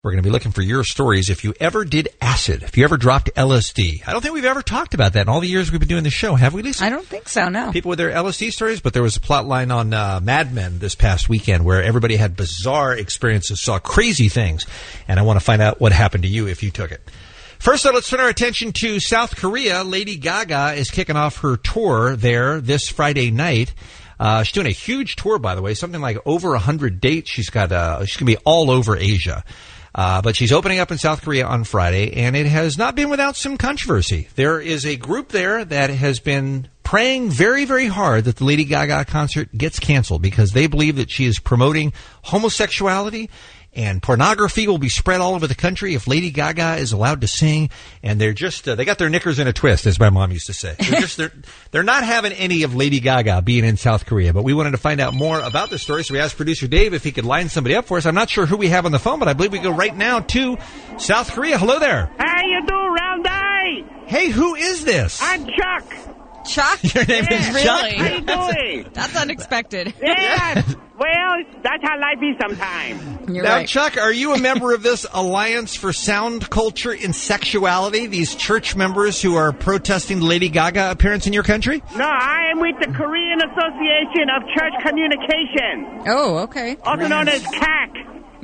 We're going to be looking for your stories if you ever did acid, if you ever dropped LSD. I don't think we've ever talked about that in all the years we've been doing the show, have we, Lisa? I don't think so, no. People with their LSD stories, but there was a plot line on Mad Men this past weekend where everybody had bizarre experiences, saw crazy things, and I want to find out what happened to you if you took it. First, though, let's turn our attention to South Korea. Lady Gaga is kicking off her tour there this Friday night. She's doing a huge tour, by the way, something like over 100 dates. She's going to be all over Asia. But she's opening up in South Korea on Friday, and it has not been without some controversy. There is a group there that has been praying very, very hard that the Lady Gaga concert gets canceled because they believe that she is promoting homosexuality, and pornography will be spread all over the country if Lady Gaga is allowed to sing. And they're just, they got their knickers in a twist, as my mom used to say. They're not having any of Lady Gaga being in South Korea. But we wanted to find out more about the story, so we asked producer Dave if he could line somebody up for us. I'm not sure who we have on the phone, but I believe we go right now to South Korea. Hello there. How you doing, Round Eye? Hey, who is this? I'm Chuck. Chuck? Your name is Chuck? Really? How you doing? That's unexpected. Yeah. Well, that's how life is sometimes. You're Now, right. Chuck, are you a member of this Alliance for Sound Culture and Sexuality, these church members who are protesting the Lady Gaga appearance in your country? No, I am with the Korean Association of Church Communication, Oh, okay. also known as CAC.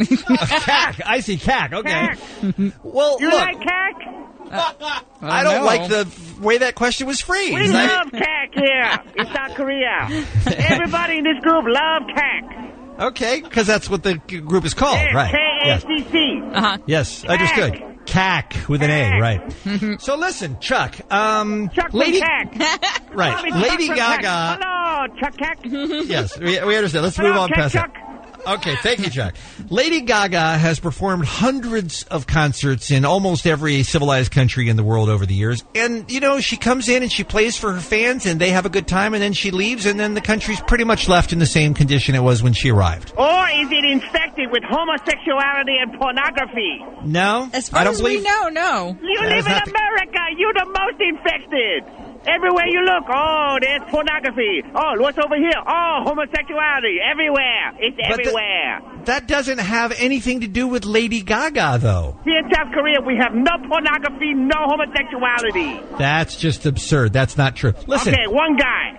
CAC. I see CAC. Okay. Well, You look, like CAC? I don't like the way that question was phrased. We love CAC here in South Korea. Everybody in this group love CAC. Okay, because that's what the group is called, right? Yes. K-A-C-C. Yes, understood. CAC with an A, right. So listen, Chuck. Chuck Lady, from CAC. right? Bobby Lady Chuck from CAC. Gaga. Hello, Chuck CAC. Yes, we understand. Let's Hello, move on past Chuck. that. Okay, thank you, Chuck. Lady Gaga has performed hundreds of concerts in almost every civilized country in the world over the years. And, you know, she comes in and she plays for her fans and they have a good time and then she leaves and then the country's pretty much left in the same condition it was when she arrived. Or is it infected with homosexuality and pornography? No, As far I don't as believe. we know, no. You That live is in not the- America. You're the most infected. Everywhere you look, oh, there's pornography. Oh, what's over here? Oh, homosexuality. Everywhere. It's But everywhere. that doesn't have anything to do with Lady Gaga, though. Here in South Korea, we have no pornography, no homosexuality. That's just absurd. That's not true. Listen. Okay, one guy.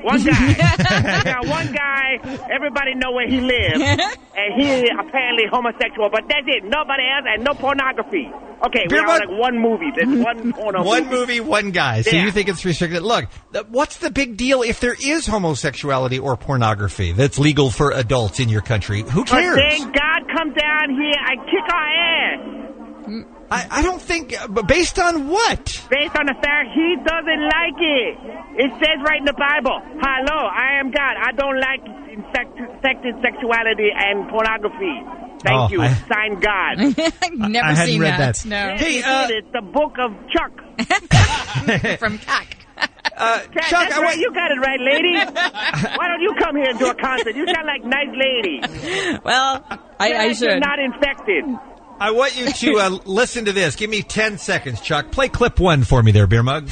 Now, one guy, everybody know where he lives, and he apparently homosexual, but that's it. Nobody else and no pornography. Okay, we Beer have Mug- like one movie. There's one porno One movie, one guy. So Yeah. you think it's restricted. Look, what's the big deal if there is homosexuality or pornography that's legal for adults in your country? Who But cares? then God come down here and kick our ass. I don't think, but based on what? Based on the fact he doesn't like it. It says right in the Bible, hello, I am God. I don't like infected sexuality and pornography. Thank you. Sign God. I've never I hadn't seen read that. No. Hey, it's the book of Chuck. From CAC. Chuck, That's I right. want You got it right, lady. Why don't you come here and do a concert? You sound like nice lady. Well, I You're should. not infected. I want you to listen to this. Give me 10 seconds, Chuck. Play clip 1 for me there, Beer Mug.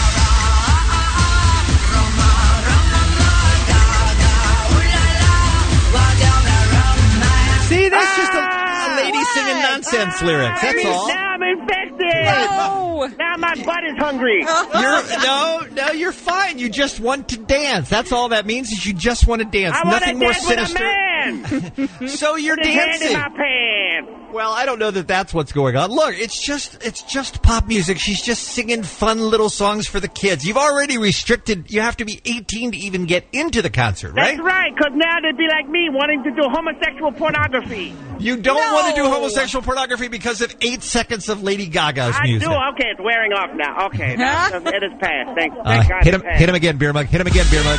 See, that's just a lady singing nonsense lyrics. That's all. Now I'm infected. No. Now my butt is hungry. You're fine. You just want to dance. That's all that means is you just want to dance. I want to Nothing more dance with a sinister. man. So you're His hand dancing. in my pants. Well, I don't know that that's what's going on. Look, it's just pop music. She's just singing fun little songs for the kids. You've already restricted. You have to be 18 to even get into the concert, right? That's right, because now they'd be like me wanting to do homosexual pornography. You don't want to do No. homosexual pornography because of 8 seconds of Lady Gaga's I music. do. Okay, it's wearing off now. Okay, now it is past. Thank God. Hit it's past. him again, Beer Mug. Hit him again, Beer Mug.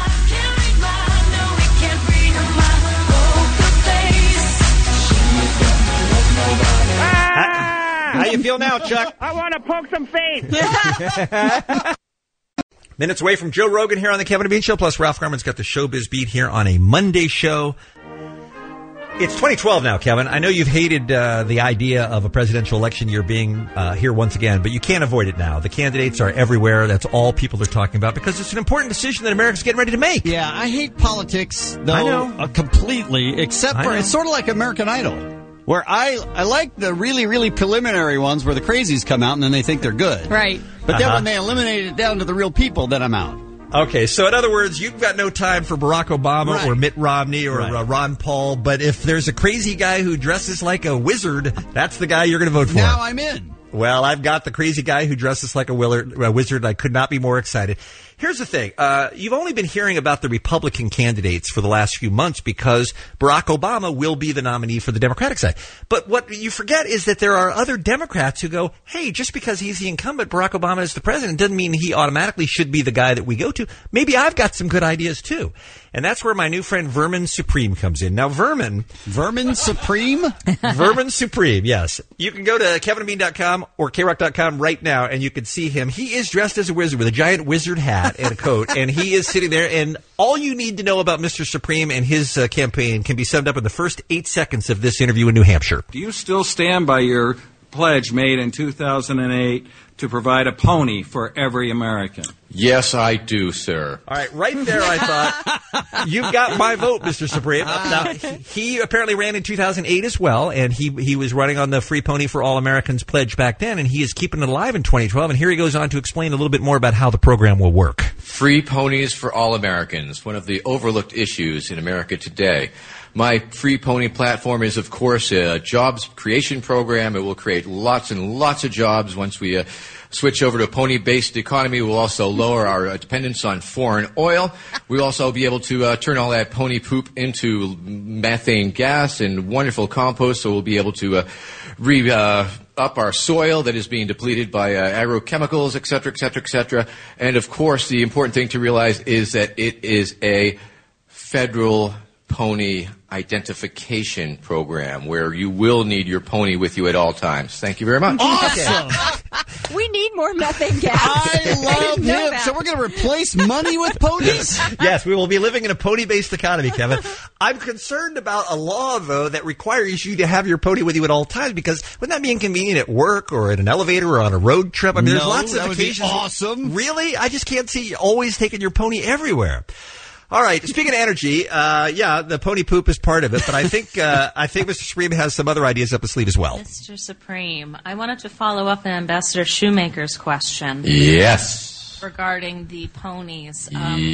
How you feel now, Chuck? I want to poke some face. Minutes away from Joe Rogan here on the Kevin and Bean Show. Plus, Ralph Garman's got the Showbiz Beat here on a Monday show. It's 2012 now, Kevin. I know you've hated the idea of a presidential election year being here once again, but you can't avoid it now. The candidates are everywhere. That's all people are talking about because it's an important decision that America's getting ready to make. Yeah, I hate politics, though, I know. completely, except I for know. it's sort of like American Idol. Where I like the really, really preliminary ones where the crazies come out and then they think they're good. Right. But then when they eliminate it down to the real people, then I'm out. Okay, so in other words, you've got no time for Barack Obama Right. or Mitt Romney or Right. Ron Paul, but if there's a crazy guy who dresses like a wizard, that's the guy you're going to vote for. Now I'm in. Well, I've got the crazy guy who dresses like a wizard. I could not be more excited. Here's the thing. You've only been hearing about the Republican candidates for the last few months because Barack Obama will be the nominee for the Democratic side. But what you forget is that there are other Democrats who go, hey, just because he's the incumbent, Barack Obama is the president, doesn't mean he automatically should be the guy that we go to. Maybe I've got some good ideas, too. And that's where my new friend Vermin Supreme comes in. Now, Vermin Supreme? Vermin Supreme, yes. You can go to kevinandbean.com or krock.com right now, and you can see him. He is dressed as a wizard with a giant wizard hat and a coat, and he is sitting there. And all you need to know about Mr. Supreme and his campaign can be summed up in the first 8 seconds of this interview in New Hampshire. Do you still stand by your pledge made in 2008 to provide a pony for every American? Yes, I do, sir. All right, right there I thought, you've got my vote, Mr. Supreme. Now, he apparently ran in 2008 as well, and he was running on the Free Pony for All Americans pledge back then, and he is keeping it alive in 2012, and here he goes on to explain a little bit more about how the program will work. Free ponies for all Americans, one of the overlooked issues in America today. My Free Pony platform is, of course, a jobs creation program. It will create lots and lots of jobs once we switch over to a pony-based economy. We'll also lower our dependence on foreign oil. We'll also be able to turn all that pony poop into methane gas and wonderful compost, so we'll be able to up our soil that is being depleted by agrochemicals, et cetera, et cetera, et cetera. And, of course, the important thing to realize is that it is a federal pony identification program where you will need your pony with you at all times. Thank you very much. Awesome. We need more methane gas. I love didn't know him. that. So we're going to replace money with ponies? Yes, we will be living in a pony-based economy, Kevin. I'm concerned about a law, though, that requires you to have your pony with you at all times, because wouldn't that be inconvenient at work or at an elevator or on a road trip? I mean, there's No, lots of that would be occasions. awesome. Really? I just can't see you always taking your pony everywhere. All right. Speaking of energy, yeah, the pony poop is part of it, but I think Mr. Supreme has some other ideas up his sleeve as well. Mr. Supreme, I wanted to follow up on Ambassador Shoemaker's question Yes. regarding the ponies.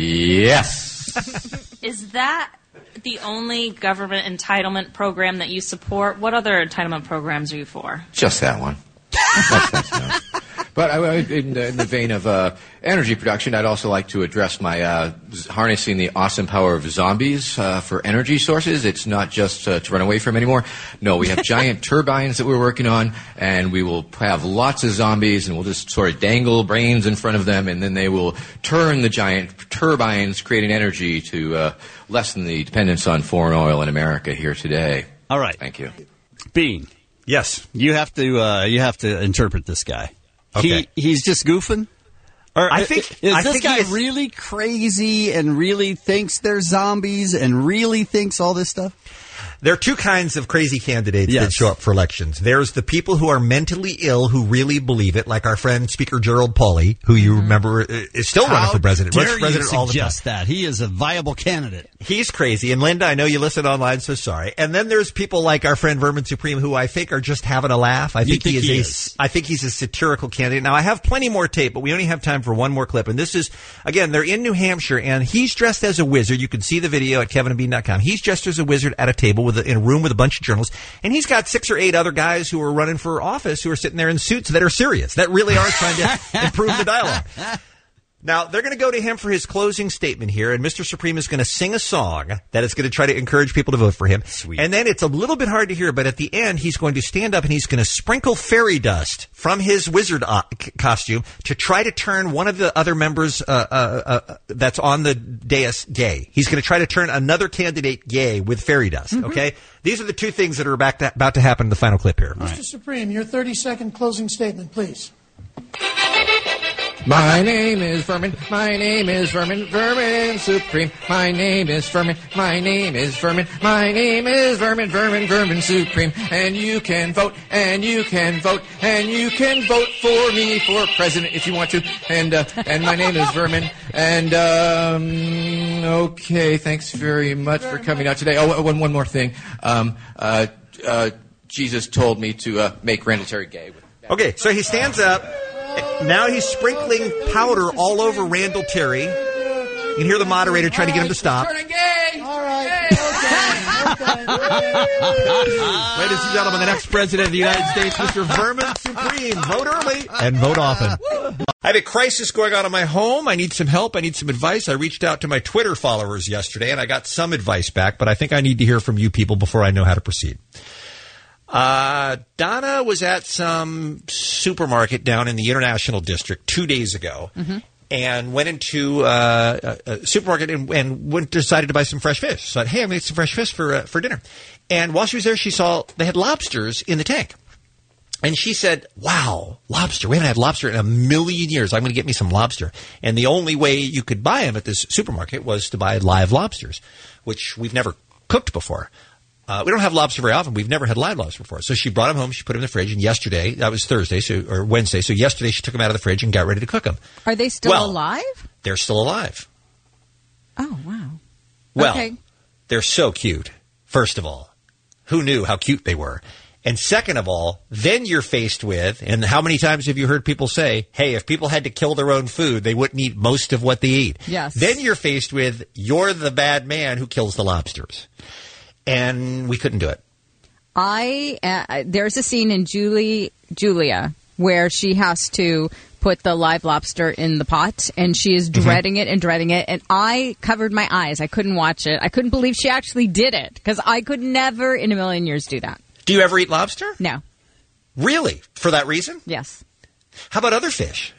Yes. Is that the only government entitlement program that you support? What other entitlement programs are you for? Just that one. That's no. But in the vein of energy production, I'd also like to address my harnessing the awesome power of zombies for energy sources. It's not just to run away from anymore. No, we have giant turbines that we're working on, and we will have lots of zombies, and we'll just sort of dangle brains in front of them, and then they will turn the giant turbines, creating energy to lessen the dependence on foreign oil in America here today. All right. Thank you. Bean, Yes. you have to interpret this guy. Okay. He's just goofing? Or I think is I this think guy he is- really crazy and really thinks they're zombies and really thinks all this stuff? There are two kinds of crazy candidates that Yes. show up for elections. There's the people who are mentally ill who really believe it, like our friend Speaker Gerald Pauley, who you remember is still running for president. Runs Dare for president you all the time. suggest that? He is a viable candidate. He's crazy. And Linda, I know you listen online, so sorry. And then there's people like our friend Vermin Supreme, who I think are just having a laugh. I think think he he is? is. I think he's a satirical candidate. Now, I have plenty more tape, but we only have time for one more clip. And this is, again, they're in New Hampshire, and he's dressed as a wizard. You can see the video at kevinandbean.com. He's dressed as a wizard at a table in a room with a bunch of journalists, and he's got 6 or 8 other guys who are running for office who are sitting there in suits that are serious, that really are trying to improve the dialogue. Now, they're going to go to him for his closing statement here, and Mr. Supreme is going to sing a song that is going to try to encourage people to vote for him. Sweet. And then it's a little bit hard to hear, but at the end, he's going to stand up and he's going to sprinkle fairy dust from his wizard costume to try to turn one of the other members that's on the dais gay. He's going to try to turn another candidate gay with fairy dust, okay? These are the two things that are about to happen in the final clip here. Mr. Supreme, your 30-second closing statement, please. My name is Vermin. My name is Vermin. Vermin Supreme. My name is Vermin. My name is Vermin. My name is Vermin. Vermin. Vermin Supreme. And you can vote. And you can vote. And you can vote for me for president if you want to. And my name is Vermin. And okay. Thanks very much for coming out today. Oh, one more thing. Jesus told me to make Randall Terry gay. Okay, so he stands up. Now he's sprinkling powder all over Randall Terry. You can hear the moderator trying to get him to stop. All right. Okay. Ladies and gentlemen, the next president of the United States, Mr. Vermin Supreme. Vote early and vote often. I have a crisis going on in my home. I need some help. I need some advice. I reached out to my Twitter followers yesterday, and I got some advice back, but I think I need to hear from you people before I know how to proceed. Donna was at some supermarket down in the International District 2 days ago and went into a supermarket and decided to buy some fresh fish. So I said, hey, I'm going to get some fresh fish for dinner. And while she was there, she saw they had lobsters in the tank. And she said, wow, lobster. We haven't had lobster in a million years. I'm going to get me some lobster. And the only way you could buy them at this supermarket was to buy live lobsters, which we've never cooked before. We don't have lobster very often. We've never had live lobster before. So she brought them home. She put them in the fridge. And yesterday, that was Thursday or Wednesday. So yesterday she took them out of the fridge and got ready to cook them. Are they still alive? They're still alive. Oh, wow. Well, okay. They're so cute, first of all. Who knew how cute they were? And second of all, then you're faced with, and how many times have you heard people say, hey, if people had to kill their own food, they wouldn't eat most of what they eat. Yes. Then you're faced with, you're the bad man who kills the lobsters. And we couldn't do it. There's a scene in Julia where she has to put the live lobster in the pot, and she is dreading it and dreading it. And I covered my eyes. I couldn't watch it. I couldn't believe she actually did it because I could never in a million years do that. Do you ever eat lobster? No. Really? For that reason? Yes. How about other fish?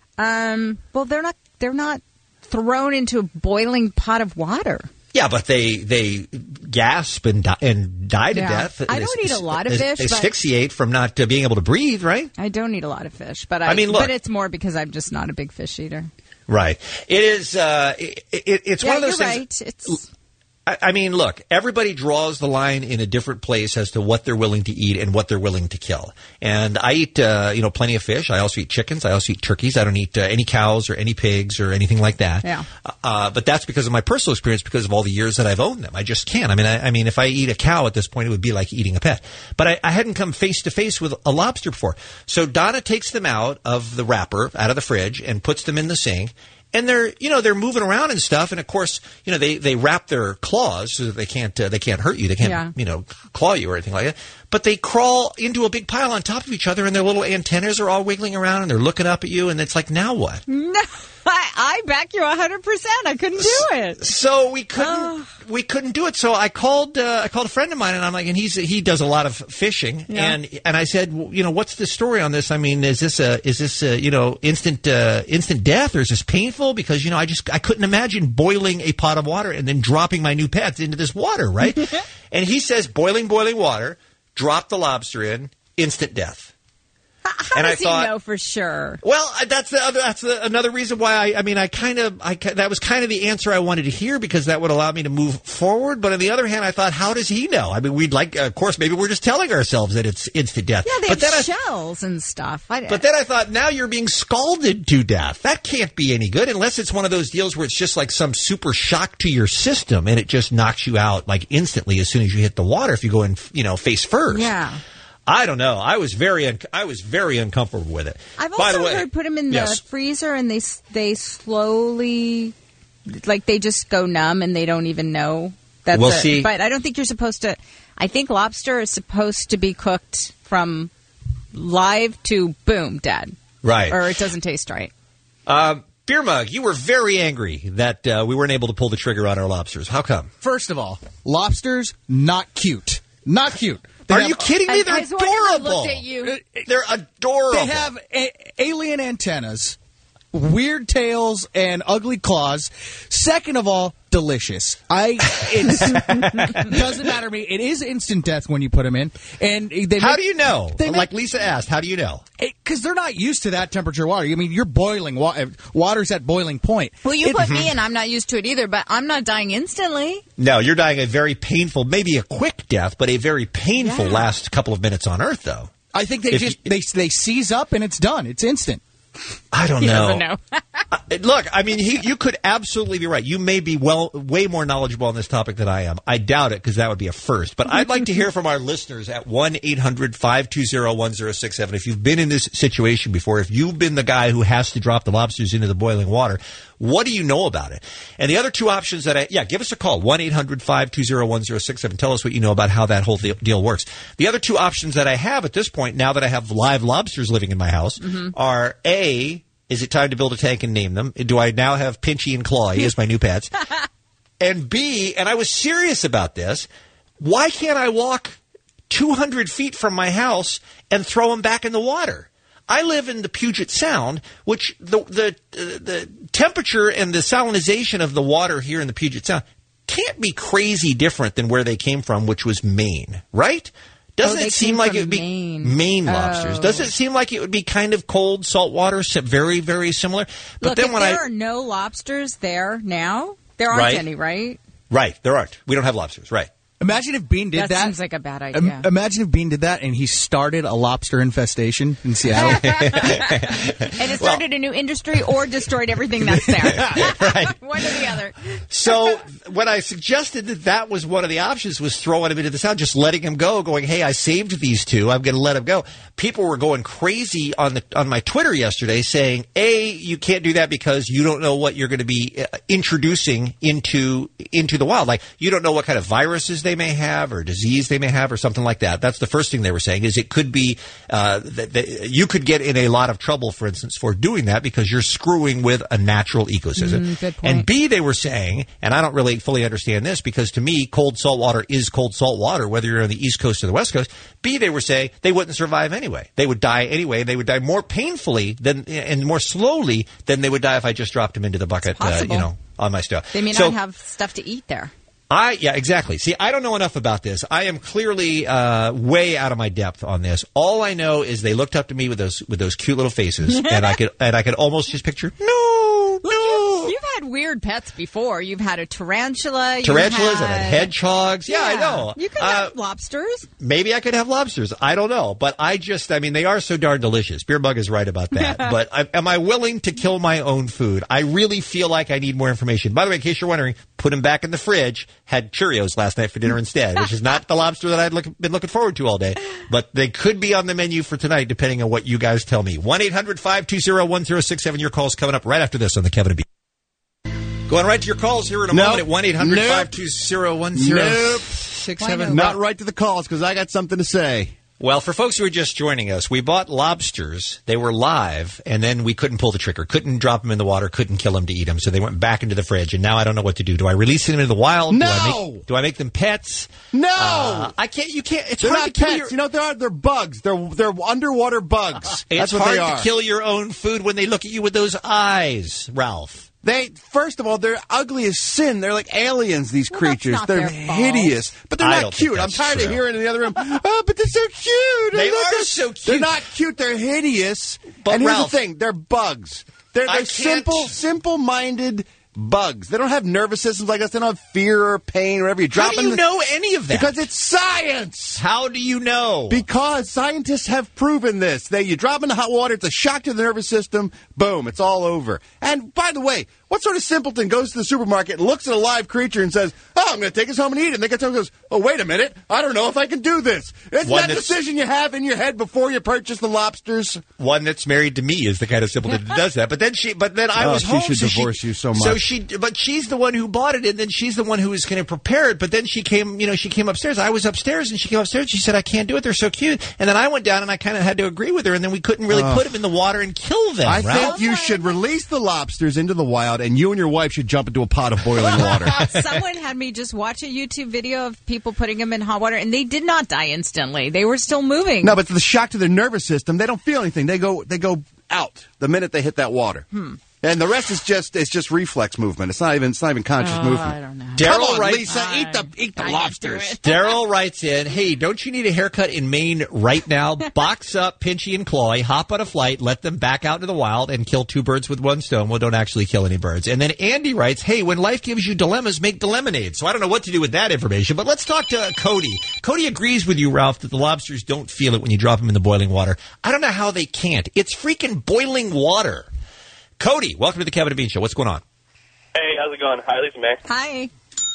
Well, they're not thrown into a boiling pot of water. Yeah, but they gasp and die to death. I don't eat a lot of fish. They asphyxiate from not being able to breathe, right? I don't eat a lot of fish, but look, it's more because I'm just not a big fish eater. Right. It is. It's one of those things. Right. It's. I mean, look, everybody draws the line in a different place as to what they're willing to eat and what they're willing to kill. And I eat, plenty of fish. I also eat chickens. I also eat turkeys. I don't eat any cows or any pigs or anything like that. Yeah. But that's because of my personal experience, because of all the years that I've owned them. I just can't. I mean, if I eat a cow at this point, it would be like eating a pet. But I hadn't come face to face with a lobster before. So Donna takes them out of the wrapper, out of the fridge, and puts them in the sink. And they're moving around and stuff. And of course, they wrap their claws so that they can't hurt you. They can't, claw you or anything like that. But they crawl into a big pile on top of each other, and their little antennas are all wiggling around, and they're looking up at you. And it's like, now what? No, I back you 100%. I couldn't do it. So we couldn't do it. So I called a friend of mine, and I'm like, and he does a lot of fishing, and I said, what's the story on this? I mean, is this instant death, or is this painful? Because I couldn't imagine boiling a pot of water and then dropping my new pets into this water, right? And he says, boiling water, drop the lobster in, instant death. How does he know for sure? Well, that's another reason why that was kind of the answer I wanted to hear, because that would allow me to move forward. But on the other hand, I thought, how does he know? I mean, of course, maybe we're just telling ourselves that it's instant death. Yeah, they have shells and stuff. But then I thought, now you're being scalded to death. That can't be any good unless it's one of those deals where it's just like some super shock to your system and it just knocks you out like instantly as soon as you hit the water if you go in, face first. Yeah. I don't know. I was very uncomfortable with it. I've also heard put them in the freezer and they slowly, like they just go numb and they don't even know. But I don't think you're supposed to. I think lobster is supposed to be cooked from live to boom, dead. Right. Or it doesn't taste right. Beer Mug, you were very angry that we weren't able to pull the trigger on our lobsters. How come? First of all, lobsters, not cute. Not cute. Are you kidding me? They're adorable. Looked at you. They're adorable. They have alien antennas, weird tails, and ugly claws. Second of all, delicious. It doesn't matter to me. It is instant death when you put them in. And how do you know? Like Lisa asked, how do you know? Because they're not used to that temperature water. I mean, you're boiling. Water's at boiling point. Well, you put me in. I'm not used to it either, but I'm not dying instantly. No, you're dying a very painful, maybe a quick death, but a very painful last couple of minutes on Earth, though. I think they seize up and it's done. It's instant. I don't know. He doesn't know. Look, I mean, you could absolutely be right. You may be way more knowledgeable on this topic than I am. I doubt it, because that would be a first. But I'd like to hear from our listeners at 1-800-520-1067. If you've been in this situation before, if you've been the guy who has to drop the lobsters into the boiling water, what do you know about it? And the other two options give us a call, 1-800-520-1067. Tell us what you know about how that whole deal works. The other two options that I have at this point, now that I have live lobsters living in my house, are A, is it time to build a tank and name them? Do I now have Pinchy and Clawy as my new pets? And B, and I was serious about this, why can't I walk 200 feet from my house and throw them back in the water? I live in the Puget Sound, which the temperature and the salinization of the water here in the Puget Sound can't be crazy different than where they came from, which was Maine, right? Doesn't it seem like it would be Maine lobsters? Doesn't it seem like it would be kind of cold saltwater, very, very similar? But then when there are no lobsters there now, there aren't any, right? Right, there aren't. We don't have lobsters, right. Imagine if Bean did that. That seems like a bad idea. Imagine if Bean did that and he started a lobster infestation in Seattle. And it started a new industry or destroyed everything that's there. Right. One or the other. So when I suggested that was one of the options, was throwing him into the sound, just letting him go, going, hey, I saved these two, I'm going to let him go. People were going crazy on my Twitter yesterday saying, A, you can't do that because you don't know what you're going to be introducing into the wild. Like, you don't know what kind of viruses they may have or disease they may have or something like that. That's the first thing they were saying, is it could be that you could get in a lot of trouble, for instance, for doing that because you're screwing with a natural ecosystem. Good point. And B, they were saying, and I don't really fully understand this because to me, cold salt water is cold salt water, whether you're on the East Coast or the West Coast. B, they were saying they wouldn't survive anyway. They would die anyway. They would die more painfully and more slowly than they would die if I just dropped them into the bucket, on my stove. They may not have stuff to eat there. Yeah, exactly. See, I don't know enough about this. I am clearly way out of my depth on this. All I know is they looked up to me with those cute little faces, and I could almost just picture no. You've had weird pets before. You've had a tarantula. Tarantulas, I've had hedgehogs. Yeah, I know. You could have lobsters. Maybe I could have lobsters. I don't know. But they are so darn delicious. Beer Bug is right about that. But am I willing to kill my own food? I really feel like I need more information. By the way, in case you're wondering, put them back in the fridge. Had Cheerios last night for dinner instead, which is not the lobster that I'd been looking forward to all day. But they could be on the menu for tonight, depending on what you guys tell me. 1-800-520-1067. Your call's coming up right after this on the Kevin and Bean. Going right to your calls here in a moment at 1-800-520-1067. Not right to the calls because I got something to say. Well, for folks who are just joining us, we bought lobsters. They were live, and then we couldn't pull the trigger. Couldn't drop them in the water. Couldn't kill them to eat them. So they went back into the fridge, and now I don't know what to do. Do I release them into the wild? No! Do I make them pets? No! I can't. You can't. It's they're hard not to kill pets. You know what they are? They're bugs. They're underwater bugs. That's what they are. It's hard to kill your own food when they look at you with those eyes, Ralph. First of all, they're ugly as sin. They're like aliens, these creatures. They're hideous. But they're not cute. I'm tired of hearing in the other room, oh, but they're so cute. They are so cute. They're not cute. They're hideous. But and here's Ralph, the thing. They're bugs. They're simple-minded bugs. They don't have nervous systems like us. They don't have fear or pain or whatever. How do you know any of that? Because it's science. How do you know? Because scientists have proven this. You drop into hot water, it's a shock to the nervous system, boom, it's all over. And by the way, what sort of simpleton goes to the supermarket and looks at a live creature and says, oh, I'm going to take this home and eat it? And they get someone who goes, oh, wait a minute, I don't know if I can do this. It's that decision you have in your head before you purchase the lobsters. One that's married to me is the kind of simpleton that does that. But then I was home. She should divorce you so much. But she's the one who bought it, and then she's the one who was going to prepare it. But then she came upstairs. I was upstairs, and she came upstairs. She said, I can't do it. They're so cute. And then I went down, and I kind of had to agree with her, and then we couldn't really put them in the water and kill them. I think you should release the lobsters into the wild, and you and your wife should jump into a pot of boiling water. Someone had me just watch a YouTube video of people putting them in hot water, and they did not die instantly. They were still moving. No, but the shock to their nervous system, they don't feel anything. They go out the minute they hit that water. And the rest is just reflex movement. It's not even conscious movement. I don't know. Daryl writes, Lisa, eat the lobsters. Daryl writes in, hey, don't you need a haircut in Maine right now? Box up Pinchy and Clawy, hop on a flight, let them back out into the wild, and kill two birds with one stone. Well, don't actually kill any birds. And then Andy writes, hey, when life gives you dilemmas, make dilemonade. So I don't know what to do with that information, but let's talk to Cody. Cody agrees with you, Ralph, that the lobsters don't feel it when you drop them in the boiling water. I don't know how they can't. It's freaking boiling water. Cody, welcome to the Kevin and Bean Show. What's going on? Hey, how's it going? Hi, Lisa May. Hi.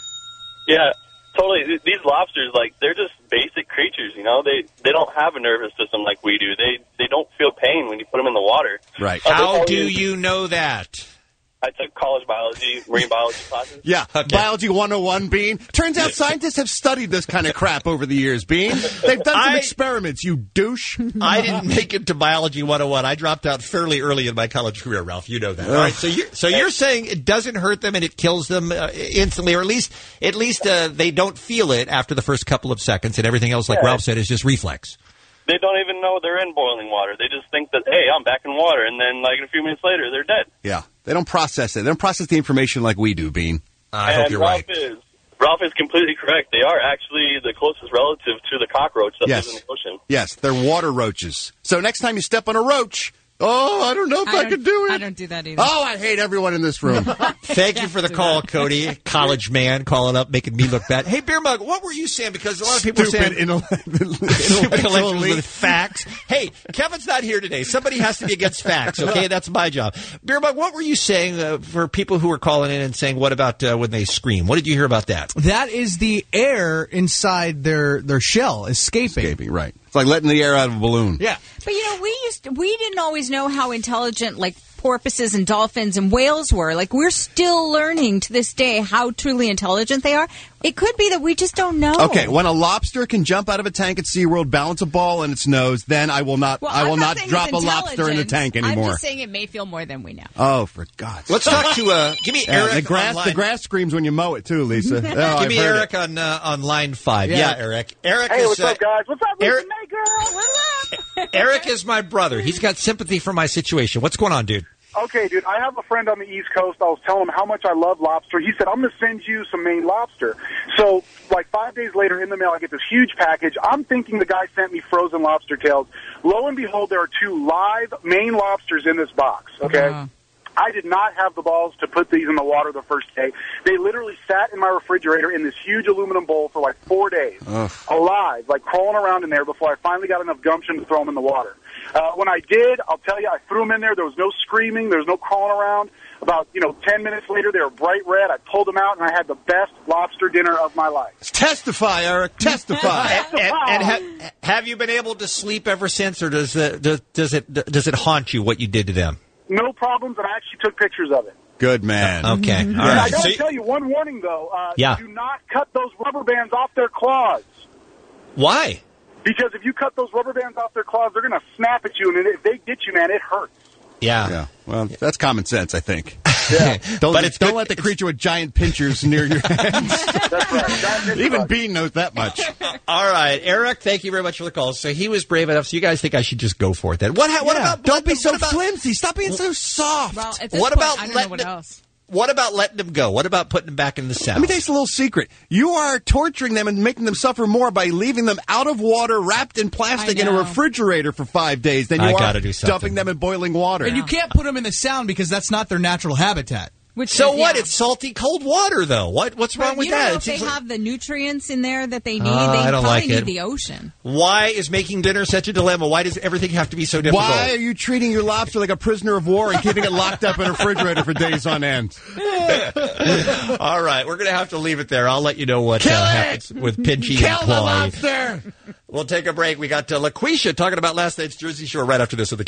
Yeah, totally. These lobsters, like, they're just basic creatures, you know? They don't have a nervous system like we do. They don't feel pain when you put them in the water. Right. How do you know that? I took college biology, marine biology classes. Yeah, okay. Biology 101, Bean. Turns out scientists have studied this kind of crap over the years, Bean. They've done some experiments, you douche. I didn't make it to Biology 101. I dropped out fairly early in my college career, Ralph. You know that. All right, so you're saying it doesn't hurt them and it kills them instantly, or at least they don't feel it after the first couple of seconds, and everything else, like Ralph said, is just reflex. They don't even know they're in boiling water. They just think that, hey, I'm back in water, and then, like, a few minutes later, they're dead. Yeah, they don't process it. They don't process the information like we do, Bean. I hope you're right. Ralph is completely correct. They are actually the closest relative to the cockroach that lives in the ocean. Yes, they're water roaches. So next time you step on a roach, I don't know if I could do it. I don't do that either. Oh, I hate everyone in this room. Thank you for the call, Cody. College man calling up, making me look bad. Hey, Beer Mug, what were you saying? Because a lot of people are saying stupid intellectuals with facts. Hey, Kevin's not here today. Somebody has to be against facts, okay? That's my job. Beer Mug, what were you saying for people who were calling in and saying, what about when they scream? What did you hear about that? That is the air inside their shell escaping. Escaping, right. It's like letting the air out of a balloon. Yeah. But, we didn't always know how intelligent, like, porpoises and dolphins and whales were. Like, we're still learning to this day how truly intelligent they are. It could be that we just don't know. Okay, when a lobster can jump out of a tank at SeaWorld, balance a ball in its nose, then I will not drop a lobster in the tank anymore. I'm just saying it may feel more than we know. Oh, for God's sake. Let's talk to give me Eric. The grass screams when you mow it too, Lisa. Give me Eric on line 5. Yeah, Eric. Hey, what's up, guys? What's up, Lisa May, girl? What's up? Eric is my brother. He's got sympathy for my situation. What's going on, dude? Okay, dude, I have a friend on the East Coast. I was telling him how much I love lobster. He said, I'm going to send you some Maine lobster. So, like 5 days later in the mail, I get this huge package. I'm thinking the guy sent me frozen lobster tails. Lo and behold, there are 2 live Maine lobsters in this box, okay? I did not have the balls to put these in the water the first day. They literally sat in my refrigerator in this huge aluminum bowl for like 4 days, alive, like crawling around in there before I finally got enough gumption to throw them in the water. When I did, I'll tell you, I threw them in there. There was no screaming. There was no crawling around. About, 10 minutes later, they were bright red. I pulled them out, and I had the best lobster dinner of my life. Testify, Eric. Testify. and have you been able to sleep ever since, or does it haunt you what you did to them? No problems, and I actually took pictures of it. Good man. Okay. All right. I got to tell you one warning, though. Yeah. Do not cut those rubber bands off their claws. Why? Because if you cut those rubber bands off their claws, they're going to snap at you, and if they get you, man, it hurts. Yeah. Well, that's common sense, I think. Yeah. Don't let the creature with giant pinchers near your hands. That's right. Even Bean knows that much. All right, Eric, thank you very much for the call. So he was brave enough, so you guys think I should just go for it then. What about... Don't be so flimsy. Stop being so soft. Well, at this point, I don't know what else. What about letting them go? What about putting them back in the cell? Let me tell you a little secret. You are torturing them and making them suffer more by leaving them out of water, wrapped in plastic in a refrigerator for 5 days than you are dumping them in boiling water. And you can't put them in the sound because that's not their natural habitat. What? It's salty, cold water, though. What's wrong with that? You don't know if they have the nutrients in there that they need. They probably need the ocean. Why is making dinner such a dilemma? Why does everything have to be so difficult? Why are you treating your lobster like a prisoner of war and keeping it locked up in a refrigerator for days on end? All right, we're going to have to leave it there. I'll let you know what happens with Pinchy and Ploy. Kill the lobster! We'll take a break. We got LaQuisha talking about last night's Jersey Shore right after this with the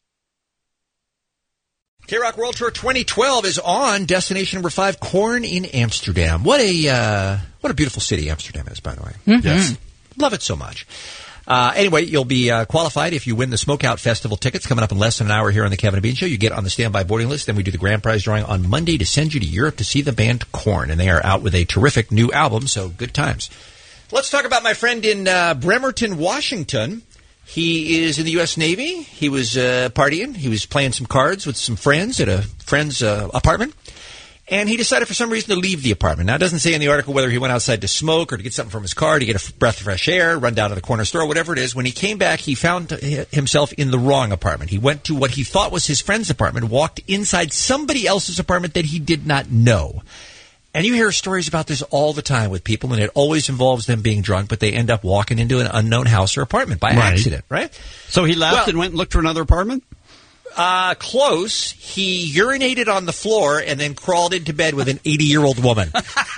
K-Rock World Tour 2012 is on. Destination number 5, Corn in Amsterdam. What a beautiful city Amsterdam is, by the way. Mm-hmm. Yes. Love it so much. Anyway, you'll be qualified if you win the Smokeout Festival tickets coming up in less than an hour here on the Kevin and Bean Show. You get on the standby boarding list. Then we do the grand prize drawing on Monday to send you to Europe to see the band Korn. And they are out with a terrific new album, so good times. Let's talk about my friend in Bremerton, Washington. He is in the U.S. Navy. He was partying. He was playing some cards with some friends at a friend's apartment. And he decided for some reason to leave the apartment. Now, it doesn't say in the article whether he went outside to smoke or to get something from his car, to get a breath of fresh air, run down to the corner store, whatever it is. When he came back, he found himself in the wrong apartment. He went to what he thought was his friend's apartment, walked inside somebody else's apartment that he did not know. And you hear stories about this all the time with people, and it always involves them being drunk, but they end up walking into an unknown house or apartment by accident, right? So he left and went and looked for another apartment? Close. He urinated on the floor and then crawled into bed with an 80-year-old woman.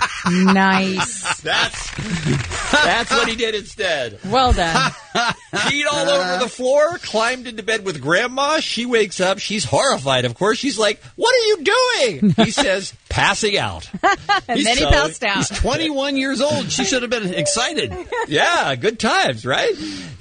Nice. That's what he did instead. Well done. Peed all over the floor, climbed into bed with Grandma. She wakes up. She's horrified, of course. She's like, "What are you doing?" He says, "Passing out." And then he passed out. He's 21 years old. She should have been excited. Yeah, good times, right?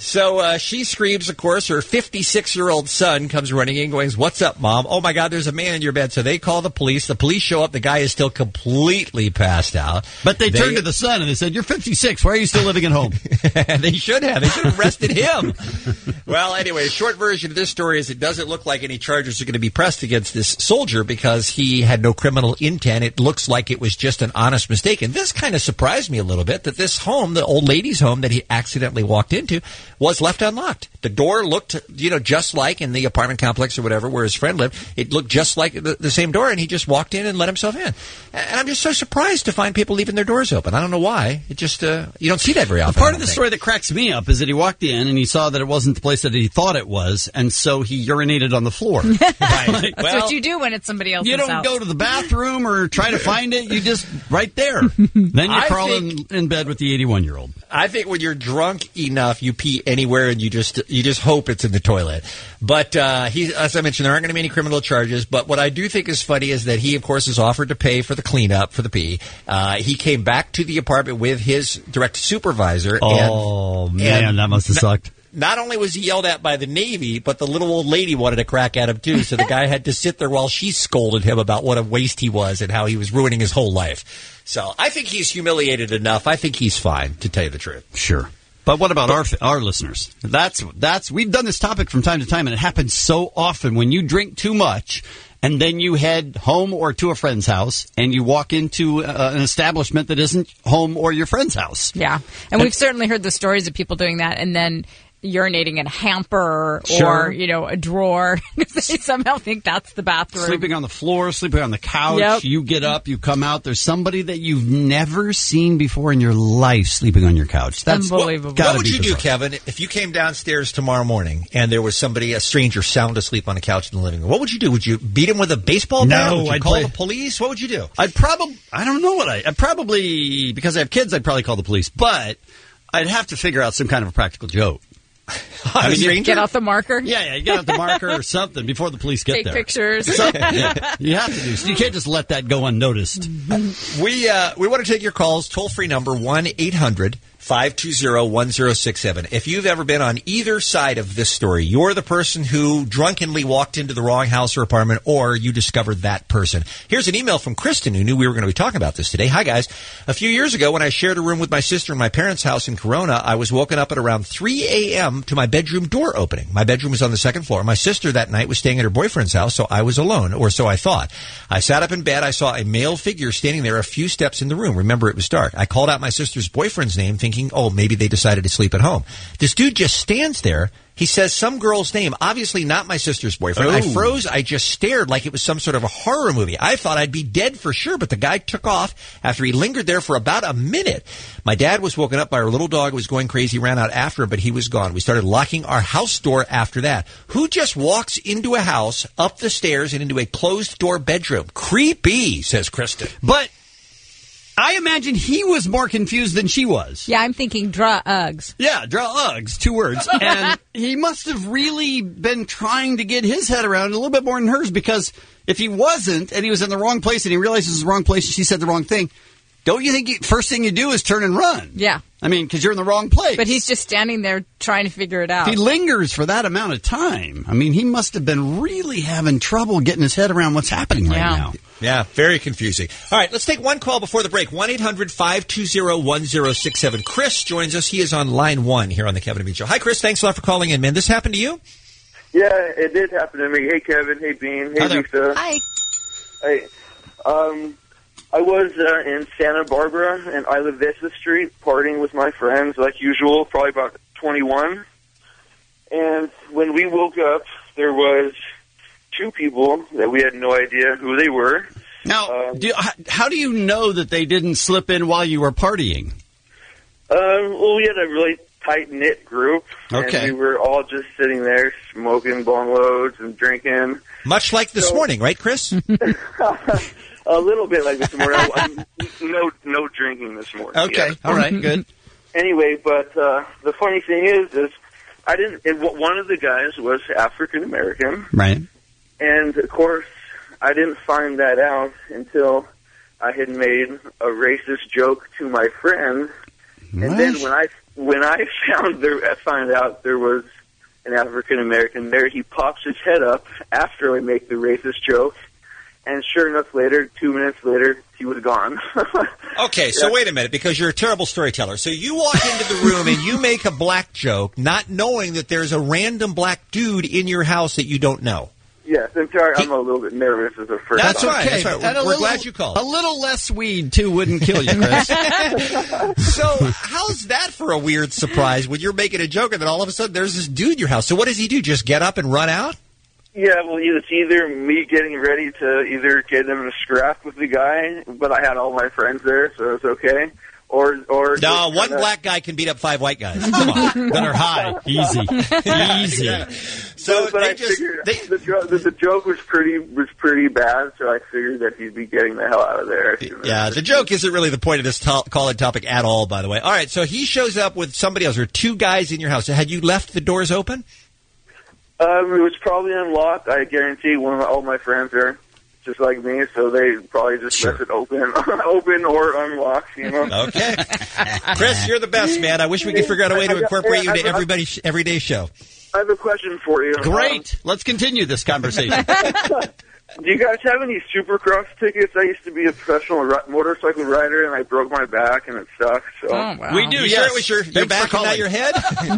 So she screams, of course. Her 56-year-old son comes running in going, "What's up, Mom?" "Oh, my God, there's a man in your bed." So they call the police. The police show up. The guy is still completely passed out. But they turned to the son and they said, "You're 56. Why are you still living at home?" And they should have. They should have arrested him. Well, anyway, short version of this story is it doesn't look like any charges are going to be pressed against this soldier because he had no criminal intent. It looks like it was just an honest mistake. And this kind of surprised me a little bit that this home, the old lady's home that he accidentally walked into, was left unlocked. The door looked, just like in the apartment complex or whatever where his friend lived. It looked just like the same door, and he just walked in and let himself in. And I'm just so surprised to find people leaving their doors open. I don't know why. It just, you don't see that very often. Part of the story that cracks me up is that he walked in and he saw that it wasn't the place that he thought it was, and so he urinated on the floor. Right. That's what you do when it's somebody else's house. You don't go to the bathroom or try to find it. You just, right there. Then you crawl in bed with the 81-year-old. I think when you're drunk enough, you pee anywhere and you just hope it's in the toilet. But as I mentioned, there aren't going to be any criminal charges. But what I do think is funny is that he, of course, is offered to pay for the cleanup for the pee. He came back to the apartment with his direct supervisor. Oh, man, that must have sucked. Not only was he yelled at by the Navy, but the little old lady wanted a crack at him, too. So the guy had to sit there while she scolded him about what a waste he was and how he was ruining his whole life. So I think he's humiliated enough. I think he's fine, to tell you the truth. Sure. But what about our listeners? We've done this topic from time to time, and it happens so often when you drink too much and then you head home or to a friend's house and you walk into an establishment that isn't home or your friend's house. Yeah. And we've certainly heard the stories of people doing that and then urinating in a hamper or, a drawer. They somehow think that's the bathroom. Sleeping on the floor, sleeping on the couch. Yep. You get up, you come out. There's somebody that you've never seen before in your life sleeping on your couch. That's unbelievable. What would you do, Kevin, if you came downstairs tomorrow morning and there was a stranger sound asleep on a couch in the living room? What would you do? Would you beat him with a baseball bat? No. Would you call the police? What would you do? I don't know what I'd probably, because I have kids, I'd probably call the police. But I'd have to figure out some kind of a practical joke. Get out the marker? Yeah, get out the marker or something before the police get there. Take pictures. Yeah, you have to do. So you can't just let that go unnoticed. We want to take your calls. Toll-free number 1-800-520-1067. If you've ever been on either side of this story, you're the person who drunkenly walked into the wrong house or apartment, or you discovered that person. Here's an email from Kristen, who knew we were going to be talking about this today. Hi, guys. A few years ago, when I shared a room with my sister in my parents' house in Corona, I was woken up at around 3 a.m. to my bedroom door opening. My bedroom was on the second floor. My sister that night was staying at her boyfriend's house, so I was alone, or so I thought. I sat up in bed. I saw a male figure standing there a few steps in the room. Remember, it was dark. I called out my sister's boyfriend's name, thinking, oh, maybe they decided to sleep at home. This dude just stands there. He says some girl's name, obviously not my sister's boyfriend. I froze. I just stared like it was some sort of a horror movie. I thought I'd be dead for sure, but the guy took off after he lingered there for about a minute. My dad was woken up by our little dog, was going crazy, ran out after him, but he was gone. We started locking our house door after that. Who just walks into a house, up the stairs, and into a closed-door bedroom? Creepy, says Kristen. But I imagine he was more confused than she was. Yeah, I'm thinking draw-ugs. Yeah, draw-ugs, 2 words. And he must have really been trying to get his head around a little bit more than hers, because if he wasn't, and he was in the wrong place, and he realizes it's the wrong place, and she said the wrong thing, don't you think first thing you do is turn and run? Yeah. I mean, because you're in the wrong place. But he's just standing there trying to figure it out. If he lingers for that amount of time, I mean, he must have been really having trouble getting his head around what's happening right now. Yeah, very confusing. All right, let's take one call before the break. 1-800-520-1067. Chris joins us. He is on line 1 here on the Kevin and Bean Show. Hi, Chris. Thanks a lot for calling in, man. This happened to you? Yeah, it did happen to me. Hey, Kevin. Hey, Bean. Hey, Lisa. Hi. Hey. I was in Santa Barbara and Isla Vista Street partying with my friends like usual, probably about 21. And when we woke up, there was 2 people that we had no idea who they were. Now, how do you know that they didn't slip in while you were partying? Well, we had a really tight-knit group. Okay. And we were all just sitting there smoking bong loads and drinking. Much like this morning, right, Chris? A little bit like this morning. No drinking this morning. Okay. All right. Good. Anyway, but the funny thing is one of the guys was African American. Right. And of course, I didn't find that out until I had made a racist joke to my friend. And then when I found out there was an African American there, he pops his head up after I make the racist joke. And sure enough, 2 minutes later, he was gone. Okay, so wait a minute, because you're a terrible storyteller. So you walk into the room and you make a black joke, not knowing that there's a random black dude in your house that you don't know. Yes, I'm sorry, I'm a little bit nervous as a first That's time. right. That's right. We're glad you called. A little less weed, too, wouldn't kill you, Chris. So how's that for a weird surprise when you're making a joke and then all of a sudden there's this dude in your house? So what does he do, just get up and run out? Yeah, well, it's either me getting ready to either get him in a scrap with the guy, but I had all my friends there, so it's okay. Or no, one black guy can beat up 5 white guys. Come on, that are high, easy. So, but I figured the joke was pretty bad, so I figured that he'd be getting the hell out of there. Yeah, the joke isn't really the point of this call-in topic at all, by the way. All right, so he shows up with somebody else. There are 2 guys in your house. Had you left the doors open? It was probably unlocked. I guarantee all my friends are just like me, so they probably just left it open or unlocked, you know? Okay. Chris, you're the best, man. I wish we could figure out a way to incorporate you into everybody's everyday show. I have a question for you. Great. Let's continue this conversation. Do you guys have any Supercross tickets? I used to be a professional motorcycle rider, and I broke my back, and it sucks. So. Oh, wow. We do, yes. Sure it was your back and not your head?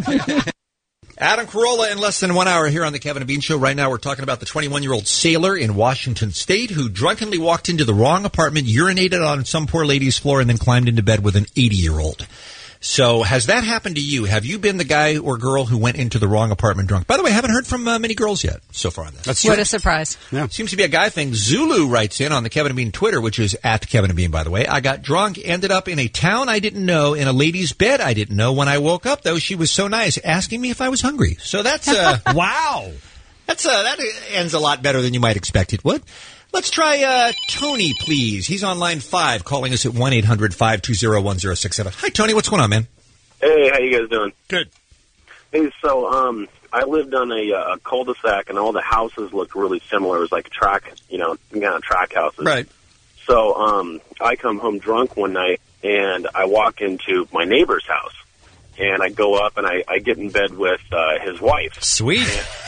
Adam Carolla in less than 1 hour here on the Kevin and Bean Show. Right now we're talking about the 21-year-old sailor in Washington State who drunkenly walked into the wrong apartment, urinated on some poor lady's floor, and then climbed into bed with an 80-year-old. So has that happened to you? Have you been the guy or girl who went into the wrong apartment drunk? By the way, I haven't heard from many girls yet so far on this. That's what a surprise. Yeah. Seems to be a guy thing. Zulu writes in on the Kevin and Bean Twitter, which is at Kevin and Bean, by the way. I got drunk, ended up in a town I didn't know, in a lady's bed I didn't know. When I woke up, though, she was so nice, asking me if I was hungry. So that's, wow. That ends a lot better than you might expect it would. Let's try Tony, please. He's on line 5, calling us at 1-800-520-1067. Hi, Tony. What's going on, man? Hey, how you guys doing? Good. Hey, so I lived on a cul-de-sac, and all the houses looked really similar. It was like track, kind of track houses. Right. So I come home drunk one night, and I walk into my neighbor's house, and I go up, and I get in bed with his wife. Sweet.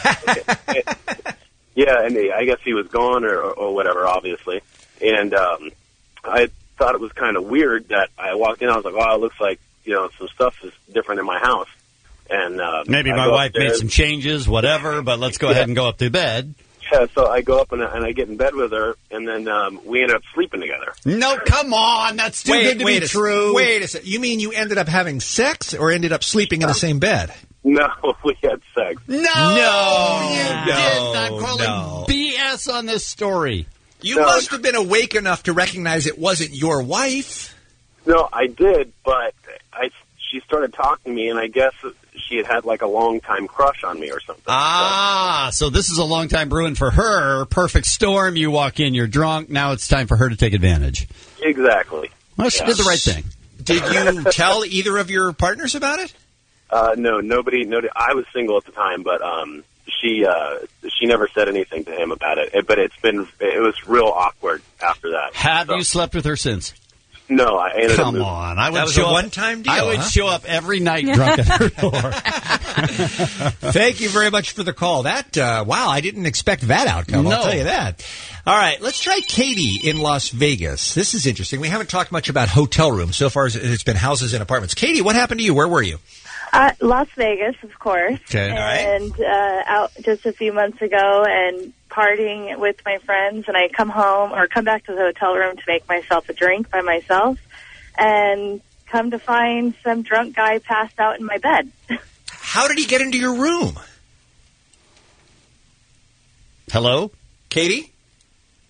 Yeah, and I guess he was gone or whatever, obviously. And I thought it was kind of weird that I walked in. I was like, oh, it looks like, some stuff is different in my house. And maybe my wife made some changes, whatever, but let's go ahead and go up to bed. Yeah, so I go up and I get in bed with her, and then we ended up sleeping together. No, come on. That's too good to be true. Wait a second. You mean you ended up having sex or ended up sleeping in the same bed? No, we had sex. No, you did not. Calling BS on this story. You must have been awake enough to recognize it wasn't your wife. No, I did, but she started talking to me, and I guess she had like a long-time crush on me or something. So this is a long-time brewing for her. Perfect storm. You walk in, you're drunk. Now it's time for her to take advantage. Exactly. Well, she did the right thing. Did you tell either of your partners about it? No, nobody. I was single at the time, but she never said anything to him about it. But it was real awkward after that. Have you slept with her since? No, I ended up moving. Come on, I would that was a one-time deal. I would show up every night drunk at her door. Thank you very much for the call. That wow, I didn't expect that outcome. I'll tell you that. All right, let's try Katie in Las Vegas. This is interesting. We haven't talked much about hotel rooms so far. It's been houses and apartments. Katie, what happened to you? Where were you? Las Vegas, of course. Okay. And out just a few months ago and partying with my friends, and I come back to the hotel room to make myself a drink by myself, and come to find some drunk guy passed out in my bed. How did he get into your room? Hello? Katie?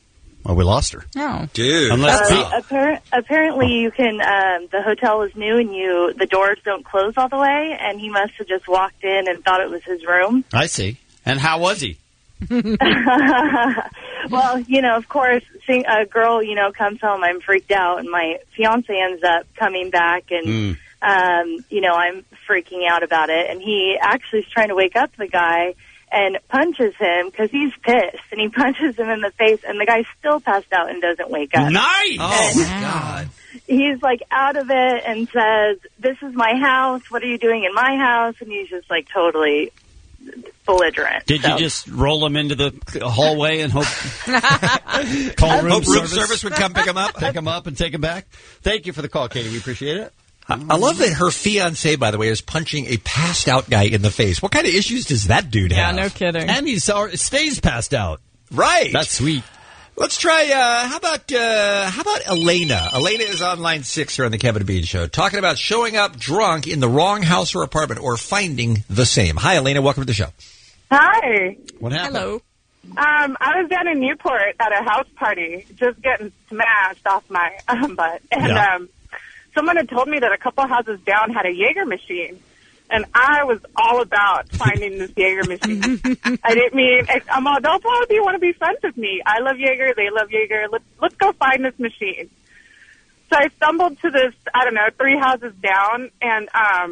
Well, we lost her. No. Dude. Apparently you can, the hotel is new and the doors don't close all the way, and he must have just walked in and thought it was his room. I see. And how was he? Well, of course, seeing a girl, comes home, I'm freaked out, and my fiance ends up coming back, and, I'm freaking out about it, and he actually is trying to wake up the guy and punches him because he's pissed, and he punches him in the face, and the guy's still passed out and doesn't wake up. Nice! Oh, my God. He's, out of it and says, "This is my house. What are you doing in my house?" And he's just, totally belligerent. Did you just roll him into the hallway and hope room service would come pick him up? Pick him up and take him back? Thank you for the call, Katie. We appreciate it. I love that her fiancé, by the way, is punching a passed out guy in the face. What kind of issues does that dude have? Yeah, no kidding. And he stays passed out. Right. That's sweet. Let's try, how about Elena? Elena is on line 6 here on the Kevin and Bean Show, talking about showing up drunk in the wrong house or apartment or finding the same. Hi, Elena. Welcome to the show. Hi. What happened? Hello. I was down in Newport at a house party, just getting smashed off my butt. And someone had told me that a couple houses down had a Jaeger machine. And I was all about finding this Jaeger machine. I didn't mean, I'm all, they'll probably want to be friends with me. I love Jaeger. They love Jaeger. Let's go find this machine. So I stumbled to this, 3 houses down, and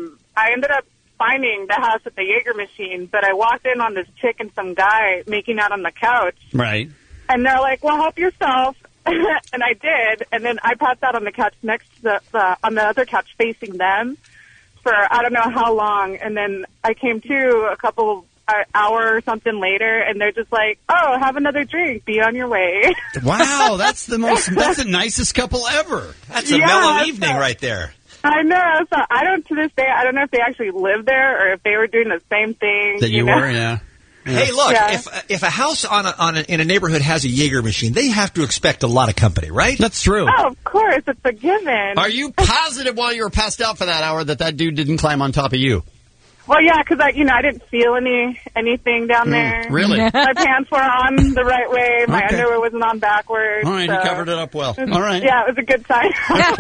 I ended up finding the house with the Jaeger machine. But I walked in on this chick and some guy making out on the couch. Right. And they're like, well, help yourself. And I did. And then I passed out on the couch next to on the other couch facing them for I don't know how long. And then I came to a couple hour or something later, and they're just like, oh, have another drink. Be on your way. Wow, that's the nicest couple ever. That's a mellow evening right there. I know. So to this day, I don't know if they actually lived there or if they were doing the same thing. That you were, yeah. Hey, look, if a house in a neighborhood has a Jaeger machine, they have to expect a lot of company, right? That's true. Oh, of course. It's a given. Are you positive while you were passed out for that hour that dude didn't climb on top of you? Well, yeah, because I didn't feel anything down there. Really? My pants were on the right way. My underwear wasn't on backwards. All right, you covered it up well. All right. Yeah, it was a good sign.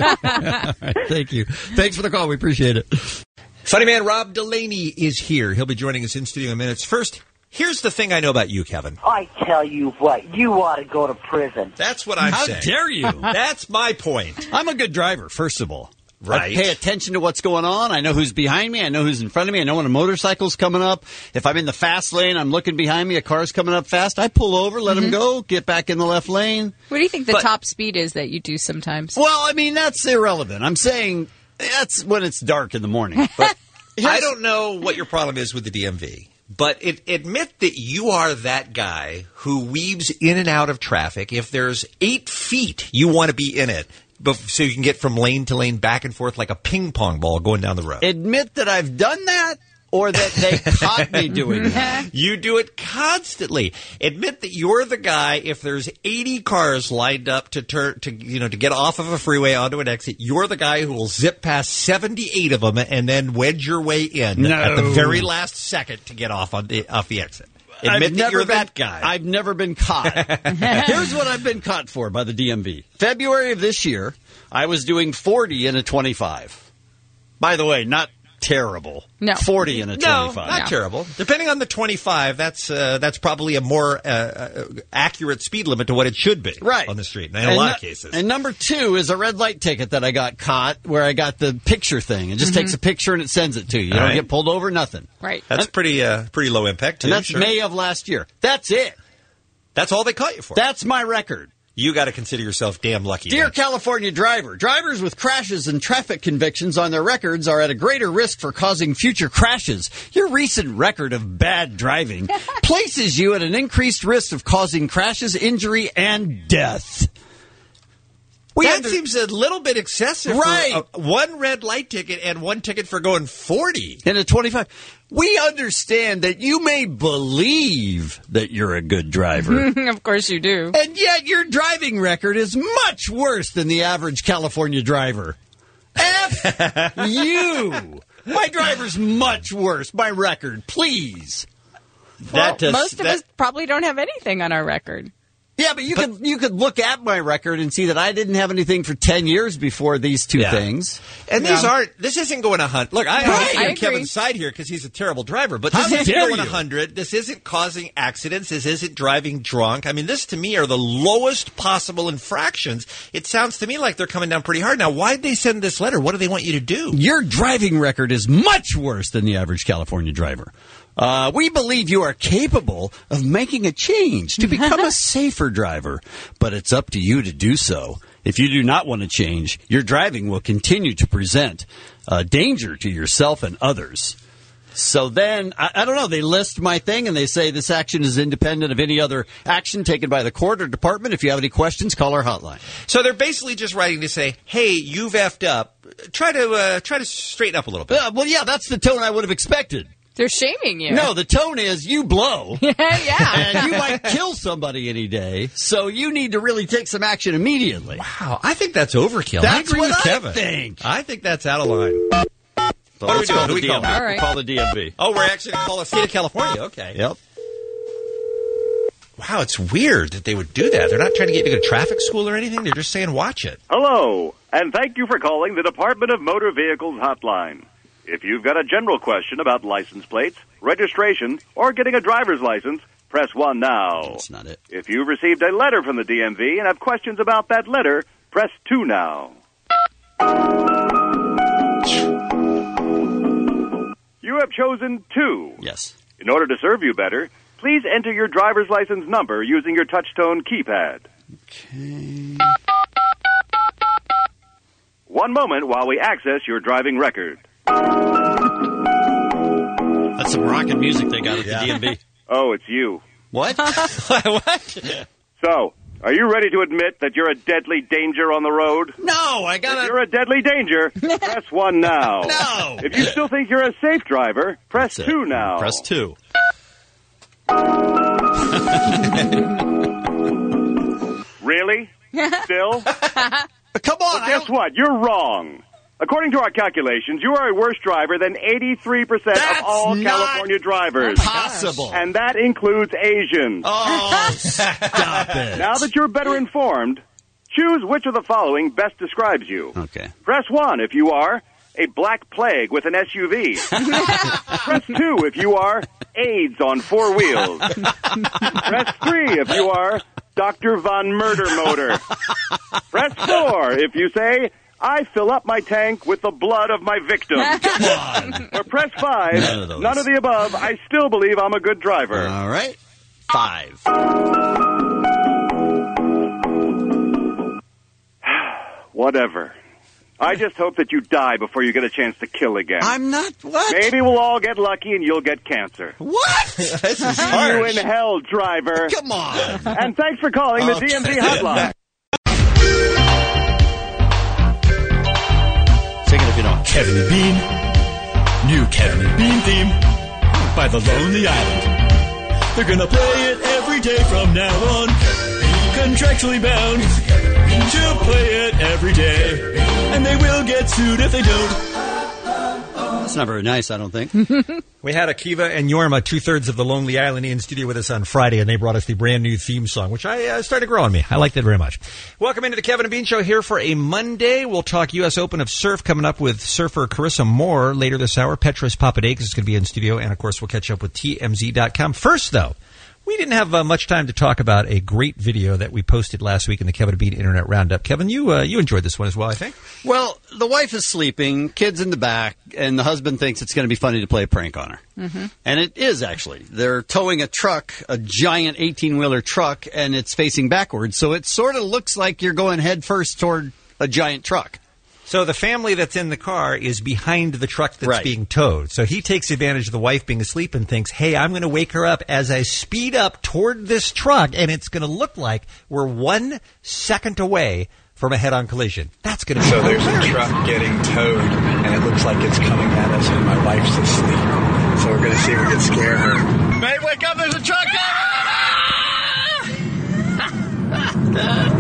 All right, thank you. Thanks for the call. We appreciate it. Funny man Rob Delaney is here. He'll be joining us in studio in minutes. First, here's the thing I know about you, Kevin. I tell you what, you ought to go to prison. That's what I'm saying. How dare you? That's my point. I'm a good driver, first of all. Right. I pay attention to what's going on. I know who's behind me. I know who's in front of me. I know when a motorcycle's coming up. If I'm in the fast lane, I'm looking behind me, a car's coming up fast. I pull over, let him go, get back in the left lane. What do you think the top speed is that you do sometimes? Well, I mean, that's irrelevant. I'm saying that's when it's dark in the morning. But I don't know what your problem is with the DMV. But admit that you are that guy who weaves in and out of traffic. If there's 8 feet, you want to be in it. So you can get from lane to lane back and forth like a ping pong ball going down the road. Admit that I've done that or that they caught me doing that. You do it constantly. Admit that you're the guy, if there's 80 cars lined up to get off of a freeway onto an exit, you're the guy who will zip past 78 of them and then wedge your way in at the very last second to get off the exit. Admit that you're that guy. I've never been caught. Here's what I've been caught for by the DMV. February of this year, I was doing 40 in a 25. By the way, not terrible. No. 40 in a 25. No, not terrible. Depending on the 25, that's probably a more accurate speed limit to what it should be on the street in a lot of cases. And number 2 is a red light ticket that I got caught where I got the picture thing. It just takes a picture and it sends it to you. You don't get pulled over, nothing. Right. That's pretty low impact, too. And that's May of last year. That's it. That's all they caught you for. That's my record. You got to consider yourself damn lucky. Dear California driver, drivers with crashes and traffic convictions on their records are at a greater risk for causing future crashes. Your recent record of bad driving places you at an increased risk of causing crashes, injury, and death. That seems a little bit excessive. Right. For one red light ticket and one ticket for going 40. In a 25. We understand that you may believe that you're a good driver. Of course you do. And yet your driving record is much worse than the average California driver. F you. My driver's much worse. My record, please. Well, most of us probably don't have anything on our record. Yeah, but you could look at my record and see that I didn't have anything for 10 years before these two things. And this isn't going 100. Look, I on Kevin's side here because he's a terrible driver, but this isn't going 100. This isn't causing accidents. This isn't driving drunk. I mean, this to me are the lowest possible infractions. It sounds to me like they're coming down pretty hard. Now, why'd they send this letter? What do they want you to do? Your driving record is much worse than the average California driver. We believe you are capable of making a change to become a safer driver, but it's up to you to do so. If you do not want to change, your driving will continue to present danger to yourself and others. So then, I don't know, they list my thing and they say this action is independent of any other action taken by the court or department. If you have any questions, call our hotline. So they're basically just writing to say, hey, you've effed up. Try to straighten up a little bit. Well, yeah, that's the tone I would have expected. They're shaming you. No, the tone is you blow. Yeah. And you might kill somebody any day, so you need to really take some action immediately. Wow, I think that's overkill. That's I agree what with Kevin. I think. I think that's out of line. So what do we do? Who we call? All right. Call the DMV. Oh, we're actually going to call the state of California. Okay. Yep. Wow, it's weird that they would do that. They're not trying to get you to traffic school or anything. They're just saying watch it. Hello, and thank you for calling the Department of Motor Vehicles hotline. If you've got a general question about license plates, registration, or getting a driver's license, press 1 now. That's not it. If you've received a letter from the DMV and have questions about that letter, press 2 now. You have chosen 2. Yes. In order to serve you better, please enter your driver's license number using your touch-tone keypad. Okay. One moment while we access your driving record. That's some rockin' music they got at the DMV. Oh, it's you. What? What? So, are you ready to admit that you're a deadly danger on the road? No, I gotta... If you're a deadly danger, press 1 now. No! If you still think you're a safe driver, press 2 now. Press 2. Really? Still? Come on! Well, guess what? You're wrong. According to our calculations, you are a worse driver than 83% of all California drivers. Possible. And that includes Asians. Oh, stop it. Now that you're better informed, choose which of the following best describes you. Okay. Press 1 if you are a black plague with an SUV. Press 2 if you are AIDS on 4 wheels. Press 3 if you are Dr. Von Murder Motor. Press 4 if you say, I fill up my tank with the blood of my victim. Come on. Or press 5, none of the above, I still believe I'm a good driver. All right. 5. Whatever. I just hope that you die before you get a chance to kill again. I'm not... What? Maybe we'll all get lucky and you'll get cancer. What? This is See you in hell, driver. Come on. And thanks for calling the DMV hotline. Sing it if you don't. Kevin and Bean. New Kevin and Bean theme by the Lonely Island. They're gonna play it every day from now on. Contractually bound to play it every day. And they will get sued if they don't. That's not very nice, I don't think. We had Akiva and Yorma, 2/3 of the Lonely Island, in studio with us on Friday, and they brought us the brand new theme song, which I started to grow on me. I liked it very much. Welcome into the Kevin and Bean Show here for a Monday. We'll talk U.S. Open of Surf coming up with surfer Carissa Moore later this hour. Petros Papadakis is going to be in studio, and of course we'll catch up with TMZ.com. First, though, we didn't have much time to talk about a great video that we posted last week in the Kevin and Bean Internet Roundup. Kevin, you enjoyed this one as well, I think. Well, the wife is sleeping, kids in the back, and the husband thinks it's going to be funny to play a prank on her. Mm-hmm. And it is, actually. They're towing a truck, a giant 18-wheeler truck, and it's facing backwards. So it sort of looks like you're going head first toward a giant truck. So the family that's in the car is behind the truck that's being towed. So he takes advantage of the wife being asleep and thinks, hey, I'm going to wake her up as I speed up toward this truck, and it's going to look like we're 1 second away from a head-on collision. That's going to be So there's a truck getting towed, and it looks like it's coming at us, and my wife's asleep. So we're going to see if we can scare her. Hey, wake up, there's a truck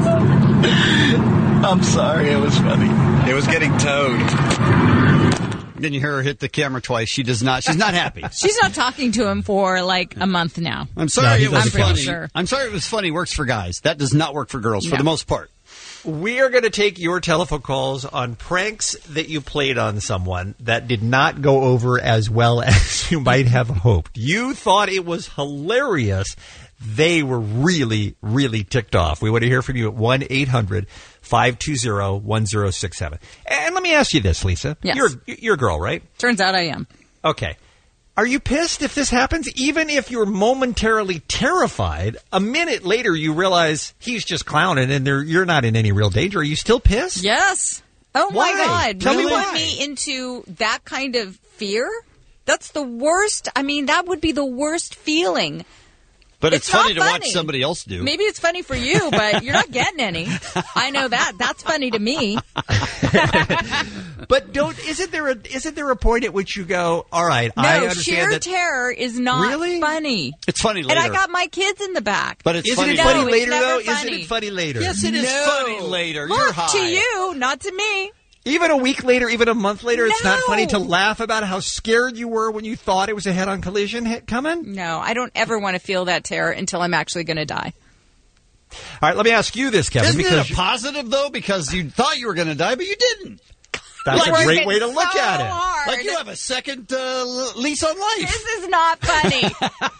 I'm sorry, it was funny. It was getting towed. Then you hear her hit the camera twice. She's not happy. She's not talking to him for like a month now. I'm sorry it was funny. Sure. I'm sorry it was funny. Works for guys. That does not work for girls for the most part. We are going to take your telephone calls on pranks that you played on someone that did not go over as well as you might have hoped. You thought it was hilarious. They were really, really ticked off. We want to hear from you at 1-800-520-1067. And let me ask you this, Lisa. Yes. You're a girl, right? Turns out I am. Okay. Are you pissed if this happens? Even if you're momentarily terrified, a minute later you realize he's just clowning and you're not in any real danger. Are you still pissed? Yes. Oh, Why? my God. Tell me put why. me into that kind of fear? That's the worst. I mean, that would be the worst feeling. But it's funny to funny. watch somebody else do. Maybe it's funny for you, but you're not getting any. I know that. That's funny to me. But isn't there a point at which you go, all right, No, I understand sheer that terror is not funny. It's funny later. And I got my kids in the back. But it's Isn't funny it funny later. later, though? Funny. Isn't it funny later? Yes, it is funny later. Look, You're high. to you, not to me. Even a week later, even a month later, it's not No. funny to laugh about how scared you were when you thought it was a head-on collision coming? No, I don't ever want to feel that terror until I'm actually going to die. All right, let me ask you this, Kevin. Isn't because it a positive, though? Because you thought you were going to die, but you didn't. That's We're a great working way to look so at it. hard. Like you have a second lease on life. This is not funny.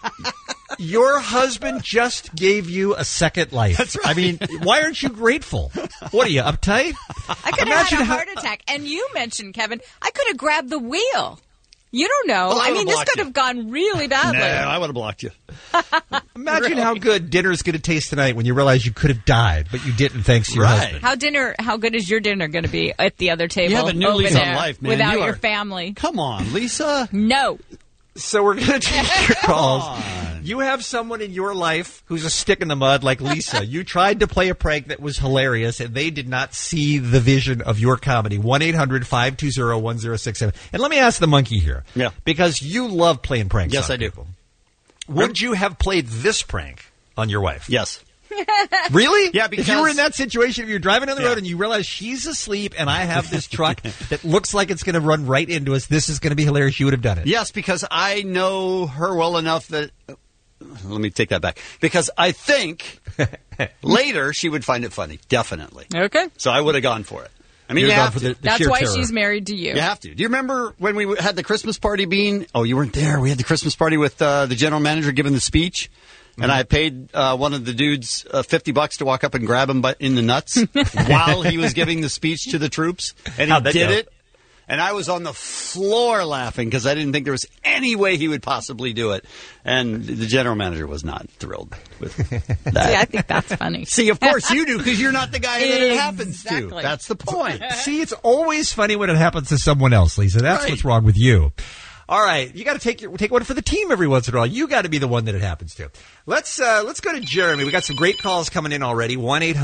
Your husband just gave you a second life. That's right. I mean, why aren't you grateful? What are you, uptight? I could have had a heart attack. And you mentioned, Kevin, I could have grabbed the wheel. You don't know. Well, I I mean, this would've could blocked have gone really badly. Nah, I would have blocked you. Imagine how good dinner's going to taste tonight when you realize you could have died, but you didn't thanks to your husband. How good is your dinner going to be at the other table? You have a new over lease there on life, man. Without You your are- family. Come on, Lisa. No. So we're going to take your calls. You have someone in your life who's a stick in the mud like Lisa. You tried to play a prank that was hilarious, and they did not see the vision of your comedy. 1-800-520-1067. And let me ask the monkey here. Yeah. Because you love playing pranks. Yes, on I do. people. Would you have played this prank on your wife? Yes. Really? Yeah, because if you were in that situation, if you're driving on the road and you realize she's asleep and I have this truck that looks like it's going to run right into us, this is going to be hilarious, you would have done it. Yes, because I know her well enough that... Let me take that back. Because I think later she would find it funny. Definitely. Okay. So I would have gone for it. I mean, You're you gone have for to. the That's sheer why terror. she's married to you. You have to. Do you remember when we had the Christmas party, Bean? Oh, you weren't there. We had the Christmas party with the general manager giving the speech. And I paid one of the dudes $50 to walk up and grab him in the nuts while he was giving the speech to the troops. And he How'd that did go? it. And I was on the floor laughing because I didn't think there was any way he would possibly do it. And the general manager was not thrilled with that. See, I think that's funny. See, of course you do because you're not the guy that it happens to. Exactly. That's the point. See, it's always funny when it happens to someone else, Lisa. That's Right. what's wrong with you. All right, you got to take one for the team every once in a while. You got to be the one that it happens to. Let's go to Jeremy. We got some great calls coming in already.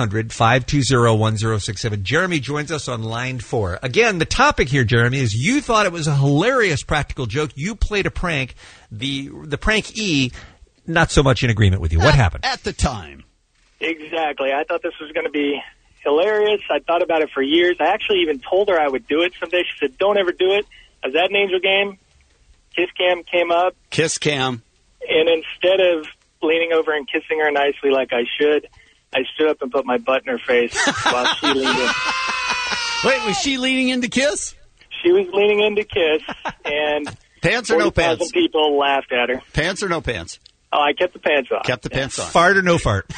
1-800-520-1067. Jeremy joins us on line 4. Again, the topic here, Jeremy, is you thought it was a hilarious practical joke. You played a prank. The prank E, not so much in agreement with you. What happened? At the time. Exactly. I thought this was going to be hilarious. I thought about it for years. I actually even told her I would do it someday. She said, don't ever do it. I was at an Angel game. Kiss Cam came up. Kiss Cam. And instead of leaning over and kissing her nicely like I should, I stood up and put my butt in her face while she leaned in. Wait, was she leaning in to kiss? She was leaning in to kiss, and Pants or no 40,000 pants? people laughed at her. Pants or no pants? Oh, I kept the pants on. Kept the pants on. Fart or no fart?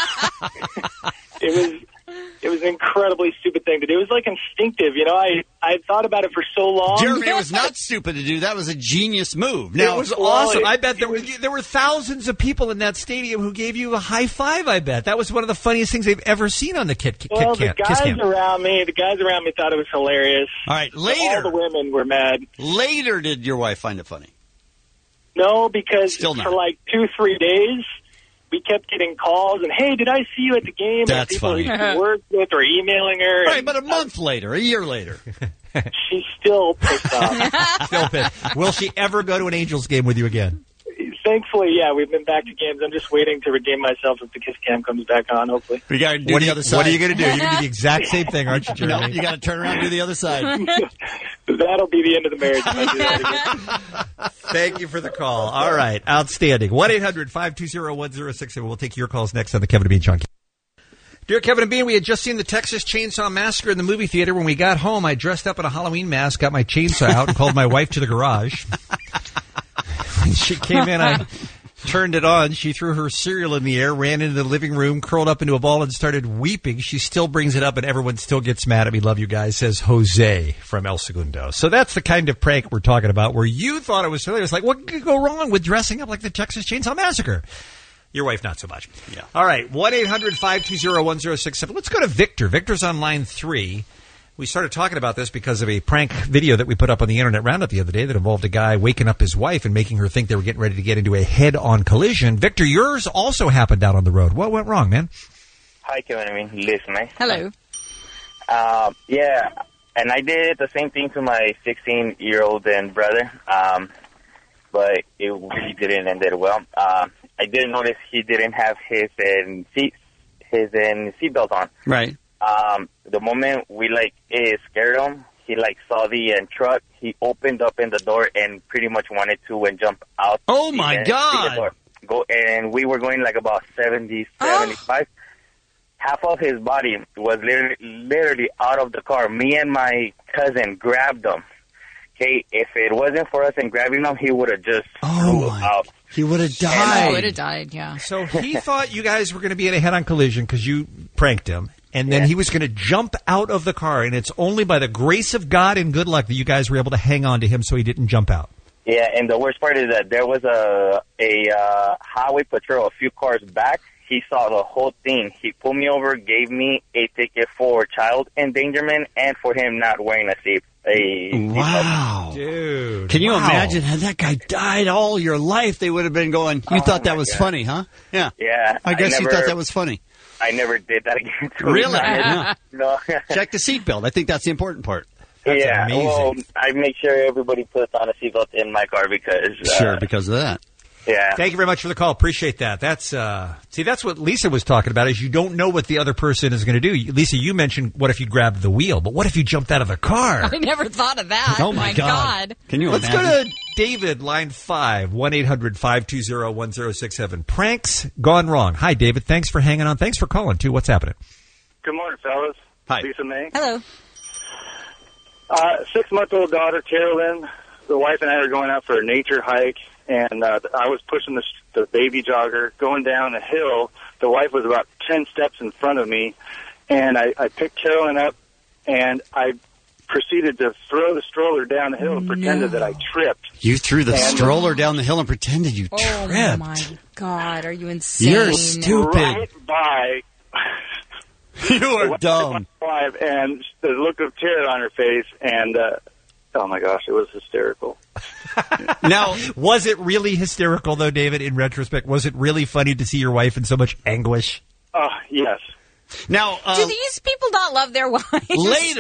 It was an incredibly stupid thing to do. It was like instinctive, you know. I thought about it for so long. Jeremy, it was not stupid to do. That was a genius move. Now, it was awesome. I bet there were thousands of people in that stadium who gave you a high five. I bet that was one of the funniest things they've ever seen on the Kiss Cam. The guys around me thought it was hilarious. All right, later. All the women were mad. Later, did your wife find it funny? No, because Still not. for like 2-3 days, we kept getting calls and, hey, did I see you at the game? That's people funny. who she worked with or emailing her. Right, and but a month later, a year later. she's still pissed off. Still pissed. Will she ever go to an Angels game with you again? Thankfully, yeah, we've been back to games. I'm just waiting to redeem myself if the kiss cam comes back on, hopefully. We got to do the other side. What are you going to do? You're going to do the exact same thing, aren't you, Jeremy? No, you got to turn around and do the other side. That'll be the end of the marriage if I do that again. Thank you for the call. All right, outstanding. 1-800-520-1067. We'll take your calls next on the Kevin and Bean Show. Dear Kevin and Bean, we had just seen the Texas Chainsaw Massacre in the movie theater. When we got home, I dressed up in a Halloween mask, got my chainsaw out, and called my wife to the garage. When she came in, I turned it on. She threw her cereal in the air, ran into the living room, curled up into a ball, and started weeping. She still brings it up, and everyone still gets mad at me. Love you guys, says Jose from El Segundo. So that's the kind of prank we're talking about, where you thought it was hilarious. Like, what could go wrong with dressing up like the Texas Chainsaw Massacre? Your wife, not so much. Yeah. All right, 1-800-520-1067. Let's go to Victor. Victor's on line 3. We started talking about this because of a prank video that we put up on the Internet Roundup the other day that involved a guy waking up his wife and making her think they were getting ready to get into a head-on collision. Victor, yours also happened out on the road. What went wrong, man? Hi, Kevin. I mean, listen, man. Hello. Yeah, and I did the same thing to my 16-year-old and brother, but it really didn't end it well. I didn't notice he didn't have his seatbelt on. Right. The moment we scared him, he saw the truck. He opened up in the door and pretty much wanted to jump out. Oh my God! And we were going about 70, 75. Half of his body was literally out of the car. Me and my cousin grabbed him. Okay, if it wasn't for us and grabbing him, he would have just flew out. He would have died. He would have died, yeah. So he thought you guys were going to be in a head-on collision because you pranked him, and then he was going to jump out of the car, and it's only by the grace of God and good luck that you guys were able to hang on to him so he didn't jump out. Yeah, and the worst part is that there was a highway patrol a few cars back. He saw the whole thing. He pulled me over, gave me a ticket for child endangerment and for him not wearing a seat. Wow. Dude. Can you imagine, had that guy died all your life, they would have been going, you thought that was funny, huh? Yeah. Yeah. I guess you thought that was funny. I never did that again. Really? Yeah. No. Check the seatbelt. I think that's the important part. That's amazing. Well, I make sure everybody puts on a seatbelt in my car because... Sure, because of that. Yeah. Thank you very much for the call. Appreciate that. That's that's what Lisa was talking about, is you don't know what the other person is going to do. Lisa, you mentioned what if you grabbed the wheel, but what if you jumped out of the car? I never thought of that. Oh, my God. Can you imagine? Let's go to David, line 5, 1-800-520-1067. Pranks gone wrong. Hi, David. Thanks for hanging on. Thanks for calling, too. What's happening? Good morning, fellas. Hi. Lisa May. Hello. 6-month-old daughter, Carolyn. The wife and I were going out for a nature hike, and I was pushing the baby jogger going down a hill. The wife was about 10 steps in front of me, and I picked Carolyn up, and I proceeded to throw the stroller down the hill and pretended that I tripped. You threw the stroller down the hill and pretended you tripped. Oh, my God. Are you insane? You're stupid. Right by... You are dumb. And the look of terror on her face, and oh my gosh, it was hysterical. Now, was it really hysterical, though, David, in retrospect? Was it really funny to see your wife in so much anguish? Yes. Now, do these people not love their wives?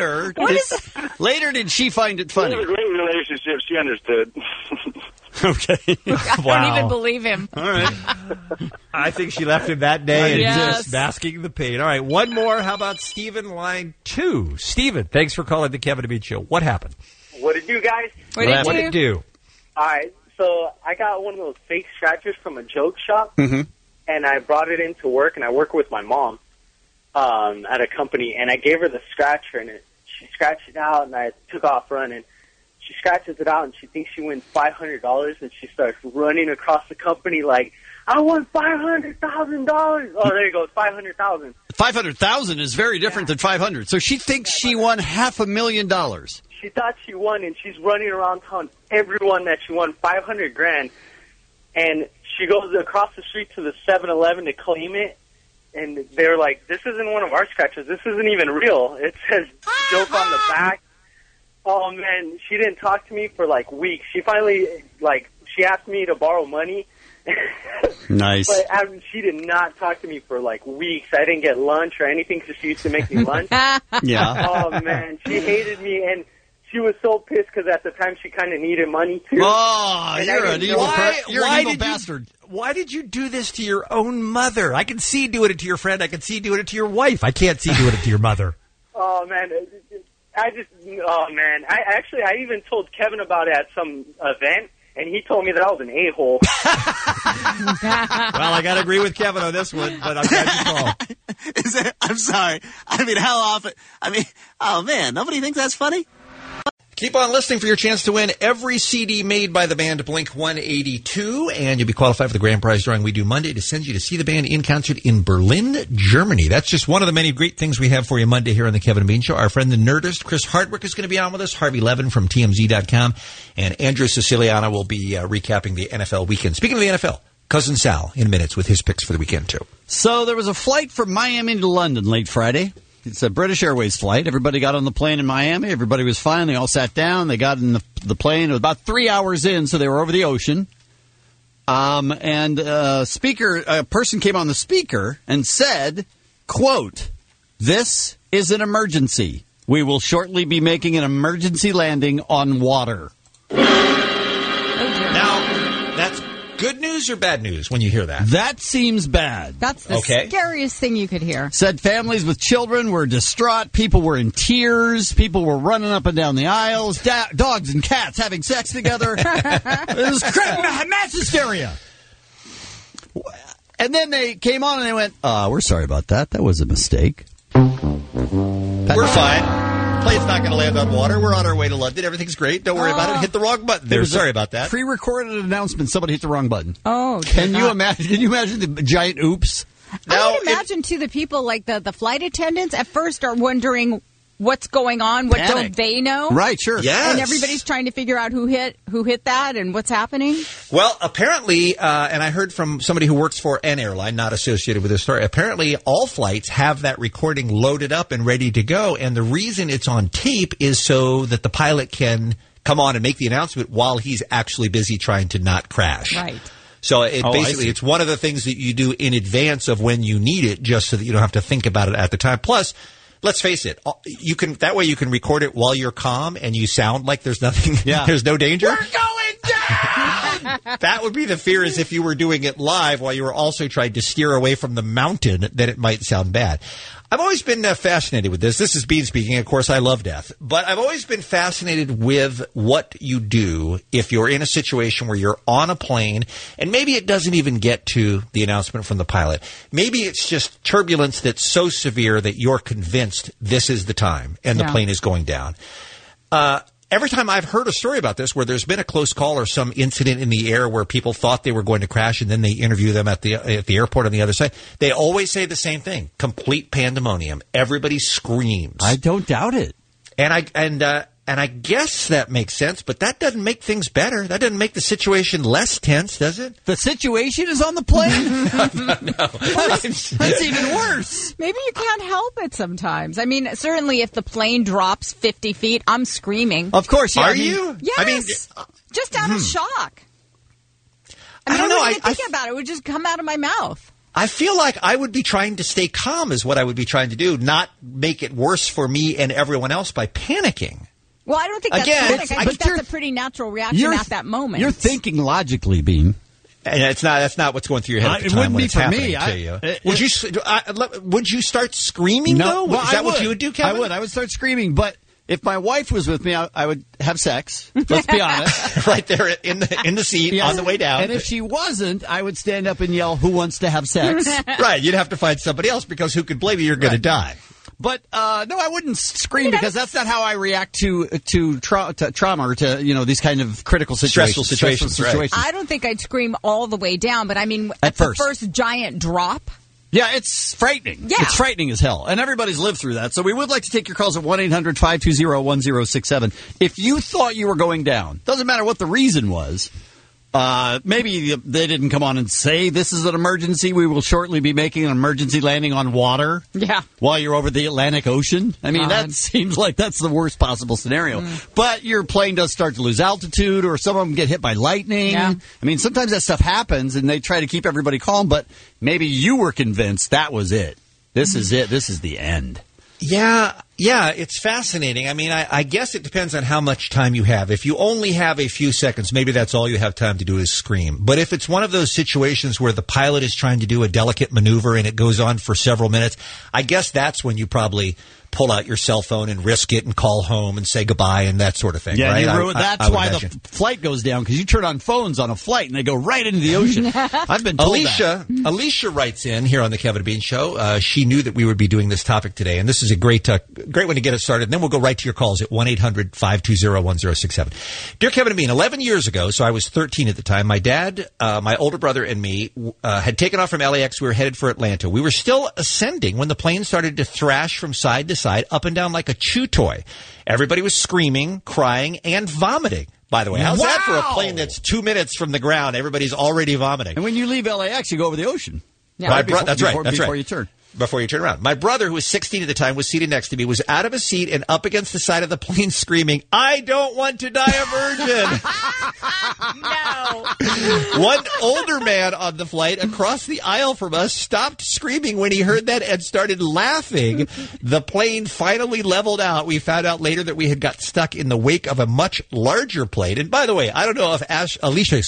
Later, did she find it funny? It was a great relationship. She understood. Okay. I don't even believe him. All right. I think she left him that day and Yes. just basking the pain. All right, one more. How about Stephen, line 2? Stephen, thanks for calling the Kevin and Bean Show. What happened? What did you guys? What did it do? All right, so I got one of those fake scratchers from a joke shop, Mm-hmm. and I brought it into work, and I work with my mom at a company, and I gave her the scratcher, and she scratched it out, and I took off running. She scratches it out, and she thinks she wins $500, and she starts running across the company like, I won $500,000. Oh, there you go, $500,000. 500,000 is very different than 500. So she thinks she won $500,000. She thought she won, and she's running around telling everyone that she won $500,000. And she goes across the street to the 7-Eleven to claim it, and they're like, "This isn't one of our scratches. This isn't even real. It says joke on the back." Oh man, she didn't talk to me for like weeks. She finally she asked me to borrow money. Nice. But she did not talk to me for like weeks. I didn't get lunch or anything because she used to make me lunch. Yeah. Oh man, she hated me, and she was so pissed because at the time she kind of needed money too. Oh, And you're an evil, why evil did bastard. Why did you do this to your own mother? I can see doing it to your friend. I can see doing it to your wife. I can't see doing it to your mother. Oh man, I even told Kevin about it at some event, and he told me that I was an a-hole. Well, I got to agree with Kevin on this one, but I'm glad you called. I'm sorry. I mean, how often? I mean, oh man, nobody thinks that's funny? Keep on listening for your chance to win every CD made by the band Blink-182, and you'll be qualified for the grand prize drawing we do Monday to send you to see the band in concert in Berlin, Germany. That's just one of the many great things we have for you Monday here on the Kevin and Bean Show. Our friend the Nerdist, Chris Hardwick, is going to be on with us, Harvey Levin from TMZ.com, and Andrew Siciliano will be recapping the NFL weekend. Speaking of the NFL, Cousin Sal in minutes with his picks for the weekend, too. So there was a flight from Miami to London late Friday. It's a British Airways flight. Everybody got on the plane in Miami. Everybody was fine. They all sat down. They got in the plane. It was about 3 hours in, so they were over the ocean. And a person came on the speaker and said, quote, "This is an emergency. We will shortly be making an emergency landing on water." Now, that's good news or bad news when you hear that? That seems bad. That's the scariest thing you could hear. Said families with children were distraught. People were in tears. People were running up and down the aisles. Dogs and cats having sex together. It was mass hysteria. And then they came on and they went, we're sorry about that. That was a mistake. We're fine. Plane's not going to land on water. We're on our way to London. Everything's great. Don't worry about it. Hit the wrong button. There. Sorry about that. Pre-recorded announcement. Somebody hit the wrong button. Oh, Can you imagine the giant oops? I would imagine, too, the people like the flight attendants at first are wondering what's going on. What don't they know? Right, sure. Yes. And everybody's trying to figure out who hit that and what's happening. Well, apparently, and I heard from somebody who works for an airline, not associated with this story, apparently all flights have that recording loaded up and ready to go. And the reason it's on tape is so that the pilot can come on and make the announcement while he's actually busy trying to not crash. Right. So it's one of the things that you do in advance of when you need it, just so that you don't have to think about it at the time. Plus, let's face it, that way you can record it while you're calm and you sound like there's nothing, there's no danger. We're going down! That would be the fear, is if you were doing it live while you were also trying to steer away from the mountain, then it might sound bad. I've always been fascinated with this. This is Bean speaking. Of course, I love death. But I've always been fascinated with what you do if you're in a situation where you're on a plane and maybe it doesn't even get to the announcement from the pilot. Maybe it's just turbulence that's so severe that you're convinced this is the time and the plane is going down. Every time I've heard a story about this where there's been a close call or some incident in the air where people thought they were going to crash and then they interview them at the airport on the other side, they always say the same thing: complete pandemonium. Everybody screams. I don't doubt it. And I guess that makes sense, but that doesn't make things better. That doesn't make the situation less tense, does it? The situation is on the plane? No. That's even worse. Maybe you can't help it sometimes. I mean, certainly if the plane drops 50 feet, I'm screaming. Of course, yeah. Are you? Yes. I mean, just out of shock. I don't know. I think about it. It would just come out of my mouth. I feel like I would be trying to stay calm is what I would be trying to do, not make it worse for me and everyone else by panicking. Well, I don't think that's panic. I think that's a pretty natural reaction at that moment. You're thinking logically, Bean. And that's not what's going through your head at the time when it's happening to you. Would you start screaming, though? Well, is that what you would do, Kevin? I would start screaming, but if my wife was with me, I would have sex. Let's be honest. Right there in the seat on the way down. And if she wasn't, I would stand up and yell, "Who wants to have sex?" Right. You'd have to find somebody else, because who could blame you? You're going to die. But no, I wouldn't scream, because that's not how I react to trauma or to these kind of critical situations, stressful situations. Right. I don't think I'd scream all the way down, but I mean at the first giant drop. Yeah, it's frightening. Yeah. It's frightening as hell. And everybody's lived through that. So we would like to take your calls at 1-800-520-1067. If you thought you were going down, doesn't matter what the reason was. Maybe they didn't come on and say this is an emergency. We will shortly be making an emergency landing on water. Yeah. While you're over the Atlantic Ocean. I mean, that seems like that's the worst possible scenario. But your plane does start to lose altitude, or some of them get hit by lightning. Yeah. I mean, sometimes that stuff happens, and they try to keep everybody calm. But maybe you were convinced that was it. This is it. This is the end. Yeah, it's fascinating. I mean, I guess it depends on how much time you have. If you only have a few seconds, maybe that's all you have time to do is scream. But if it's one of those situations where the pilot is trying to do a delicate maneuver and it goes on for several minutes, I guess that's when you probably pull out your cell phone and risk it and call home and say goodbye and that sort of thing. Yeah, right? That's why the flight goes down, because you turn on phones on a flight and they go right into the ocean. I've been told Alicia writes in here on the Kevin and Bean Show. She knew that we would be doing this topic today, and this is a great one to get us started. And then we'll go right to your calls at 1-800-520-1067. Dear Kevin and Bean, 11 years ago, so I was 13 at the time, my dad, my older brother, and me had taken off from LAX. We were headed for Atlanta. We were still ascending when the plane started to thrash from side to side, up and down like a chew toy. Everybody was screaming, crying, and vomiting. By the way, how's that for a plane that's 2 minutes from the ground? Everybody's already vomiting. And when you leave LAX, you go over the ocean. Yeah. That's right. Before you turn. Before you turn around. My brother, who was 16 at the time, was seated next to me, was out of his seat and up against the side of the plane screaming, "I don't want to die a virgin." No. One older man on the flight across the aisle from us stopped screaming when he heard that and started laughing. The plane finally leveled out. We found out later that we had got stuck in the wake of a much larger plane. And by the way, I don't know if Alicia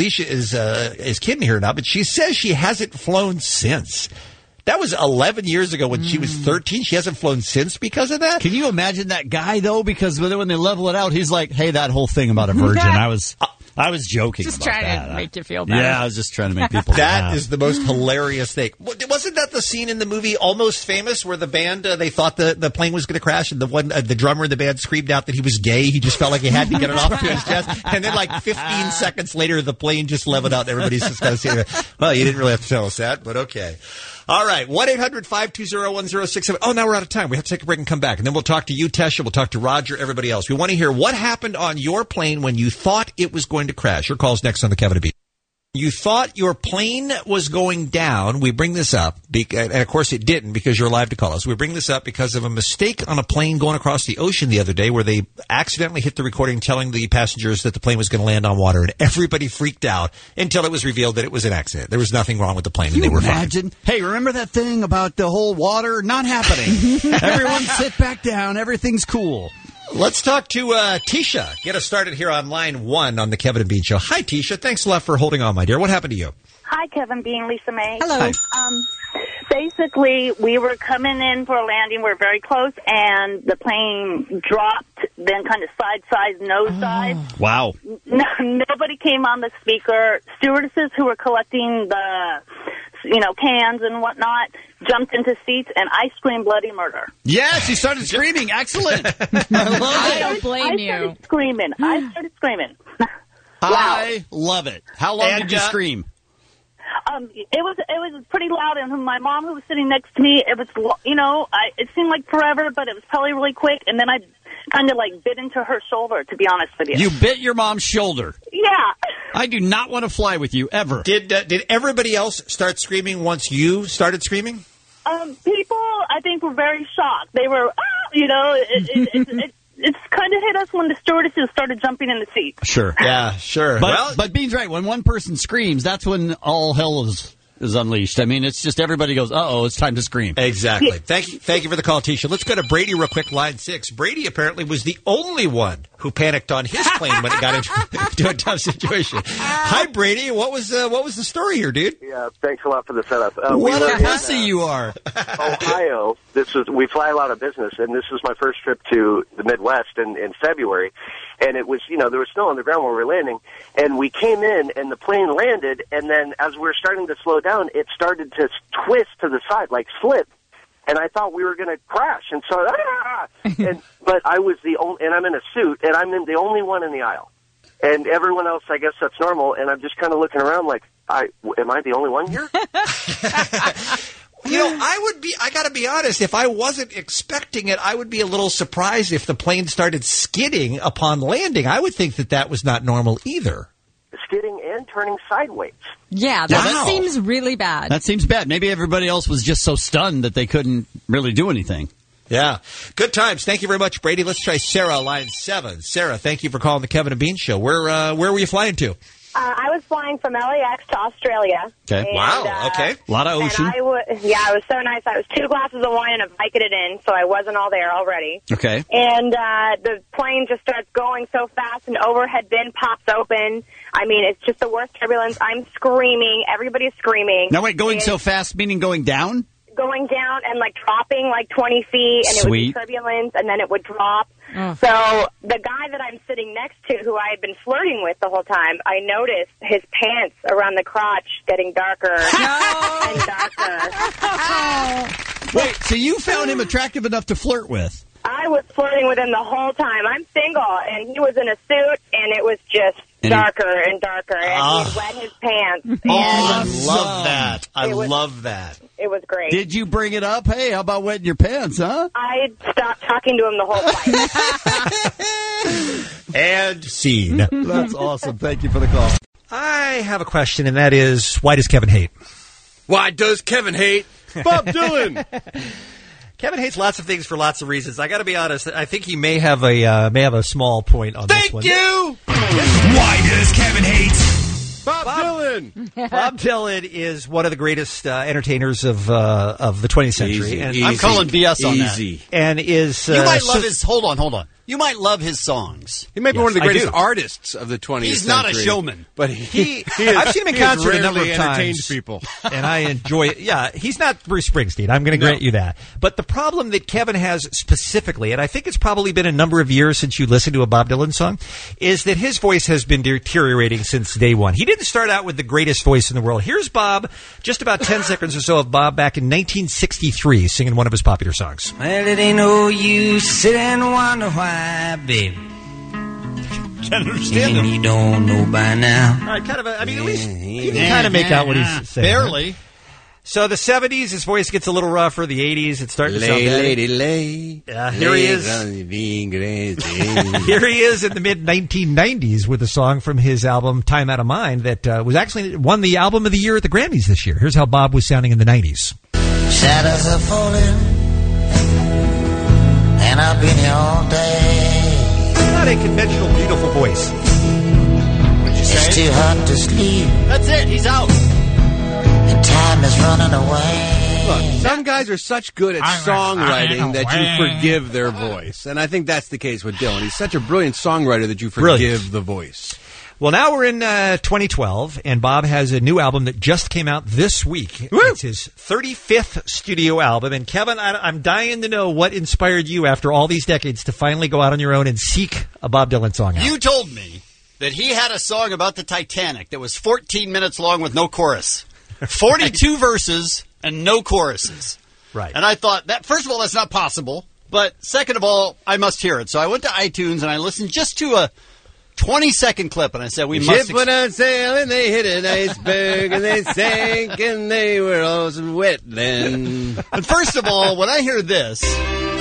is kidding here or not, but she says she hasn't flown since. That was 11 years ago when she was 13. She hasn't flown since because of that. Can you imagine that guy, though? Because when they level it out, he's like, hey, that whole thing about a virgin, I was joking just about that. Just trying to make you feel better. Yeah, I was just trying to make people That is the most hilarious thing. Wasn't that the scene in the movie Almost Famous where the band, they thought the plane was going to crash and the drummer in the band screamed out that he was gay? He just felt like he had to get it off to his chest. And then like 15 seconds later, the plane just leveled out and everybody's just kind of saying, well, you didn't really have to tell us that, but okay. All right, 1-800-520-1067. Oh, now we're out of time. We have to take a break and come back. And then we'll talk to you, Tesha. We'll talk to Roger, everybody else. We want to hear what happened on your plane when you thought it was going to crash. Your call's next on the Kevin and Bean. You thought your plane was going down. We bring this up, and of course it didn't because you're live to call us. We bring this up because of a mistake on a plane going across the ocean the other day where they accidentally hit the recording telling the passengers that the plane was going to land on water, and everybody freaked out until it was revealed that it was an accident. There was nothing wrong with the plane, and they were fine. Hey, remember that thing about the whole water? Not happening. Everyone sit back down. Everything's cool. Let's talk to Tisha. Get us started here on line 1 on the Kevin and Bean Show. Hi, Tisha. Thanks a lot for holding on, my dear. What happened to you? Hi, Kevin Bean, Lisa May. Hello. Basically, we were coming in for a landing. We were very close, and the plane dropped, then kind of side, nosedive. Wow. Nobody came on the speaker. Stewardesses who were collecting the cans and whatnot jumped into seats, and I screamed bloody murder. Yes, you started screaming. Excellent. I don't blame you. I started screaming. Wow. I love it. How long did you scream? It was pretty loud, and my mom, who was sitting next to me, it was, it seemed like forever, but it was probably really quick, and then I kind of bit into her shoulder, to be honest with you. You bit your mom's shoulder? Yeah. I do not want to fly with you, ever. Did everybody else start screaming once you started screaming? People, I think, were very shocked. They were, it's kind of hit us when the stewardesses started jumping in the seat. Sure. Yeah, sure. But Bean's right. When one person screams, that's when all hell is unleashed. I mean, it's just everybody goes, uh-oh, it's time to scream. Exactly. Yeah. Thank you for the call, Tisha. Let's go to Brady real quick, line 6. Brady apparently was the only one who panicked on his plane when it got into a tough situation. Hi, Brady. What was the story here, dude? Yeah, thanks a lot for the setup. What a pussy you are. Ohio. We fly a lot of business, and this was my first trip to the Midwest in February. And it was, there was snow on the ground where we were landing. And we came in, and the plane landed, and then as we were starting to slow down, it started to twist to the side, like slip. And I thought we were going to crash. And so, but I was the only, and I'm in a suit, and I'm the only one in the aisle. And everyone else, I guess that's normal. And I'm just kind of looking around like, am I the only one here? I got to be honest, if I wasn't expecting it, I would be a little surprised if the plane started skidding upon landing. I would think that was not normal either. Skidding and turning sideways. Yeah, that seems really bad. That seems bad. Maybe everybody else was just so stunned that they couldn't really do anything. Yeah. Good times. Thank you very much, Brady. Let's try Sarah, line 7. Sarah, thank you for calling the Kevin and Bean Show. Where were you flying to? I was flying from LAX to Australia. Okay. And, Wow. Okay. A lot of ocean. It was so nice. I was 2 glasses of wine and a Vicodin, so I wasn't all there already. Okay. And the plane just starts going so fast, and overhead bin pops open. I mean, it's just the worst turbulence. I'm screaming. Everybody's screaming. Now, wait, going so fast, meaning going down? Going down and, like, dropping, like, 20 feet, and it would be turbulence, and then it would drop. Oh. So the guy that I'm sitting next to, who I had been flirting with the whole time, I noticed his pants around the crotch getting darker and darker. Wait, so you found him attractive enough to flirt with? I was flirting with him the whole time. I'm single, and he was in a suit, and it was just darker and darker, and he wet his pants. And I love that. I love that. It was great. Did you bring it up? Hey, how about wetting your pants, huh? I stopped talking to him the whole flight. And scene. That's awesome. Thank you for the call. I have a question, and that is, why does Kevin hate? Why does Kevin hate Bob Dylan? Kevin hates lots of things for lots of reasons. I got to be honest. I think he may have a small point on this one. Thank you. Why does Kevin hate Bob Dylan? Bob Dylan is one of the greatest entertainers of the 20th century. Easy. I'm calling BS on that. And is you might love his. Hold on. You might love his songs. He might be one of the greatest artists of the 20th century. He's not a showman, but I've seen him in concert a number of times. People, and I enjoy it. Yeah, he's not Bruce Springsteen. I'm going to grant you that. But the problem that Kevin has specifically, and I think it's probably been a number of years since you listened to a Bob Dylan song, is that his voice has been deteriorating since day one. He didn't start out with the greatest voice in the world. Here's Bob, just about 10 seconds or so of Bob back in 1963, singing one of his popular songs. Well, it ain't no use sit and wonder why, baby. Can't understand him. You don't know by now. All right, at least you can kind of make out what he's saying. Barely. Right? So the 70s, his voice gets a little rougher. The 80s, it's starting to sound better. Here he is. Here he is in the mid-1990s with a song from his album Time Out of Mind that was actually won the Album of the Year at the Grammys this year. Here's how Bob was sounding in the 90s. Shadows are falling, and I've been here all day. Not a conventional, beautiful voice. What'd you say? It's too hot to sleep. That's it. He's out. And time is running away. Look, some guys are such good at songwriting that you forgive their voice. And I think that's the case with Dylan. He's such a brilliant songwriter that you forgive the voice. Well, now we're in 2012, and Bob has a new album that just came out this week. Woo! It's his 35th studio album. And Kevin, I'm dying to know what inspired you after all these decades to finally go out on your own and seek a Bob Dylan song out. You told me that he had a song about the Titanic that was 14 minutes long with no chorus. 42 verses and no choruses. Right. And I thought, that first of all, that's not possible. But second of all, I must hear it. So I went to iTunes and I listened just to a 20-second clip, and I said, the ship went on sail, and they hit an iceberg, and they sank, and they were all wet then. And first of all, when I hear this... It's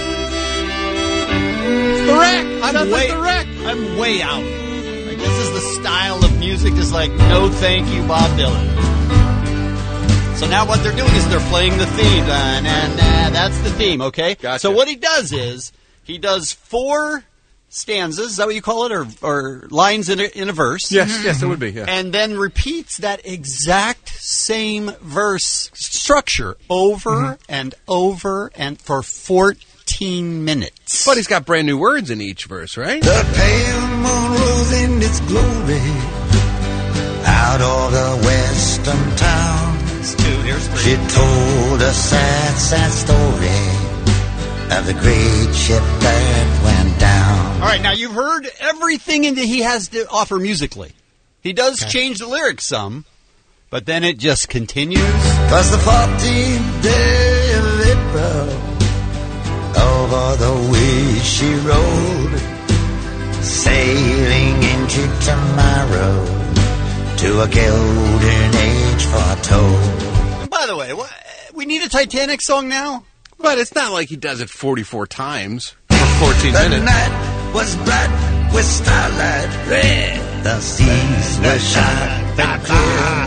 the wreck! I'm way out. Like, this is the style of music that's like, no thank you, Bob Dylan. So now what they're doing is they're playing the theme. That's the theme, okay? Gotcha. So what he does is, he does 4... stanzas, is that what you call it? Or lines in a verse? Yes, it would be. Yeah. And then repeats that exact same verse structure over and over and for 14 minutes. But he's got brand new words in each verse, right? The pale moon rose in its glory out of the western town. Here's 2, here's 3. She told a sad, sad story of the great ship that went down. All right, now you've heard everything that he has to offer musically. He does change the lyrics some, but then it just continues. 'Twas the 14th day of April, over the way she rode, sailing into tomorrow, to a golden age foretold. By the way, we need a Titanic song now? But it's not like he does it 44 times for 14 minutes. The night was bright with starlight red. The seas were sharp and clear.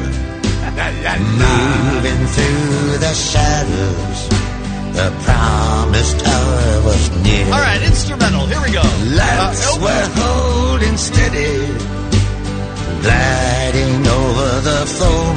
Moving through the shadows, the promised hour was near. All right, instrumental. Here we go. Lights were holding steady. gliding over the foam.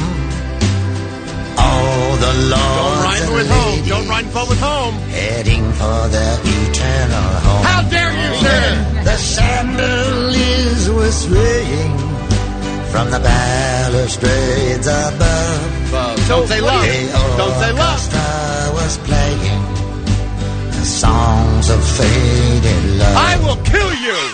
All the lords and ladies. Don't run with home. Heading for their eternal home. How dare you, sir! The chandeliers were swaying from the balustrades above. Don't say love. Don't say love. Orchestra was playing the songs of faded love. I will kill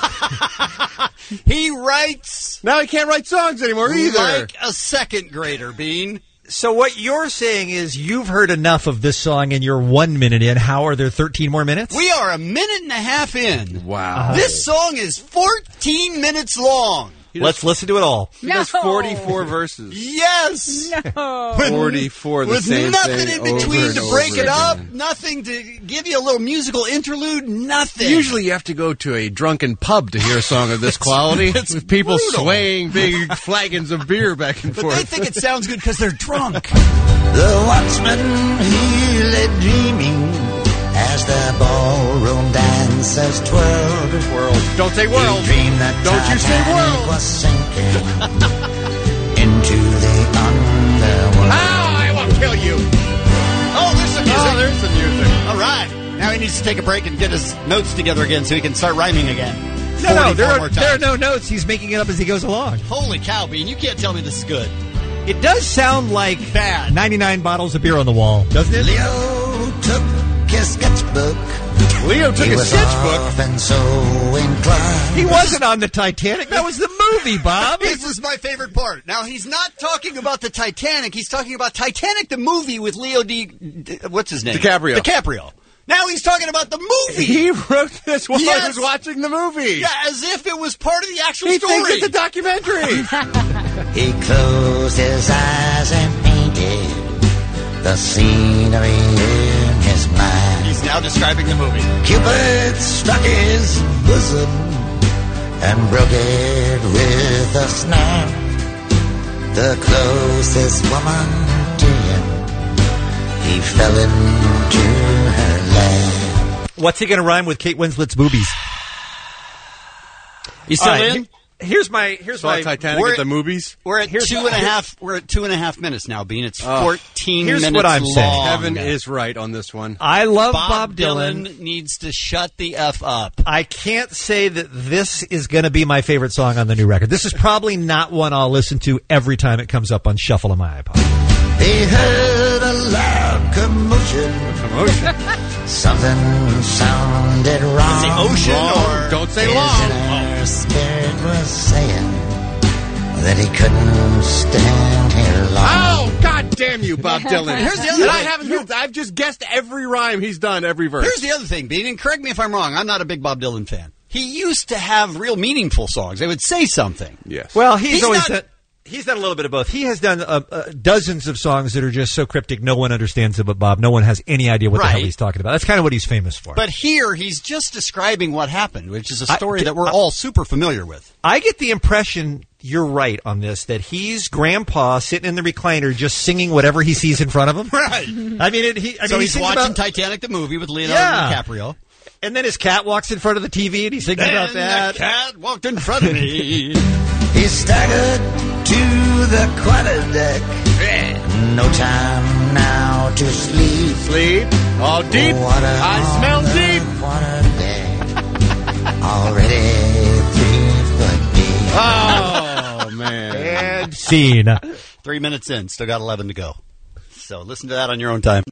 you. He writes. Now he can't write songs anymore either. Like a second grader, Bean. So what you're saying is you've heard enough of this song and you're 1 minute in. How are there 13 more minutes? We are a minute and a half in. Wow. This song is 14 minutes long. Let's listen to it all. He does 44 verses. Yes. No. 44 the same with nothing thing in between over to and break over it up, again. nothing to give you a little musical interlude, nothing. Usually you have to go to a drunken pub to hear a song of this quality. With people swaying big flagons of beer back and but forth. they think it sounds good because they're drunk. The watchman, he lay dreaming as the ballroom dancers twirled. Don't say world. He dreamed that Don't you say Titanic world. was sinking into the underworld. I will kill you. Oh, there's some music. Oh, there's the music. All right. Now he needs to take a break and get his notes together again so he can start rhyming again. No, there are no notes. He's making it up as he goes along. Holy cow, Bean. You can't tell me this is good. It does sound like bad. 99 bottles of beer on the wall, doesn't it? Leo took his sketchbook. Leo took his sketchbook. And so inclined. He wasn't on the Titanic. That was the movie, Bob. This is my favorite part. Now, he's not talking about the Titanic. He's talking about Titanic, the movie with Leo what's his name? DiCaprio. Now he's talking about the movie. He wrote this while I was watching the movie. Yeah, as if it was part of the actual he story. He thinks it's a documentary. He closed his eyes and painted the scenery in his mind. He's now describing the movie. Cupid struck his bosom and broke it with a snap. The closest woman to him, he fell into her lap. What's he going to rhyme with Kate Winslet's boobies? You still in? Here's my Titanic at the movies. We're at 2.5. We're at 2.5 minutes now, Bean. It's 14 here's minutes what I'm long. saying. Kevin is right on this one. I love Bob Dylan. Needs to shut the F up. I can't say that this is going to be my favorite song on the new record. This is probably not one I'll listen to every time it comes up on Shuffle on my iPod. They heard a loud commotion. Something sounded wrong. Is the ocean or don't say his long. Inner spirit was saying that he couldn't stand here long. Oh, God damn you, Bob Dylan. Here's the other thing. I've just guessed every rhyme he's done, every verse. Here's the other thing, Bean, and correct me if I'm wrong. I'm not a big Bob Dylan fan. He used to have real meaningful songs. They would say something. Yes. Well, he's done a little bit of both. He has done dozens of songs that are just so cryptic no one understands them but Bob. No one has any idea what the hell he's talking about. That's kind of what he's famous for. But here, he's just describing what happened, which is a story that we're all super familiar with. I get the impression, you're right on this, that he's grandpa sitting in the recliner just singing whatever he sees in front of him. Right. He's watching Titanic the movie with Leonardo DiCaprio. And then his cat walks in front of the TV and he's thinking about that. The cat walked in front of me. He staggered to the quarterdeck. No time now to sleep. Sleep. All deep. I smell deep. Already 3 foot deep. Oh, man. And scene. 3 minutes in. Still got 11 to go. So listen to that on your own time.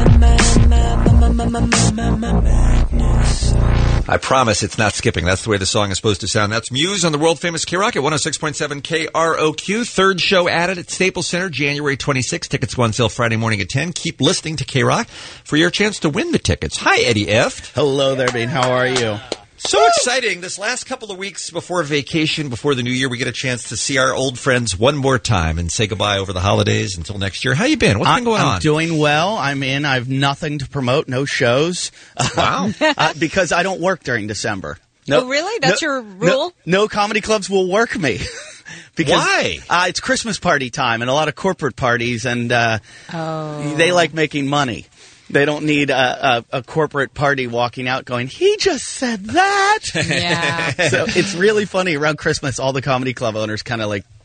I promise it's not skipping. That's the way the song is supposed to sound. That's Muse on the world-famous K-Rock at 106.7 KROQ. Third show added at Staples Center, January 26th. Tickets go on sale Friday morning at 10. Keep listening to K-Rock for your chance to win the tickets. Hi, Eddie F. Hello there, Bean. How are you? So exciting. This last couple of weeks before vacation, before the new year, we get a chance to see our old friends one more time and say goodbye over the holidays until next year. How you been? What's been going on? I'm doing well. I have nothing to promote, no shows. Wow. Because I don't work during December. No, really? That's your rule? No comedy clubs will work me. Because, why? It's Christmas party time and a lot of corporate parties, and they like making money. They don't need a corporate party walking out going, he just said that. Yeah. So it's really funny. Around Christmas, all the comedy club owners kind of like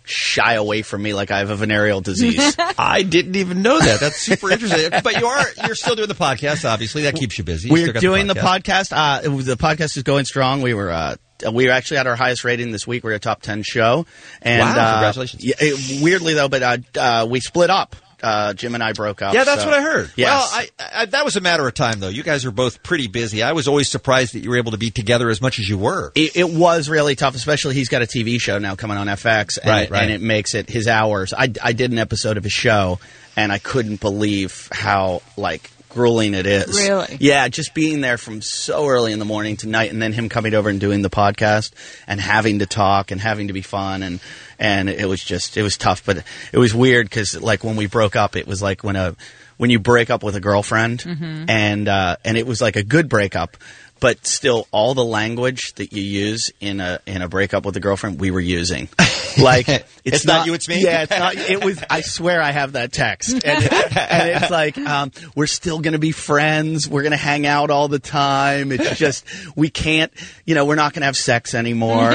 shy away from me like I have a venereal disease. I didn't even know that. That's super interesting. But you're still doing the podcast, obviously. That keeps you busy. We're doing the podcast. The podcast is going strong. We were actually at our highest rating this week. We're a top 10 show. And, wow, congratulations. Weirdly, though, but we split up. Jim and I broke up. Yeah, that's what I heard. Yes. Well, I that was a matter of time, though. You guys are both pretty busy. I was always surprised that you were able to be together as much as you were. It was really tough, especially he's got a TV show now coming on FX, and, and it makes it his hours. I did an episode of his show, and I couldn't believe how, grueling it is. Really? Yeah, just being there from so early in the morning to night, and then him coming over and doing the podcast and having to talk and having to be fun, and it was tough, but it was weird because when we broke up, it was like when you break up with a girlfriend, and it was like a good breakup. But still, all the language that you use in a breakup with a girlfriend, we were using. It's not you, it's me. Yeah, it's not. It was. I swear, I have that text, and it's like we're still going to be friends. We're going to hang out all the time. It's just we can't. We're not going to have sex anymore.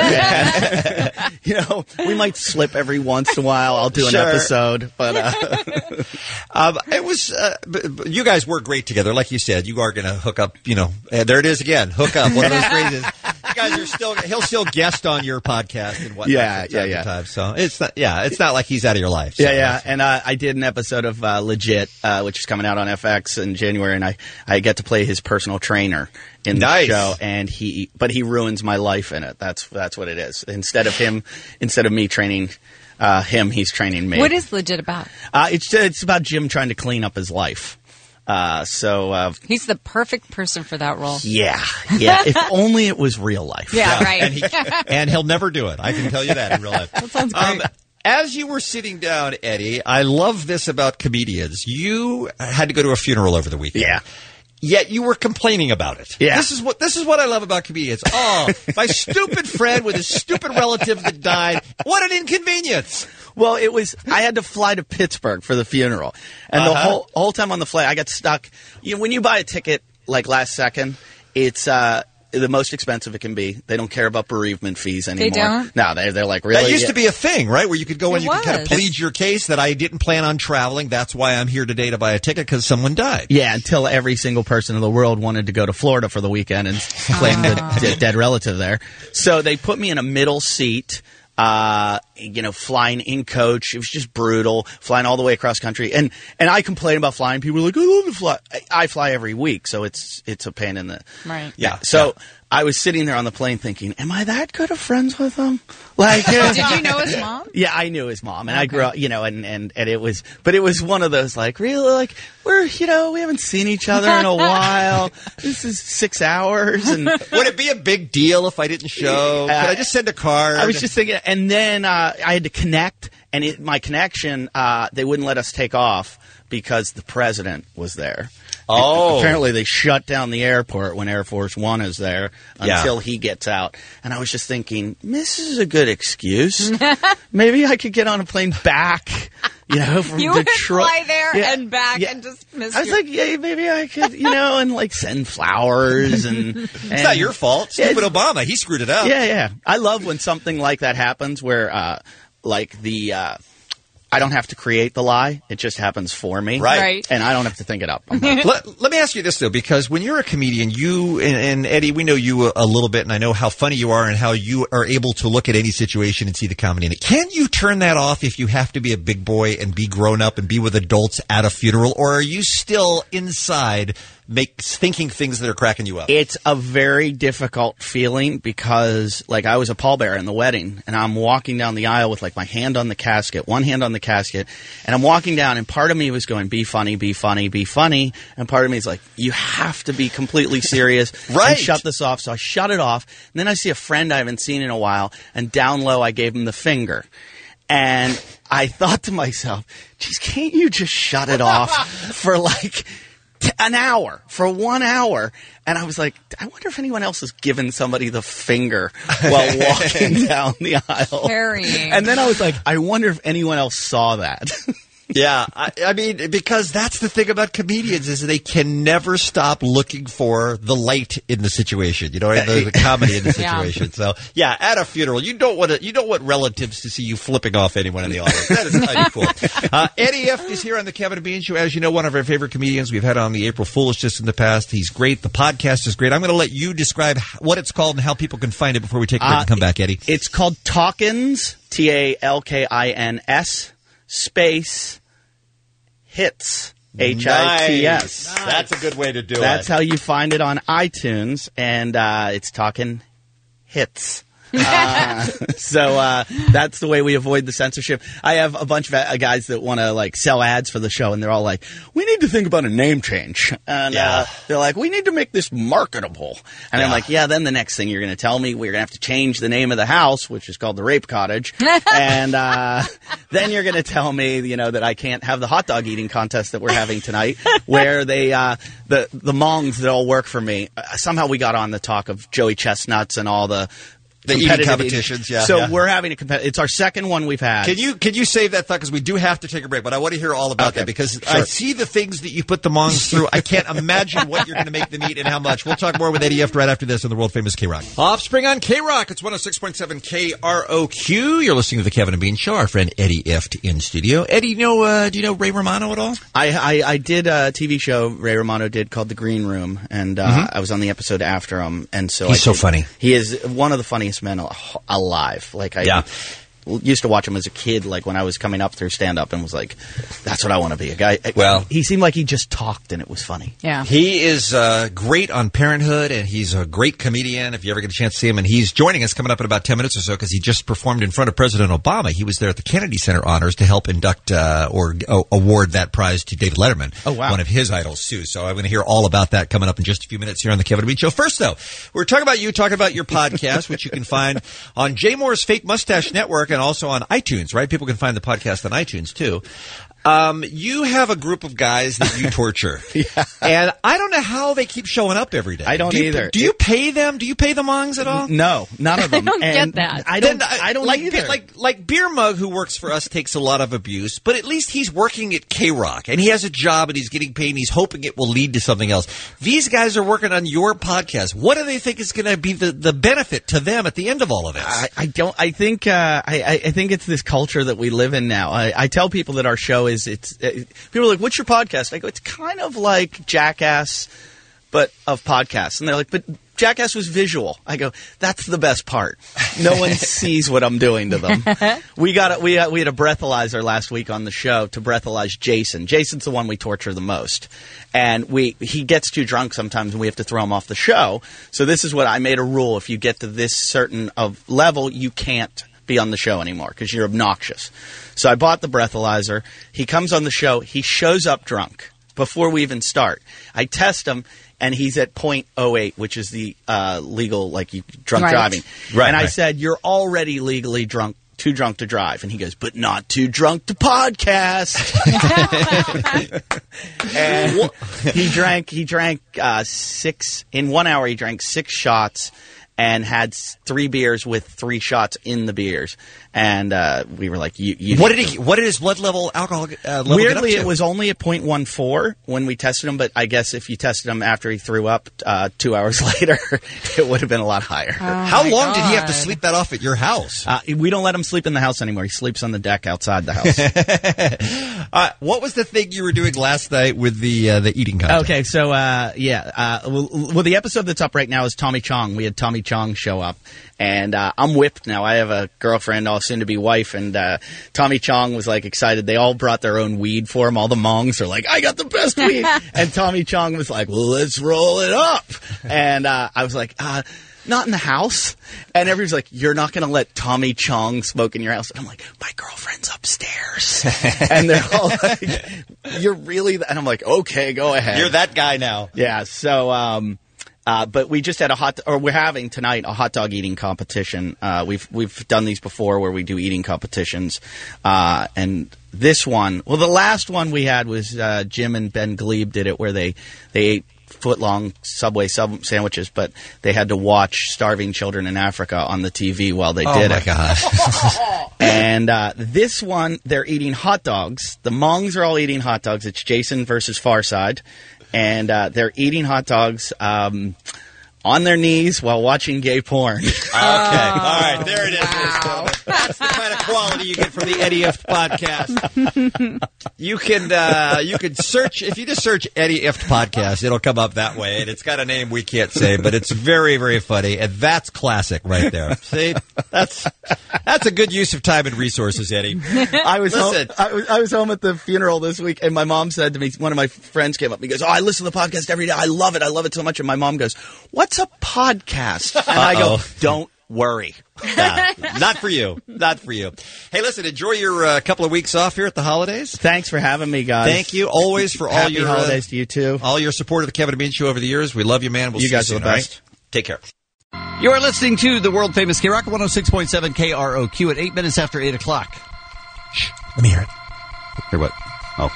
We might slip every once in a while. I'll do an episode, but it was. You guys work great together, like you said. You are going to hook up. There it is again. Hook up, one of those phrases. You guys are he'll still guest on your podcast and whatnot. Yeah. Time. So it's not like he's out of your life. So. Yeah. And I did an episode of Legit, which is coming out on FX in January, and I get to play his personal trainer in the show, and he ruins my life in it. That's what it is. Instead of me training him, he's training me. What is Legit about? It's about Jim trying to clean up his life. He's the perfect person for that role. Yeah. If only it was real life. Yeah. Right. And he'll never do it. I can tell you that in real life. That sounds great. As you were sitting down, Eddie, I love this about comedians. You had to go to a funeral over the weekend. Yeah. Yet you were complaining about it. Yeah. This is what I love about comedians. Oh, my stupid friend with his stupid relative that died. What an inconvenience. Well, I had to fly to Pittsburgh for the funeral. And the whole time on the flight, I got stuck. When you buy a ticket last second, it's the most expensive it can be. They don't care about bereavement fees anymore. They don't? No, they're like, really? That used to be a thing, right? Where you could go and you could kind of plead your case that I didn't plan on traveling. That's why I'm here today to buy a ticket because someone died. Yeah, until every single person in the world wanted to go to Florida for the weekend and claim the dead relative there. So they put me in a middle seat. Flying in coach. It was just brutal. Flying all the way across country. And I complain about flying. People are like, I love to fly. I fly every week, so it's a pain in the... Right. Yeah. So I was sitting there on the plane thinking, am I that good of friends with him? Did you know his mom? Yeah, I knew his mom. And I grew up, and it was... But it was one of those, really, we're, we haven't seen each other in a while. This is 6 hours. And would it be a big deal if I didn't show? Could I just send a card? I was just thinking... And then I had to connect, and my connection, they wouldn't let us take off because the president was there. Oh. Apparently they shut down the airport when Air Force One is there until he gets out. And I was just thinking, this is a good excuse. Maybe I could get on a plane back, from you Detroit. would fly there and back and just miss I was like, maybe I could, and send flowers. And it's not your fault. Stupid Obama. He screwed it up. Yeah. I love when something like that happens where, I don't have to create the lie. It just happens for me. Right. And I don't have to think it up. Let me ask you this, though, because when you're a comedian, you and Eddie, we know you a little bit, and I know how funny you are and how you are able to look at any situation and see the comedy in it. Can you turn that off if you have to be a big boy and be grown up and be with adults at a funeral, or are you still inside thinking things that are cracking you up? It's a very difficult feeling because, I was a pallbearer in the wedding, and I'm walking down the aisle with, my hand on the casket, one hand on the casket, and I'm walking down, and part of me was going, be funny, be funny, be funny, and part of me is like, you have to be completely serious and shut this off. So I shut it off, and then I see a friend I haven't seen in a while, and down low I gave him the finger. And I thought to myself, geez, can't you just shut it off for an hour, for 1 hour? And I was like, I wonder if anyone else has given somebody the finger while walking down the aisle. Carrying. And then I was like, I wonder if anyone else saw that. Yeah, I mean, because that's the thing about comedians is they can never stop looking for the light in the situation. You know, the comedy in the situation. So, yeah, at a funeral, you don't want relatives to see you flipping off anyone in the audience. That is kind of cool. Eddie F. is here on the Kevin and Bean Show. As you know, one of our favorite comedians. We've had on the April Foolishness in the past. He's great. The podcast is great. I'm going to let you describe what it's called and how people can find it before we take a break and come back, Eddie. It's called Talkins, TALKINS, space, hits, HITS. Nice. That's a good way to do it. That's how you find it on iTunes, and it's Talkin' Hits. So that's the way we avoid the censorship. I have a bunch of guys that want to sell ads for the show, and they're all like, "We need to think about a name change." And they're like, "We need to make this marketable." And I'm like, "Yeah." Then the next thing you're going to tell me, we're going to have to change the name of the house, which is called the Rape Cottage, and then you're going to tell me, that I can't have the hot dog eating contest that we're having tonight, where they the mongs that all work for me. Somehow we got on the talk of Joey Chestnuts and all the eating competitions, we're having a competition. It's our second one we've had. Can you save that thought, because we do have to take a break, but I want to hear all about that, because I see the things that you put the mongs through. I can't imagine what you're going to make them eat and how much. We'll talk more with Eddie F. right after this on the world-famous K-Rock. Offspring on K-Rock. It's 106.7 KROQ. You're listening to the Kevin and Bean Show. Our friend Eddie F. in studio. Eddie, do you know Ray Romano at all? I did a TV show Ray Romano did called The Green Room, and I was on the episode after him. And so he's so funny. He is one of the funniest men alive. I used to watch him as a kid, when I was coming up through stand-up, and was like, that's what I want to be, a guy. Well, he seemed like he just talked, and it was funny. Yeah. He is great on Parenthood, and he's a great comedian if you ever get a chance to see him. And he's joining us coming up in about 10 minutes or so, because he just performed in front of President Obama. He was there at the Kennedy Center Honors to help induct or award that prize to David Letterman. Oh, wow. One of his idols, too. So I'm going to hear all about that coming up in just a few minutes here on the Kevin and Bean Show. First, though, we're talking about your podcast, which you can find on Jay Moore's Fake Mustache Network and also on iTunes. Right? People can find the podcast on iTunes, too. You have a group of guys that you torture. And I don't know how they keep showing up every day. I don't either. Do you pay them? Do you pay the mongs at all? No, none of them. I don't get that. I don't either. Like Beer Mug, who works for us, takes a lot of abuse, but at least he's working at K-Rock, and he has a job, and he's getting paid, and he's hoping it will lead to something else. These guys are working on your podcast. What do they think is going to be the benefit to them at the end of all of this? I think it's this culture that we live in now. I tell people that our show is people are like, "What's your podcast?" I go, "It's kind of like Jackass, but of podcasts." And they're like, "But Jackass was visual." I go, "That's the best part. No one sees what I'm doing to them." We had a breathalyzer last week on the show to breathalyze Jason. Jason's the one we torture the most, and he gets too drunk sometimes, and we have to throw him off the show. So this is what I made a rule: if you get to this certain of level, you can't be on the show anymore because you're obnoxious. So I bought the breathalyzer. He comes on the show. He shows up drunk before we even start. I test him, and he's at 0.08, which is the legal, drunk driving. Right. And I said, "You're already legally drunk, too drunk to drive." And he goes, "But not too drunk to podcast." And he drank 6 in 1 hour. He drank 6 shots and had 3 beers with 3 shots in the beers. And we were like, what did his blood level, alcohol level weirdly, get up to? It was only at 0.14 when we tested him, but I guess if you tested him after he threw up 2 hours later, it would have been a lot higher. How long did he have to sleep that off at your house? We don't let him sleep in the house anymore. He sleeps on the deck outside the house. What was the thing you were doing last night with the eating contest? Okay, so, well, the episode that's up right now is Tommy Chong. We had Tommy Chong show up, and I'm whipped now. I have a girlfriend, all soon-to-be wife, and Tommy Chong was, excited. They all brought their own weed for him. All the mongs are like, "I got the best weed." And Tommy Chong was like, "Well, let's roll it up." And I was like, "Not in the house." And everybody's like, "You're not going to let Tommy Chong smoke in your house?" And I'm like, "My girlfriend's upstairs." And they're all like, "You're really..." And I'm like, "Okay, go ahead. You're that guy now." Yeah, so... but we just had we're having tonight a hot dog eating competition. We've done these before where we do eating competitions. And this one, the last one we had was Jim and Ben Glebe did it, where they ate foot-long Subway sandwiches, but they had to watch starving children in Africa on the TV while they did it. Oh, my God. And this one, they're eating hot dogs. The Hmongs are all eating hot dogs. It's Jason versus Farside. And they're eating hot dogs on their knees while watching gay porn. Okay. All right. There it is. Wow. That's the kind of quality you get from the Eddie Ifft podcast. You can search, if you just search Eddie Ifft podcast, it'll come up that way. And it's got a name we can't say, but it's very, very funny. And that's classic right there. See? That's a good use of time and resources, Eddie. I was home at the funeral this week, and my mom said to me, one of my friends came up and he goes, "Oh, I listen to the podcast every day. I love it so much." And my mom goes, "What's a podcast?" And I go, "Don't worry." Not for you. Not for you. Hey, listen, enjoy your couple of weeks off here at the holidays. Thanks for having me, guys. Thank you always for all your holidays to you, too. All your support of the Kevin and Bean Show over the years. We love you, man. We'll see you guys soon, are the best. Right? Take care. You are listening to the world-famous K-Rock 106.7 KROQ at 8 minutes after 8 o'clock. Shh. Let me hear it. Hear what? Oh.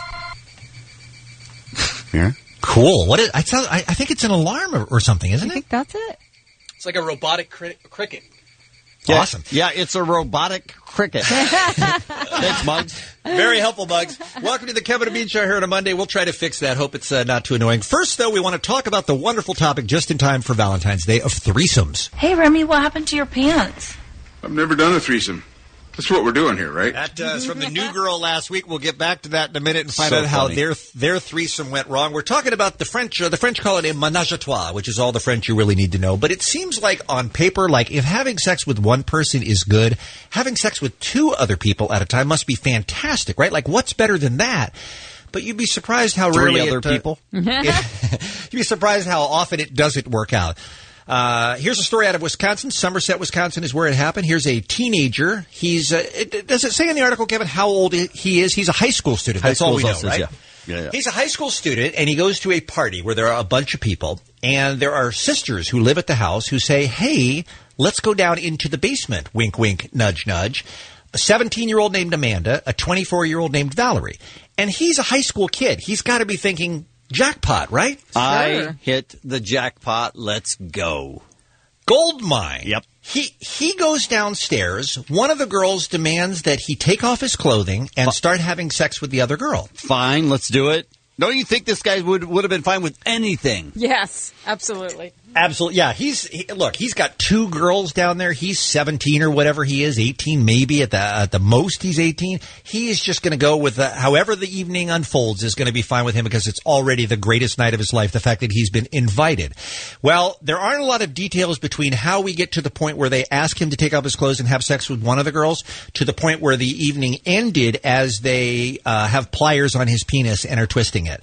Here? Cool. What is? I think it's an alarm or something, isn't it? I think that's it. It's like a robotic cricket. Yeah. Awesome. Yeah, it's a robotic cricket. Thanks, Muggs. Very helpful, Muggs. Welcome to the Kevin and Bean Show here on a Monday. We'll try to fix that. Hope it's not too annoying. First, though, we want to talk about the wonderful topic just in time for Valentine's Day of threesomes. Hey, Remy, what happened to your pants? I've never done a threesome. That's what we're doing here, right? That is from the new girl last week. We'll get back to that in a minute and find So out how funny. their threesome went wrong. We're talking about the French call it a ménage à trois, which is all the French you really need to know. But it seems like on paper, like if having sex with one person is good, having sex with two other people at a time must be fantastic, right? Like what's better than that? But you'd be surprised how rarely other people. You'd be surprised how often it doesn't work out. Here's a story out of Wisconsin. Somerset, Wisconsin is where it happened. Here's a teenager. Does it say in the article, Kevin, how old he is? He's a high school student. That's all we know, right? Yeah. He's a high school student, and he goes to a party where there are a bunch of people, and there are sisters who live at the house who say, "Hey, let's go down into the basement." Wink, wink, nudge, nudge. A 17-year-old named Amanda, a 24-year-old named Valerie. And he's a high school kid. He's got to be thinking, jackpot, right? Sure. I hit the jackpot. Let's go. Gold mine. Yep. He goes downstairs. One of the girls demands that he take off his clothing and start having sex with the other girl. Fine, let's do it. Don't you think this guy would have been fine with anything? Yes, absolutely. Absolutely. Yeah, he's got two girls down there. He's 17 or whatever he is, 18 maybe at the most he's 18. He is just going to go with however the evening unfolds is going to be fine with him because it's already the greatest night of his life, the fact that he's been invited. Well, there aren't a lot of details between how we get to the point where they ask him to take off his clothes and have sex with one of the girls to the point where the evening ended as they have pliers on his penis and are twisting it.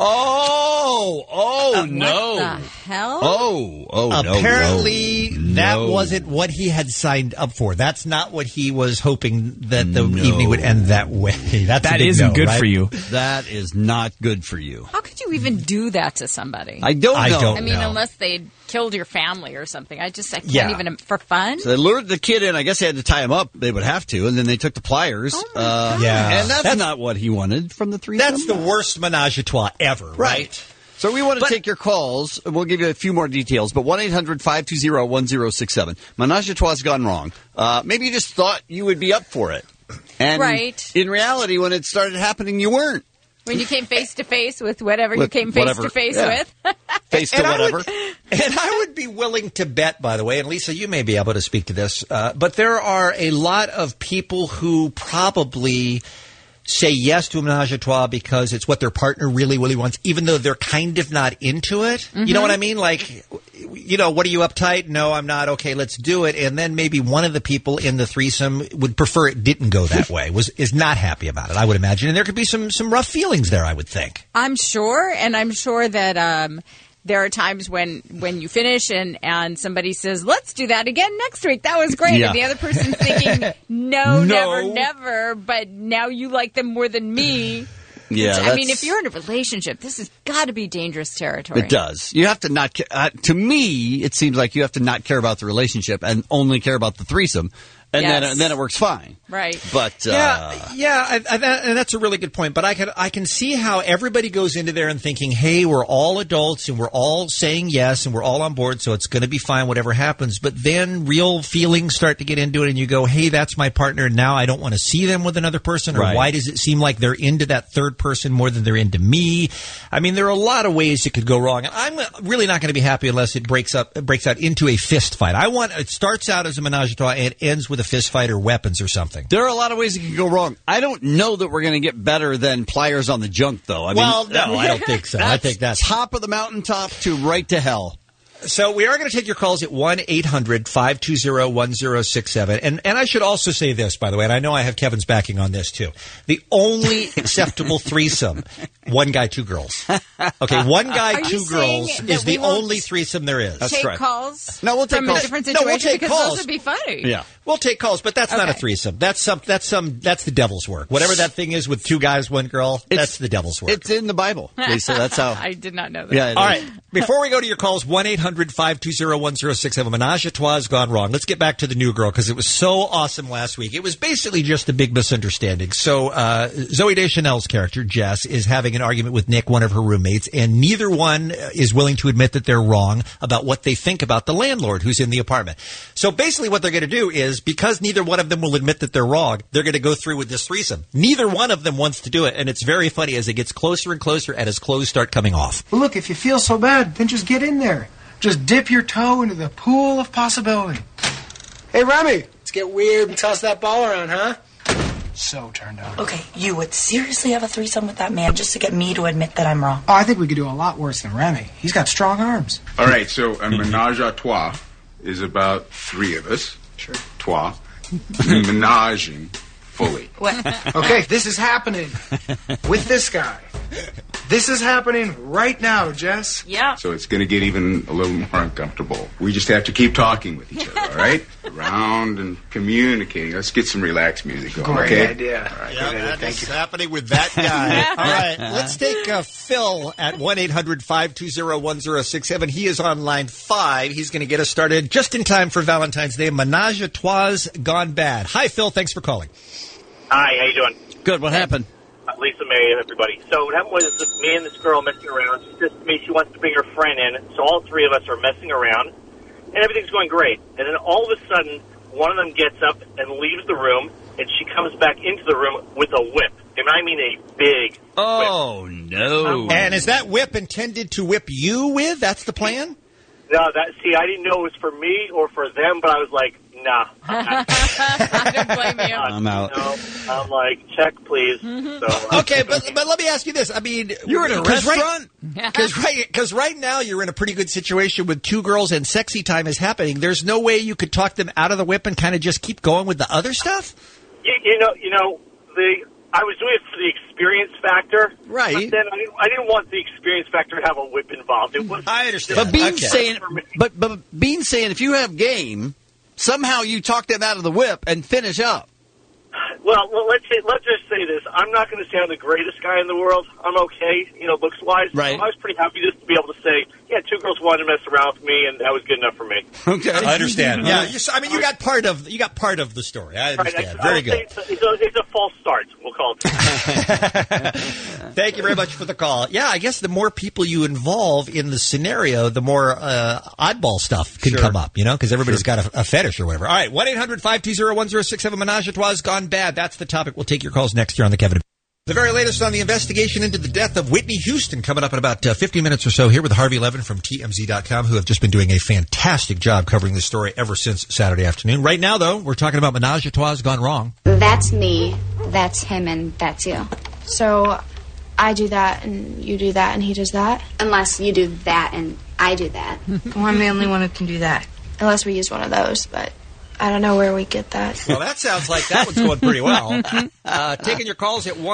Oh, no. What the hell? Oh, apparently that wasn't what he had signed up for. That's not what he was hoping that the evening would end that way. That isn't good right? for you. That is not good for you. How could you even do that to somebody? I don't know. I mean, unless they killed your family or something. I can't even, for fun. So they lured the kid in. I guess they had to tie him up. They would have to. And then they took the pliers. Oh my God. Yeah. And that's not what he wanted from the threesome. That's the worst menage a trois ever, right? So we want to take your calls. We'll give you a few more details, but 1-800-520-1067. Menage a trois has gone wrong. Maybe you just thought you would be up for it. And in reality, when it started happening, you weren't. When you came face to face with whatever you came face to face with. Face to whatever. And I would be willing to bet, by the way, and Lisa, you may be able to speak to this, but there are a lot of people who probably say yes to a menage a trois because it's what their partner really, really wants, even though they're kind of not into it. Mm-hmm. You know what I mean? Like, what are you uptight? No, I'm not. Okay, let's do it. And then maybe one of the people in the threesome would prefer it didn't go that way, is not happy about it, I would imagine. And there could be some rough feelings there, I would think. I'm sure, and I'm sure that there are times when you finish and somebody says, let's do that again next week. That was great. Yeah. And the other person's thinking, no, never. But now you like them more than me. Yeah, I mean, if you're in a relationship, this has got to be dangerous territory. It does. You have to not to me, it seems like you have to not care about the relationship and only care about the threesome. And then it works fine. Right. But and that's a really good point. But I can see how everybody goes into there and thinking, hey, we're all adults and we're all saying yes and we're all on board, so it's going to be fine whatever happens. But then real feelings start to get into it and you go, hey, that's my partner. Now I don't want to see them with another person. Or why does it seem like they're into that third person more than they're into me? I mean, there are a lot of ways it could go wrong. I'm really not going to be happy unless it breaks out into a fist fight. It starts out as a menage a trois and ends with a fist fight or weapons or something. There are a lot of ways it can go wrong. I don't know that we're going to get better than pliers on the junk, though. No, I don't think so. I think that's top of the mountaintop to right to hell. So we are going to take your calls at 1-800-520-1067. And I should also say this, by the way, and I know I have Kevin's backing on this, too. The only acceptable threesome, one guy, two girls. Okay, one guy, two girls is the only threesome there is. That's correct. Calls no, we'll take from calls. A different situation we'll take because calls. Those would be funny. Yeah. We'll take calls, but that's not a threesome. That's the devil's work. Whatever that thing is with two guys, one girl, that's the devil's work. It's in the Bible, Lisa. That's how. I did not know that. Yeah, all right. Before we go to your calls, 1-800-520-1067. Menage a Trois has gone wrong. Let's get back to the new girl because it was so awesome last week. It was basically just a big misunderstanding. So Zooey Deschanel's character, Jess, is having an argument with Nick, one of her roommates, and neither one is willing to admit that they're wrong about what they think about the landlord who's in the apartment. So basically what they're going to do is, because neither one of them will admit that they're wrong, they're going to go through with this threesome. Neither one of them wants to do it, and it's very funny as it gets closer and closer and as clothes start coming off. Well, look, if you feel so bad, then just get in there. Just dip your toe into the pool of possibility. Hey, Remy, let's get weird and toss that ball around, huh? So turned on. Okay, you would seriously have a threesome with that man just to get me to admit that I'm wrong? Oh, I think we could do a lot worse than Remy. He's got strong arms. All right, so a menage a trois is about three of us. Sure. Trois. Menaging fully. What? Okay, this is happening with this guy. This is happening right now, Jess. Yeah. So it's going to get even a little more uncomfortable. We just have to keep talking with each other, all right? Around and communicating. Let's get some relaxed music going, Great okay? idea. All right. Yeah, that's happening with that guy. All right, let's take Phil at 1-800-520-1067. He is on line 5. He's going to get us started just in time for Valentine's Day. Menage a Trois gone bad. Hi, Phil. Thanks for calling. Hi, how you doing? Good. What happened? Lisa May and everybody. So what happened was me and this girl messing around. She says to me she wants to bring her friend in. So all three of us are messing around, and everything's going great. And then all of a sudden, one of them gets up and leaves the room, and she comes back into the room with a whip. And I mean a big whip. Oh, no. And is that whip intended to whip you with? That's the plan? No, I didn't know it was for me or for them, but I was like, nah. I don't blame you. I'm out. No, I'm like, check, please. So, okay, but let me ask you this. I mean, you're in a restaurant? Because right now you're in a pretty good situation with two girls and sexy time is happening. There's no way you could talk them out of the whip and kind of just keep going with the other stuff? You know, I was doing it for the experience factor. Right. But then I didn't want the experience factor to have a whip involved. It was. I understand. But Bean's saying if you have game, somehow you talk them out of the whip and finish up. Well, let's just say this. I'm not going to say I'm the greatest guy in the world. I'm okay, looks wise. Right. I was pretty happy just to be able to say, yeah, two girls wanted to mess around with me, and that was good enough for me. Okay, I understand. Yeah, you got part of the story. I understand. Right, very good. It's a false start. We'll call it. Thank you very much for the call. Yeah, I guess the more people you involve in the scenario, the more oddball stuff can come up. Because everybody's got a fetish or whatever. All right, 1-800-520-1067. Menage a Trois gone bad. That's the topic. We'll take your calls next year on the Kevin. The very latest on the investigation into the death of Whitney Houston coming up in about 50 minutes or so here with Harvey Levin from TMZ.com, who have just been doing a fantastic job covering this story ever since Saturday afternoon. Right now, though, we're talking about Menage a Trois gone wrong. That's me, that's him, and that's you. So I do that, and you do that, and he does that? Unless you do that, and I do that. Well, I'm the only one who can do that. Unless we use one of those, but I don't know where we get that. Well, that sounds like that one's going pretty well. Taking your calls at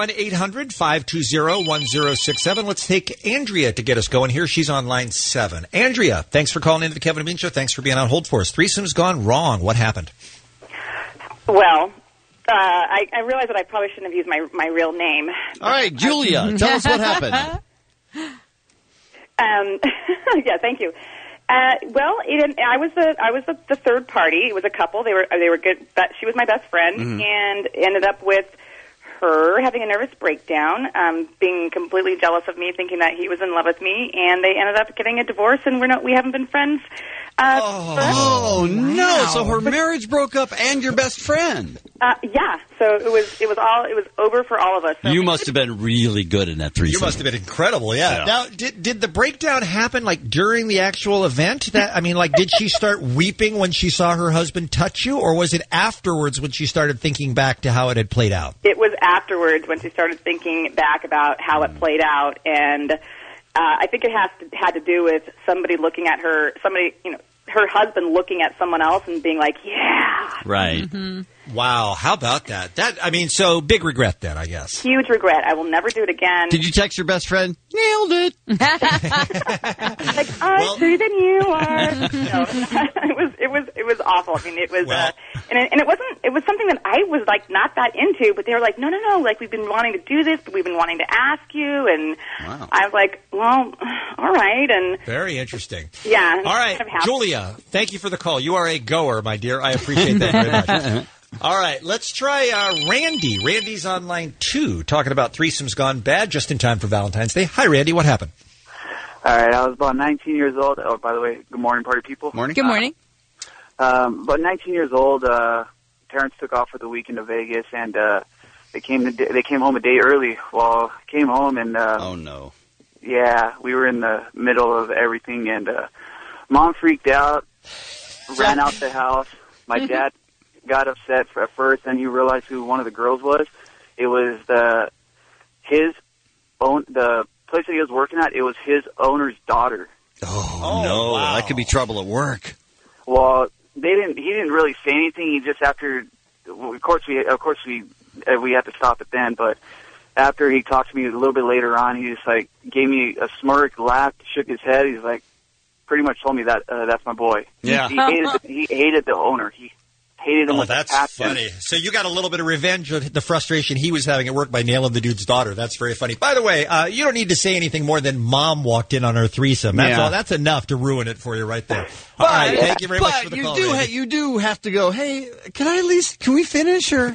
1-800-520-1067. Let's take Andrea to get us going here. She's on line 7. Andrea, thanks for calling into the Kevin and Bean Show. Thanks for being on hold for us. Threesome's gone wrong. What happened? Well, I realize that I probably shouldn't have used my real name. All right, Julia, tell us what happened. Yeah, thank you. Well, I was the third party. It was a couple. They were good. But she was my best friend, and ended up with her having a nervous breakdown, being completely jealous of me, thinking that he was in love with me, and they ended up getting a divorce, and we haven't been friends. No! So her marriage broke up, and your best friend. Yeah. So it was over for all of us. So. You must have been really good in that threesome. You must have been incredible. Yeah. Now, did the breakdown happen like during the actual event? Did she start weeping when she saw her husband touch you, or was it afterwards when she started thinking back to how it had played out? It was afterwards when she started thinking back about how it played out, and I think it had to do with somebody looking at her, her husband looking at someone else and being like, yeah. Right. Mm-hmm. Wow. How about that? So big regret then, I guess. Huge regret. I will never do it again. Did you text your best friend? Nailed it. I'm sweeter than you are. No, it was awful. I mean, it was, it was something that I was like not that into, but they were like, no, like we've been wanting to do this, but we've been wanting to ask you, and wow. I was like, well, all right, and very interesting. Yeah. All right, Julia, thank you for the call. You are a goer, my dear. I appreciate that very much. All right, let's try Randy. Randy's on line 2, talking about threesomes gone bad just in time for Valentine's Day. Hi, Randy. What happened? All right, I was about 19 years old. Oh, by the way, good morning, party people. Morning. Good morning. About 19 years old. Parents took off for the weekend to Vegas, and they came home a day early. Well, came home and oh no. Yeah, we were in the middle of everything, and Mom freaked out, ran out the house. My dad got upset at first, and he realized who one of the girls was. It was the place that he was working at. It was his owner's daughter. Oh no, wow. That could be trouble at work. Well, he didn't really say anything. He just of course we had to stop it then, but after he talked to me a little bit later on, he just like gave me a smirk, laughed, shook his head. He's like, pretty much told me that that's my boy. Yeah. He hated the owner. He hated him with that's passion. funny. So you got a little bit of revenge of the frustration he was having at work by nailing the dude's daughter. That's very funny. By the way, you don't need to say anything more than Mom walked in on her threesome. That's all. That's enough to ruin it for you right there. All right, thank you very much for the call. You do have to go, hey, can we finish? Or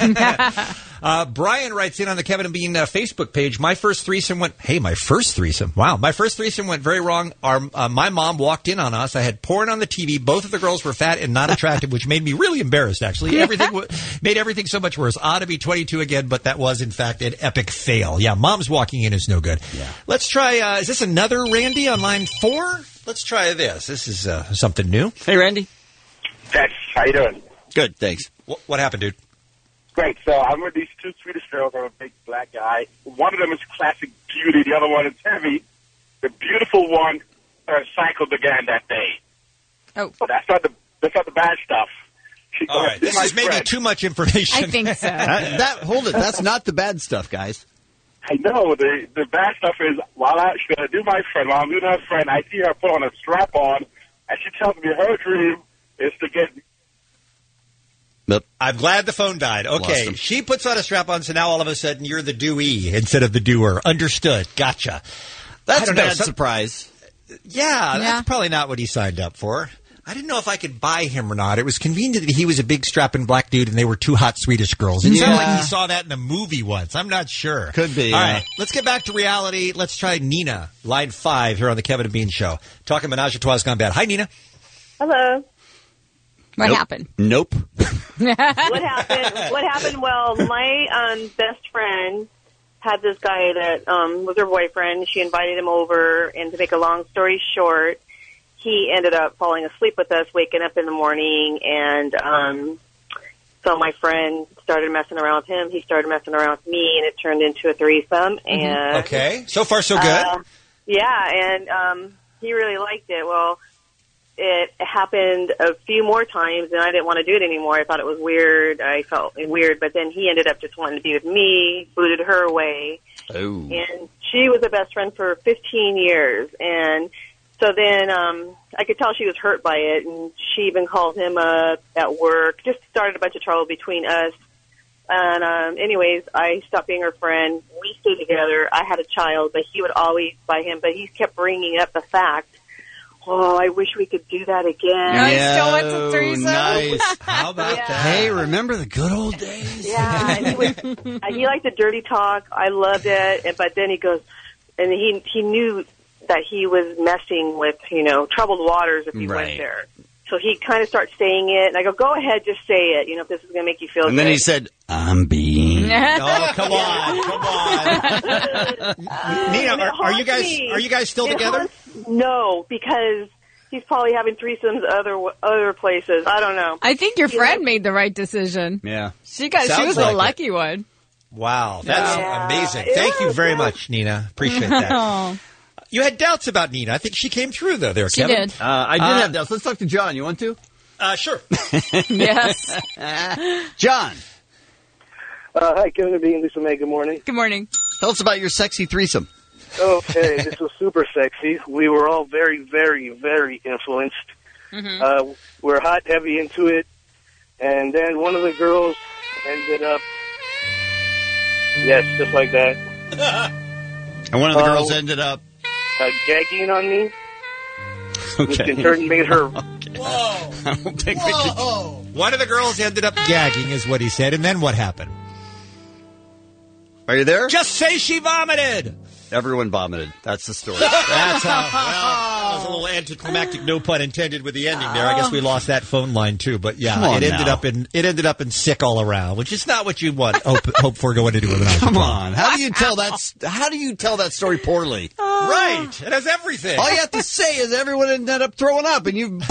Brian writes in on the Kevin and Bean Facebook page, my first threesome went Wow. My first threesome went very wrong. My mom walked in on us. I had porn on the TV. Both of the girls were fat and not attractive, which made me really embarrassed, actually. Made everything so much worse. Ought to be 22 again, but that was, in fact, an epic fail. Yeah, Mom's walking in is no good. Yeah. Let's try, is this another Randy on line 4? Let's try this. This is something new. Hey, Randy. Tex, how you doing? Good, thanks. What happened, dude? Great. So I'm with these two Swedish girls. I'm a big black guy. One of them is classic beauty. The other one is heavy. The beautiful one, her cycle began that day. Oh. So that's not the bad stuff. All right. This is maybe too much information. I think so. Hold it. That's not the bad stuff, guys. I know. The bad stuff is while I'm doing her friend, I see her put on a strap on, and she tells me her dream is to get. Nope. I'm glad the phone died. Okay, she puts on a strap-on, so now all of a sudden you're the doee instead of the doer. Understood. Gotcha. That's a bad surprise. Yeah, that's probably not what he signed up for. I didn't know if I could buy him or not. It was convenient that he was a big strapping black dude and they were two hot Swedish girls. It sounded like he saw that in a movie once. I'm not sure. Could be. All right, let's get back to reality. Let's try Nina, line 5 here on the Kevin and Bean Show. Talking Menage a Trois Gone Bad. Hi, Nina. Hello. What happened? Nope. What happened? Well, my best friend had this guy that was her boyfriend. She invited him over, and to make a long story short, he ended up falling asleep with us, waking up in the morning, and so my friend started messing around with him. He started messing around with me, and it turned into a threesome. And okay, so far so good. Yeah, and he really liked it. Well, it happened a few more times, and I didn't want to do it anymore. I thought it was weird. I felt weird, but then he ended up just wanting to be with me, booted her away. Oh. And she was a best friend for 15 years, and so then I could tell she was hurt by it, and she even called him up at work, just started a bunch of trouble between us. And anyways, I stopped being her friend. We stayed together. I had a child, but he would always buy him, but he kept bringing up the fact oh, I wish we could do that again. I still want some threesome. Nice. How about that? Hey, remember the good old days? Yeah, and he liked the dirty talk. I loved it. But then he goes, and he knew that he was messing with, troubled waters if he went there. So he kind of starts saying it, and I go, go ahead, just say it, if this is going to make you feel good. And then he said, I'm being. Oh, come on. Nina, are you guys still together? No, because he's probably having threesomes other places. I don't know. I think your friend made the right decision. Yeah. She was the lucky one. Wow, that's amazing. Thank you very much, Nina. Appreciate that. You had doubts about Nina. I think she came through, though, there, She Kevin. did. I did have doubts. Let's talk to John. You want to? Sure. Yes. John. Hi, Kevin and Bean, Lisa May. Good morning. Good morning. Tell us about your sexy threesome. Okay, this was super sexy. We were all very, very, very influenced. Mm-hmm. We're hot, heavy into it. And then one of the girls ended up, yes, just like that. And one of the girls ended up gagging on me. Okay. Which in turn made her. Whoa! I don't think we could. One of the girls ended up gagging, is what he said. And then what happened? Are you there? Just say she vomited. Everyone vomited. That's the story. That's how. Well, that was a little anticlimactic, no pun intended, with the ending there. I guess we lost that phone line too. But yeah, it ended up in sick all around, which is not what you want. Hope for going into it. Come on, how do you tell that story poorly? Right, it has everything. All you have to say is everyone ended up throwing up, and you win.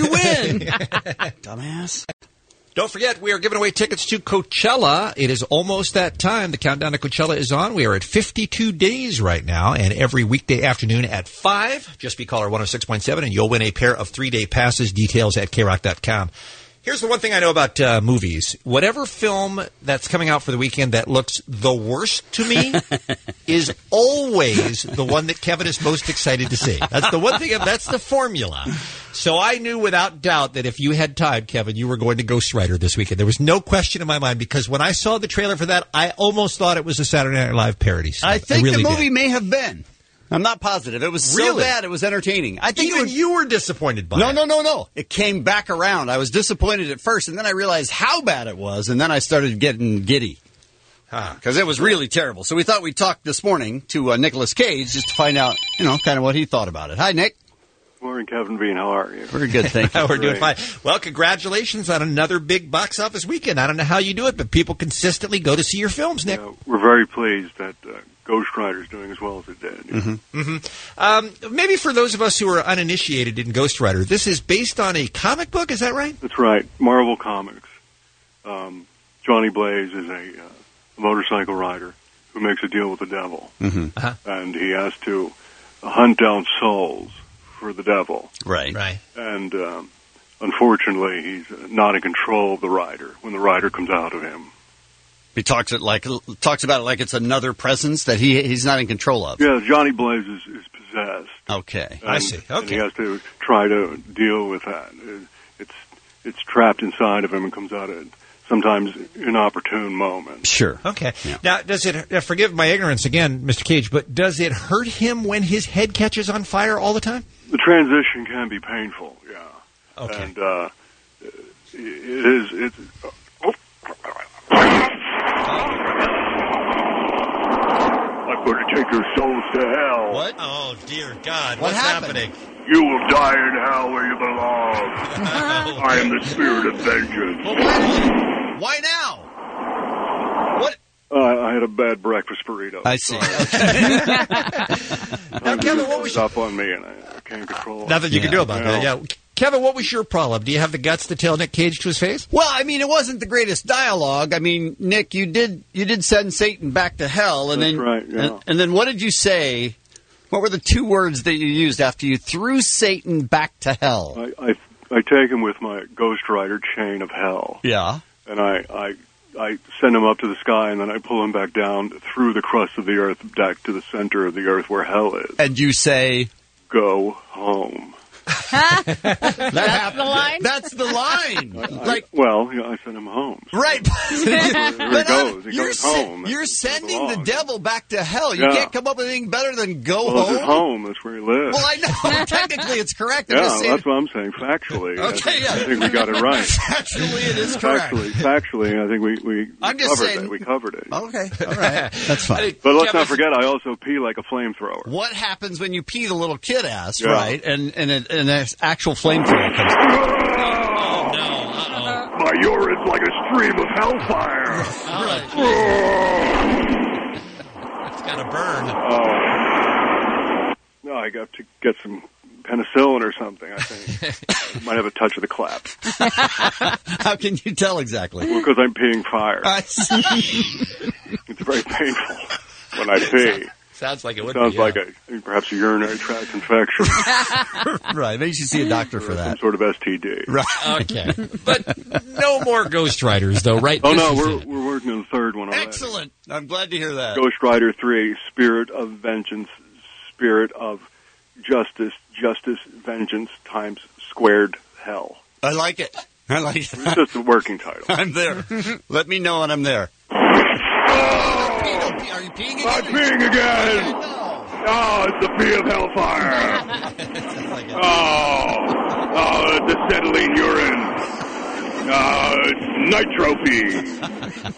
Dumbass. Don't forget, we are giving away tickets to Coachella. It is almost that time. The countdown to Coachella is on. We are at 52 days right now, and every weekday afternoon at 5, just be caller 106.7, and you'll win a pair of 3-day passes. Details at KROC.com. Here's the one thing I know about movies. Whatever film that's coming out for the weekend that looks the worst to me is always the one that Kevin is most excited to see. That's the one thing. That's the formula. So I knew without doubt that if you had time, Kevin, you were going to Ghost Rider this weekend. There was no question in my mind, because when I saw the trailer for that, I almost thought it was a Saturday Night Live parody. I think the movie may have been. I'm not positive. It was so bad it was entertaining. I think even you were disappointed by it. No. It came back around. I was disappointed at first, and then I realized how bad it was, and then I started getting giddy. Because it was really terrible. So we thought we'd talk this morning to Nicolas Cage just to find out, kind of what he thought about it. Hi, Nick. Morning, Kevin Bean. How are you? Very good, thank you. We're doing fine. Well, congratulations on another big box office weekend. I don't know how you do it, but people consistently go to see your films, Nick. We're very pleased that Ghost Rider is doing as well as it did. Maybe for those of us who are uninitiated in Ghost Rider, this is based on a comic book, is that right? That's right. Marvel Comics. Johnny Blaze is a motorcycle rider who makes a deal with the devil. And he has to hunt down souls for the devil. Right. And unfortunately, he's not in control of the rider when the rider comes out of him. He talks about it like it's another presence that he's not in control of. Yeah, Johnny Blaze is possessed. Okay. I see. Okay. And he has to try to deal with that. It's trapped inside of him and comes out at sometimes inopportune moments. Sure. Okay. Yeah. Now, does it, forgive my ignorance again, Mr. Cage, but does it hurt him when his head catches on fire all the time? The transition can be painful, yeah. Okay. And it's I'm going to take your souls to hell. What? Oh, dear God. What's happening? You will die in hell where you belong. I am the spirit of vengeance. Well, why now? What? I had a bad breakfast burrito. I see. Now, Kevin, what was up on me, and I can't control it. Nothing you can do about that. Yeah. Kevin, what was your problem? Do you have the guts to tell Nick Cage to his face? Well, I mean, it wasn't the greatest dialogue. I mean, Nick, you did send Satan back to hell, and That's then right, yeah. and then what did you say? What were the 2 words that you used after you threw Satan back to hell? I take him with my Ghost Rider chain of hell. Yeah. And I send him up to the sky, and then I pull him back down through the crust of the earth back to the center of the earth where hell is. And you say, "Go home." That's the line? That's the line. I sent him home. So right. There he goes. He goes home. You're sending the devil back to hell. You can't come up with anything better than go home. This is home. That's where he lives. Well, I know. Technically, it's correct. That's what I'm saying. Factually. Okay, I think we got it right. Factually, it is correct. Factually, I think we covered it. Okay. All right. That's fine. But let's not forget, I also pee like a flamethrower. What happens when you pee the little kid ass, right? And an actual flamethrower comes out. Oh, no. Uh-oh. My urine's like a stream of hellfire. It's got to burn. No, I got to get some penicillin or something, I think. Might have a touch of the clap. How can you tell exactly? Well, because I'm peeing fire. I see. It's very painful when I pee. Sounds like it would Sounds be. like perhaps a urinary tract infection. Right. Maybe you should see a doctor for that. Some sort of STD. Right. Okay. But no more Ghost Riders, though, right? Oh, no, we're working on the third one already. Excellent. I'm glad to hear that. Ghost Rider 3, Spirit of Vengeance, Spirit of Justice, Vengeance times squared hell. I like it. It's just a working title. I'm there. Let me know when I'm there. Are you peeing again? I'm peeing again! Oh, it's the pee of hellfire! It's acetylene urine! It's nitro pee!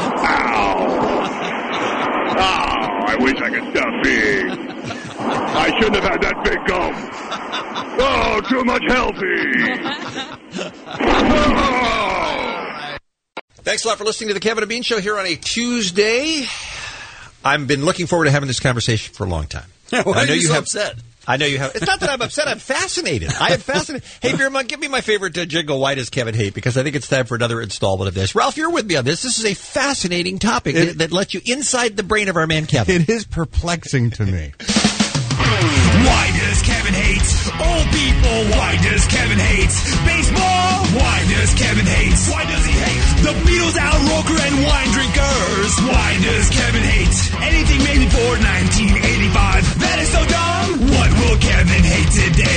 I wish I could stop peeing! I shouldn't have had that big gulp! Oh, too much hell pee! Thanks a lot for listening to the Kevin and Bean Show here on a Tuesday. I've been looking forward to having this conversation for a long time. Why are you so upset? I know you have. It's not that I'm upset. I'm fascinated. I am fascinated. Hey, Beermont, give me my favorite jingle, Why Does Kevin Hate? Because I think it's time for another installment of this. Ralph, you're with me on this. This is a fascinating topic that lets you inside the brain of our man Kevin. It is perplexing to me. Why does Kevin hate old people? Why does Kevin hate baseball? Why does Kevin hate? Why does he hate the Beatles, Al Roker, and wine drinkers? Why does Kevin hate anything made before 1985? That is so dumb. What will Kevin hate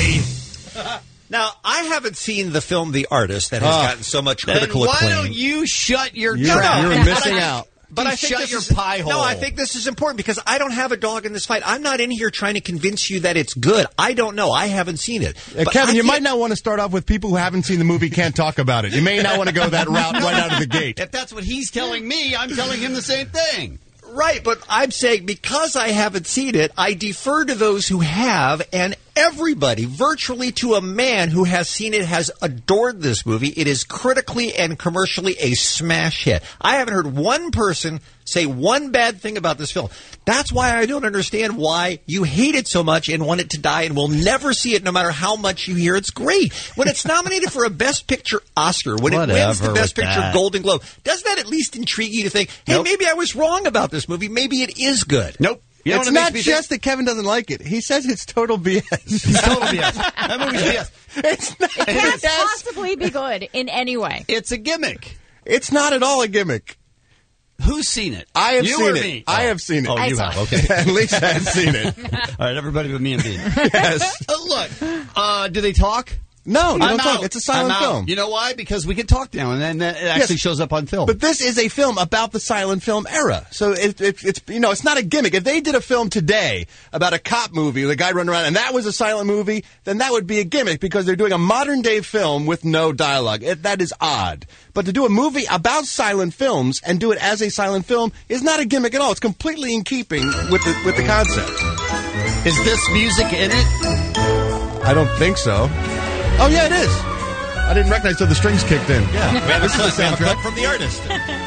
today? Now, I haven't seen the film The Artist that has gotten so much critical then acclaim. Why don't you shut your trap? You're missing out. But I think shut your pie hole. No, I think this is important because I don't have a dog in this fight. I'm not in here trying to convince you that it's good. I don't know. I haven't seen it. Kevin, you might not want to start off with people who haven't seen the movie can't talk about it. You may not want to go that route right out of the gate. If that's what he's telling me, I'm telling him the same thing. Right, but I'm saying because I haven't seen it, I defer to those who have, and everybody, virtually to a man who has seen it, has adored this movie. It is critically and commercially a smash hit. I haven't heard one person say one bad thing about this film. That's why I don't understand why you hate it so much and want it to die and will never see it no matter how much you hear it's great. When it's nominated for a Best Picture Oscar, when it wins the Best Picture Golden Globe, doesn't that at least intrigue you to think, hey, maybe I was wrong about this movie. Maybe it is good. Nope. It's not just that Kevin doesn't like it. He says it's total BS. It's total BS. That movie's BS. It's not. It can't possibly be good in any way. It's a gimmick. It's not at all a gimmick. Who's seen it? I have you seen or it. Me? I have seen it. Oh, you have. Okay. At least I have seen it. All right, everybody but me and Bean. Yes. Look, do they talk? No, they don't talk. It's a silent film. You know why? Because we can talk now, and then it actually shows up on film. But this is a film about the silent film era, so it's it's not a gimmick. If they did a film today about a cop movie, the guy running around, and that was a silent movie, then that would be a gimmick because they're doing a modern day film with no dialogue. That is odd. But to do a movie about silent films and do it as a silent film is not a gimmick at all. It's completely in keeping with the concept. Is this music in it? I don't think so. Oh, yeah, it is. I didn't recognize till the strings kicked in. Yeah, this is the soundtrack from The Artist.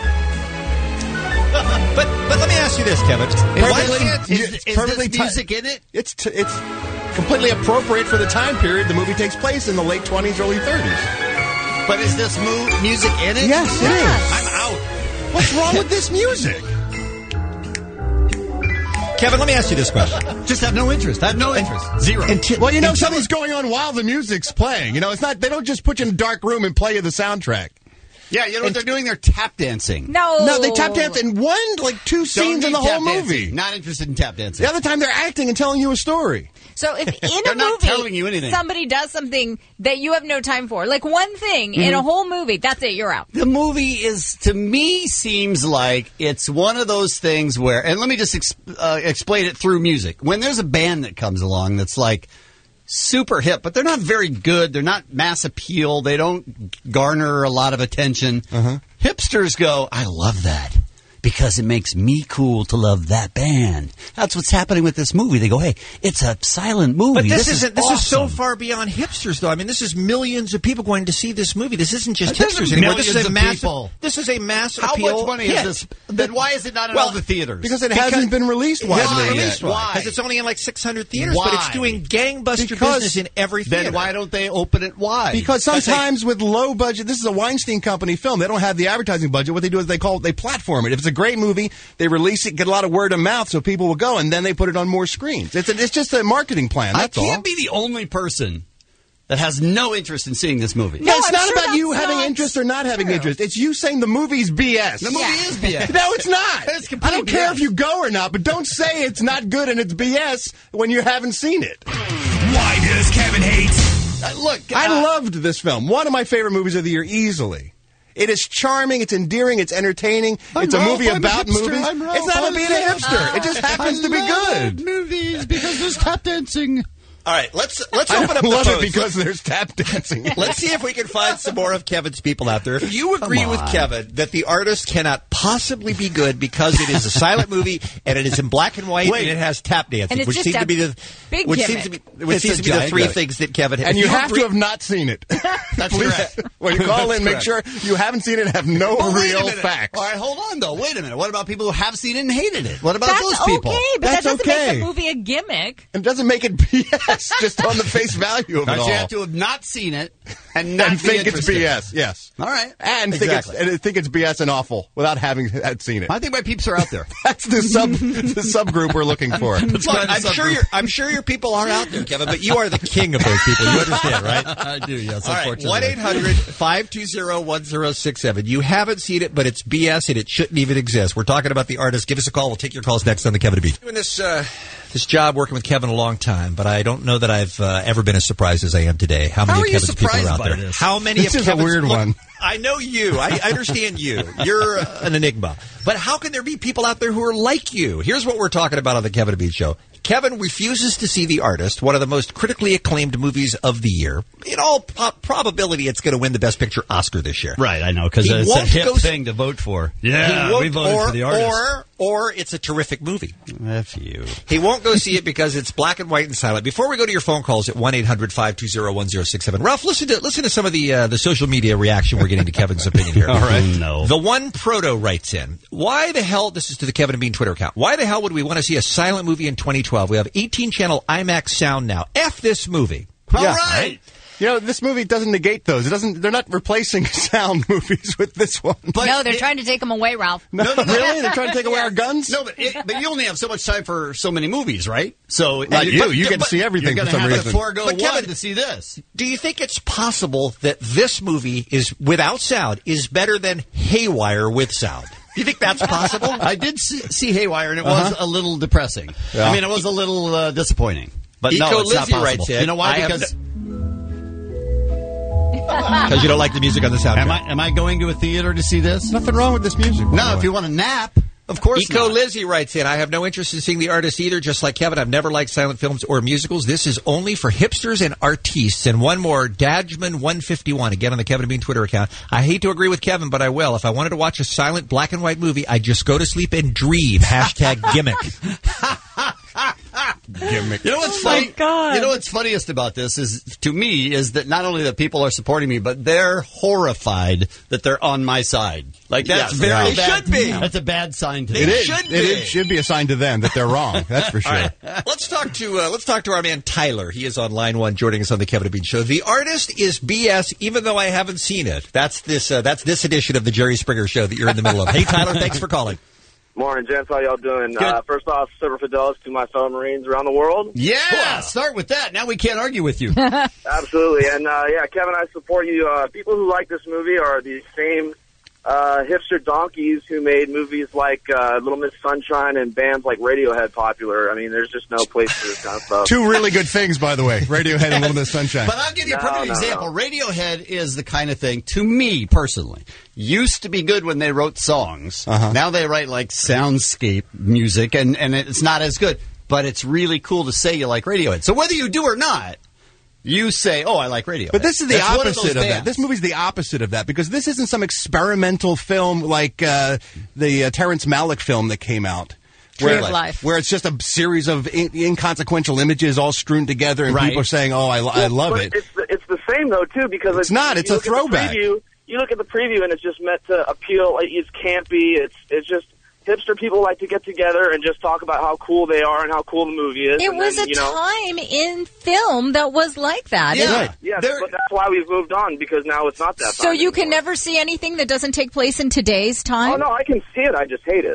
but let me ask you this, Kevin. Is this music in it? It's completely appropriate for the time period the movie takes place in the late 20s, early 30s. But is this music in it? Yes, it is. I'm out. What's wrong with this music? Kevin, let me ask you this question. Just have no interest. Zero. Well, something's going on while the music's playing. It's not. They don't just put you in a dark room and play you the soundtrack. Yeah, you know what they're doing? They're tap dancing. No, they tap dance in two scenes in the whole movie. Dancing. Not interested in tap dancing. The other time they're acting and telling you a story. So if in they're a not telling you movie anything. somebody does something that you have no time for, like one thing in a whole movie, that's it, you're out. The movie is, to me, seems like it's one of those things where, and let me just explain it through music. When there's a band that comes along that's like super hip, but they're not very good, they're not mass appeal, they don't garner a lot of attention, hipsters go, I love that. Because it makes me cool to love that band. That's what's happening with this movie. They go, hey, it's a silent movie. But this is so far beyond hipsters, though. I mean, this is millions of people going to see this movie. This isn't just hipsters anymore. This is a mass How appeal much money hit. is this? Then why is it not in all the theaters? Because it hasn't been released widely yet. Why? Because it's only in like 600 theaters, Why? but it's doing gangbuster business in every theater. Then why don't they open it wide? Because sometimes with low budget, this is a Weinstein Company film. They don't have the advertising budget. What they do is they platform it. If it's a great movie, they release it, get a lot of word of mouth so people will go, and then they put it on more screens. It's just a marketing plan, that's all. I can't be the only person that has no interest in seeing this movie. No, it's not about you having interest or not having interest. It's you saying the movie's BS. The movie is BS. No, it's not. It's I don't care BS. if you go or not, but don't say it's not good and it's BS when you haven't seen it. Why does Kevin hate? I loved this film. One of my favorite movies of the year, easily. It is charming, it's endearing, it's entertaining. It's a movie about movies. It's not about being a hipster. It just happens to be good. Movies because there's tap dancing. All right, let's open up the love phones. it because there's tap dancing. Let's see if we can find some more of Kevin's people out there. If you agree with Kevin that The Artist cannot possibly be good because it is a silent movie and it is in black and white and it has tap dancing, and it's which just seems a to be the big which gimmick. seems to be the three things that Kevin has. And you have to have not seen it. That's correct. When you call in, make sure you haven't seen it and have no real facts. All right, hold on, though. Wait a minute. What about people who have seen it and hated it? What about That's those people? okay, but That's that doesn't okay. make the movie a gimmick. It doesn't make it BS just on the face value of it all. You have to have not seen it and not think it's interested. BS. Yes. All right. And Exactly. think it's BS and awful without having seen it. I think my peeps are out there. That's the subgroup we're looking for. Look, I'm sure your people are out there, Kevin, but you are the king of those people. You understand, right? I do, yes, All right, unfortunately. 1-800-520-1067. You haven't seen it, but it's BS and it shouldn't even exist. We're talking about The Artist. Give us a call. We'll take your calls next on the Kevin and Bean. Doing this job working with Kevin a long time, but I don't know that I've ever been as surprised as I am today. How many of Kevin's people are out there? This? How many This of is a Kevin's weird one. I know you. I understand you. You're an enigma. But how can there be people out there who are like you? Here's what we're talking about on the Kevin and Bean Show. Kevin refuses to see The Artist, one of the most critically acclaimed movies of the year. In all probability, it's going to win the Best Picture Oscar this year. Right, I know, because it's a hip thing to vote for. Yeah, we voted for The Artist. Or it's a terrific movie. F you. He won't go see it because it's black and white and silent. Before we go to your phone calls at 1-800-520-1067, Ralph, listen to some of the social media reaction we're getting to Kevin's opinion here. All right. No. The one Proto writes in, why the hell, this is to the Kevin and Bean Twitter account, why the hell would we want to see a silent movie in 2012? We have 18-channel IMAX sound now. F this movie. All right. You know, this movie doesn't negate those. They're not replacing sound movies with this one. But no, they're trying to take them away, Ralph. No, really? They're trying to take away our guns? No, but you only have so much time for so many movies, right? So not you. You get to see everything for some reason. You're going to have to forego But Kevin, one to see this. Do you think it's possible that this movie is without sound is better than Haywire with sound? Do you think that's possible? I did see Haywire, and it was a little depressing. Yeah. I mean, it was a little disappointing. But no, it's not possible. Writes in, you know why? Because you don't like the music on the soundtrack. Am I going to a theater to see this? Nothing wrong with this music. No, if you want to nap, of course Eco not. Lizzie writes in, I have no interest in seeing The Artist either. Just like Kevin, I've never liked silent films or musicals. This is only for hipsters and artistes. And one more, Dajman151, again on the Kevin and Bean Twitter account. I hate to agree with Kevin, but I will. If I wanted to watch a silent black and white movie, I'd just go to sleep and dream. # gimmick. Gimmick. You know what's funny? You know what's funniest about this is, to me, is that not only that people are supporting me, but they're horrified that they're on my side. Like that's very bad. Should be. That's a bad sign to me. It should be a sign to them that they're wrong. That's for sure. All right. Let's talk to our man Tyler. He is on line one, joining us on the Kevin and Bean Show. The Artist is BS, even though I haven't seen it. That's this edition of the Jerry Springer Show that you're in the middle of. Hey, Tyler, thanks for calling. Morning, gents. How y'all doing? First off, Semper Fidelis to my fellow Marines around the world. Yeah, start with that. Now we can't argue with you. Absolutely. And, Kevin, I support you. People who like this movie are the same hipster donkeys who made movies like Little Miss Sunshine and bands like Radiohead popular. I mean, there's just no place for this kind of stuff. Two really good things, by the way, Radiohead and Little Miss Sunshine. But I'll give you a perfect example. Radiohead is the kind of thing, to me personally, used to be good when they wrote songs. Now they write like soundscape music, and it's not as good. But it's really cool to say you like Radiohead. So whether you do or not, you say, I like Radiohead. But this is the opposite of that. This movie's the opposite of that, because this isn't some experimental film like the Terrence Malick film that came out. Tree of Life. Where it's just a series of inconsequential images all strewn together, and people are saying, I love it. It's the same, though, too, because it's not. It's a throwback. You look at the preview, and it's just meant to appeal. It's campy. It's just... hipster people like to get together and just talk about how cool they are and how cool the movie is. It was a time in film that was like that. Yeah, but that's why we've moved on, because now it's not that. So you can never see anything that doesn't take place in today's time? Oh, no, I can see it. I just hate it.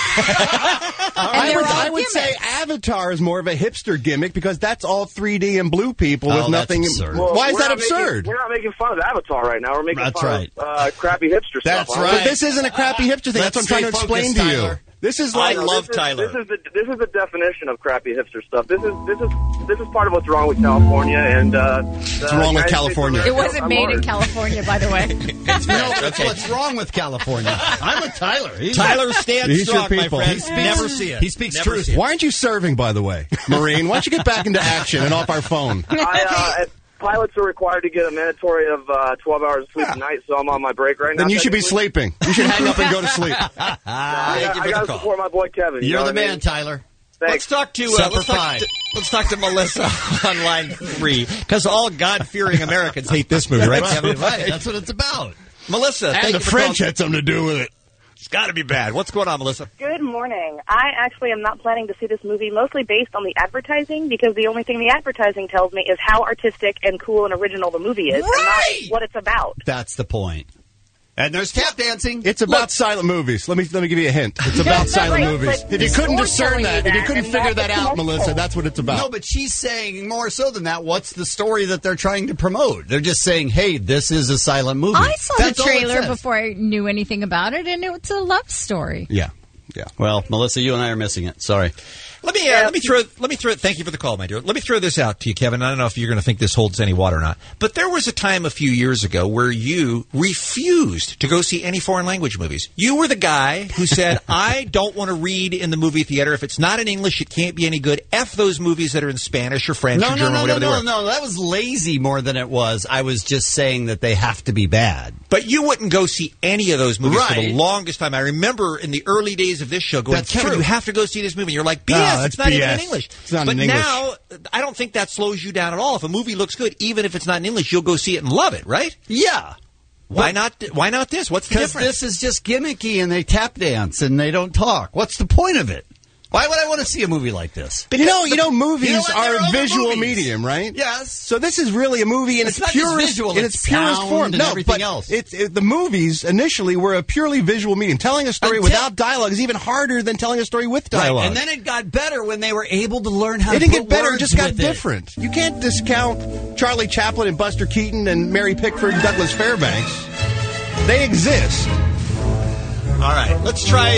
I would say Avatar is more of a hipster gimmick, because that's all 3D and blue people with nothing. Well, why is that absurd? We're not making fun of Avatar right now. We're making fun of crappy hipster stuff. That's right. But this isn't a crappy hipster thing. That's what I'm trying to explain to you. This is like I love Tyler. This is the definition of crappy hipster stuff. This is part of what's wrong with California, and what's wrong with California. It wasn't made in California, by the way. That's what's wrong with California. I'm with Tyler. Tyler stands strong, my friend. Never see it. He speaks truth. Why aren't you serving, by the way, Maureen? Why don't you get back into action and off our phone? Pilots are required to get a mandatory of 12 hours of sleep a night, so I'm on my break right now. Then you should be sleeping. You should hang up and go to sleep. I got to support my boy Kevin. You're the man, Tyler. Let's Thanks. talk to let's talk to Melissa on line 3, because all God-fearing Americans hate this movie, right? Right. That's what it's about. Melissa, and the French had something to do with it. It's got to be bad. What's going on, Melissa? Good morning. I actually am not planning to see this movie, mostly based on the advertising, because the only thing the advertising tells me is how artistic and cool and original the movie is, and not what it's about. That's the point. And there's tap dancing. It's about silent movies. Let me give you a hint. It's about silent movies. If you couldn't discern that, if you couldn't figure that out, Melissa, that's what it's about. No, but she's saying more so than that. What's the story that they're trying to promote? They're just saying, hey, this is a silent movie. I saw the trailer before I knew anything about it, and it's a love story. Yeah. Well, Melissa, you and I are missing it. Sorry. Let me throw it. Thank you for the call, my dear. Let me throw this out to you, Kevin. I don't know if you're going to think this holds any water or not, but there was a time a few years ago where you refused to go see any foreign language movies. You were the guy who said, I don't want to read in the movie theater. If it's not in English, it can't be any good. F those movies that are in Spanish or French or German or whatever they were. No, that was lazy more than it was. I was just saying that they have to be bad. But you wouldn't go see any of those movies for the longest time. I remember in the early days of this show going, Kevin, you have to go see this movie. And you're like, BS. It's not even in English. It's not but in English. Now, I don't think that slows you down at all. If a movie looks good, even if it's not in English, you'll go see it and love it, right? Yeah. Why not this? What's the difference? Because this is just gimmicky and they tap dance and they don't talk. What's the point of it? Why would I want to see a movie like this? But movies are a visual medium, right? Yes. So this is really a movie in its purest form. No, everything else. The movies initially were a purely visual medium. Telling a story without dialogue is even harder than telling a story with dialogue. Right. And then it got better when they were able to learn how to put words with it. It didn't get better, it just got different. You You can't discount Charlie Chaplin and Buster Keaton and Mary Pickford and Douglas Fairbanks. They exist. All right, let's try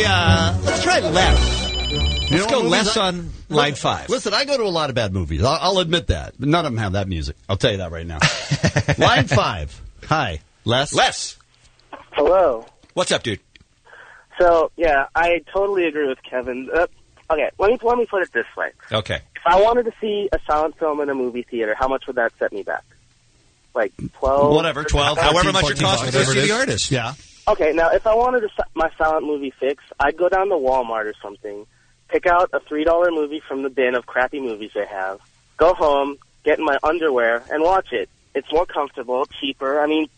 Les. Let's go less on line 5. Listen, I go to a lot of bad movies. I'll admit that. But none of them have that music. I'll tell you that right now. Line 5. Hi. Les. Hello. What's up, dude? So, yeah, I totally agree with Kevin. Okay, let me put it this way. Okay. If I wanted to see a silent film in a movie theater, how much would that set me back? Like 12? Whatever, 12. However much it costs to go see the artist. Yeah. Okay, now, if I wanted my silent movie fix, I'd go down to Walmart or something, pick out a $3 movie from the bin of crappy movies they have, go home, get in my underwear, and watch it. It's more comfortable, cheaper. I mean...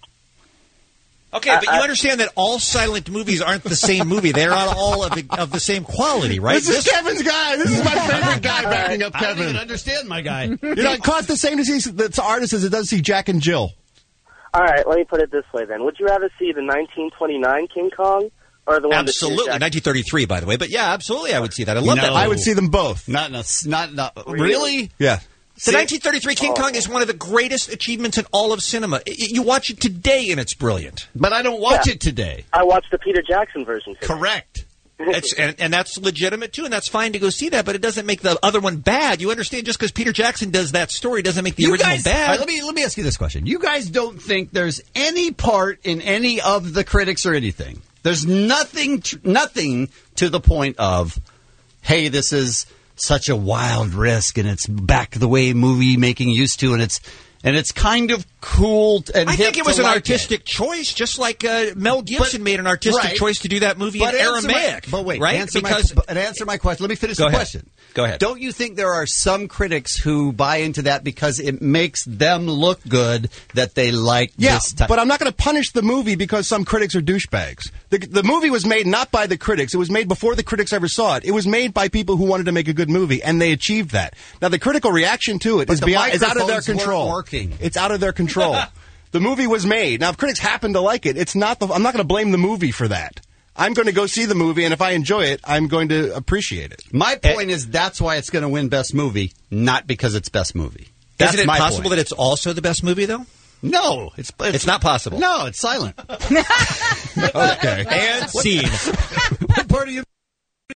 Okay, but you understand that all silent movies aren't the same movie. They're not all of the same quality, right? This is Kevin's guy. This is my favorite guy backing up Kevin. I don't even understand my guy. It costs the same to see the artist as it does to see Jack and Jill. All right, let me put it this way then. Would you rather see the 1929 King Kong or the one absolutely 1933, by the way? But yeah, absolutely, I would see that. I love that. I would see them both. Not really. Yeah. The 1933 King Kong is one of the greatest achievements in all of cinema. You watch it today, and it's brilliant. But I don't watch it today. I watched the Peter Jackson version today. Correct. And that's legitimate, too, and that's fine to go see that, but it doesn't make the other one bad. You understand, just because Peter Jackson does that story doesn't make the original bad. Let me ask you this question. You guys don't think there's any part in any of the critics or anything? There's nothing to the point of, hey, this is such a wild risk, and it's back the way movie making used to, and it's kind of cool and I think it was an artistic choice, just like Mel Gibson made an artistic choice to do that movie in Aramaic. Answer my question. Let me finish the question. Go ahead. Don't you think there are some critics who buy into that because it makes them look good that they like this type? But I'm not going to punish the movie because some critics are douchebags. The movie was made not by the critics. It was made before the critics ever saw it. It was made by people who wanted to make a good movie, and they achieved that. Now, the critical reaction to it is out of their control. It's out of their control. The movie was made. Now, if critics happen to like it, I'm not going to blame the movie for that. I'm going to go see the movie, and if I enjoy it, I'm going to appreciate it. My point is that's why it's going to win Best Movie, not because it's Best Movie. Isn't it possible that it's also the best movie, though? No, it's not possible. No, it's silent. Okay. And scene.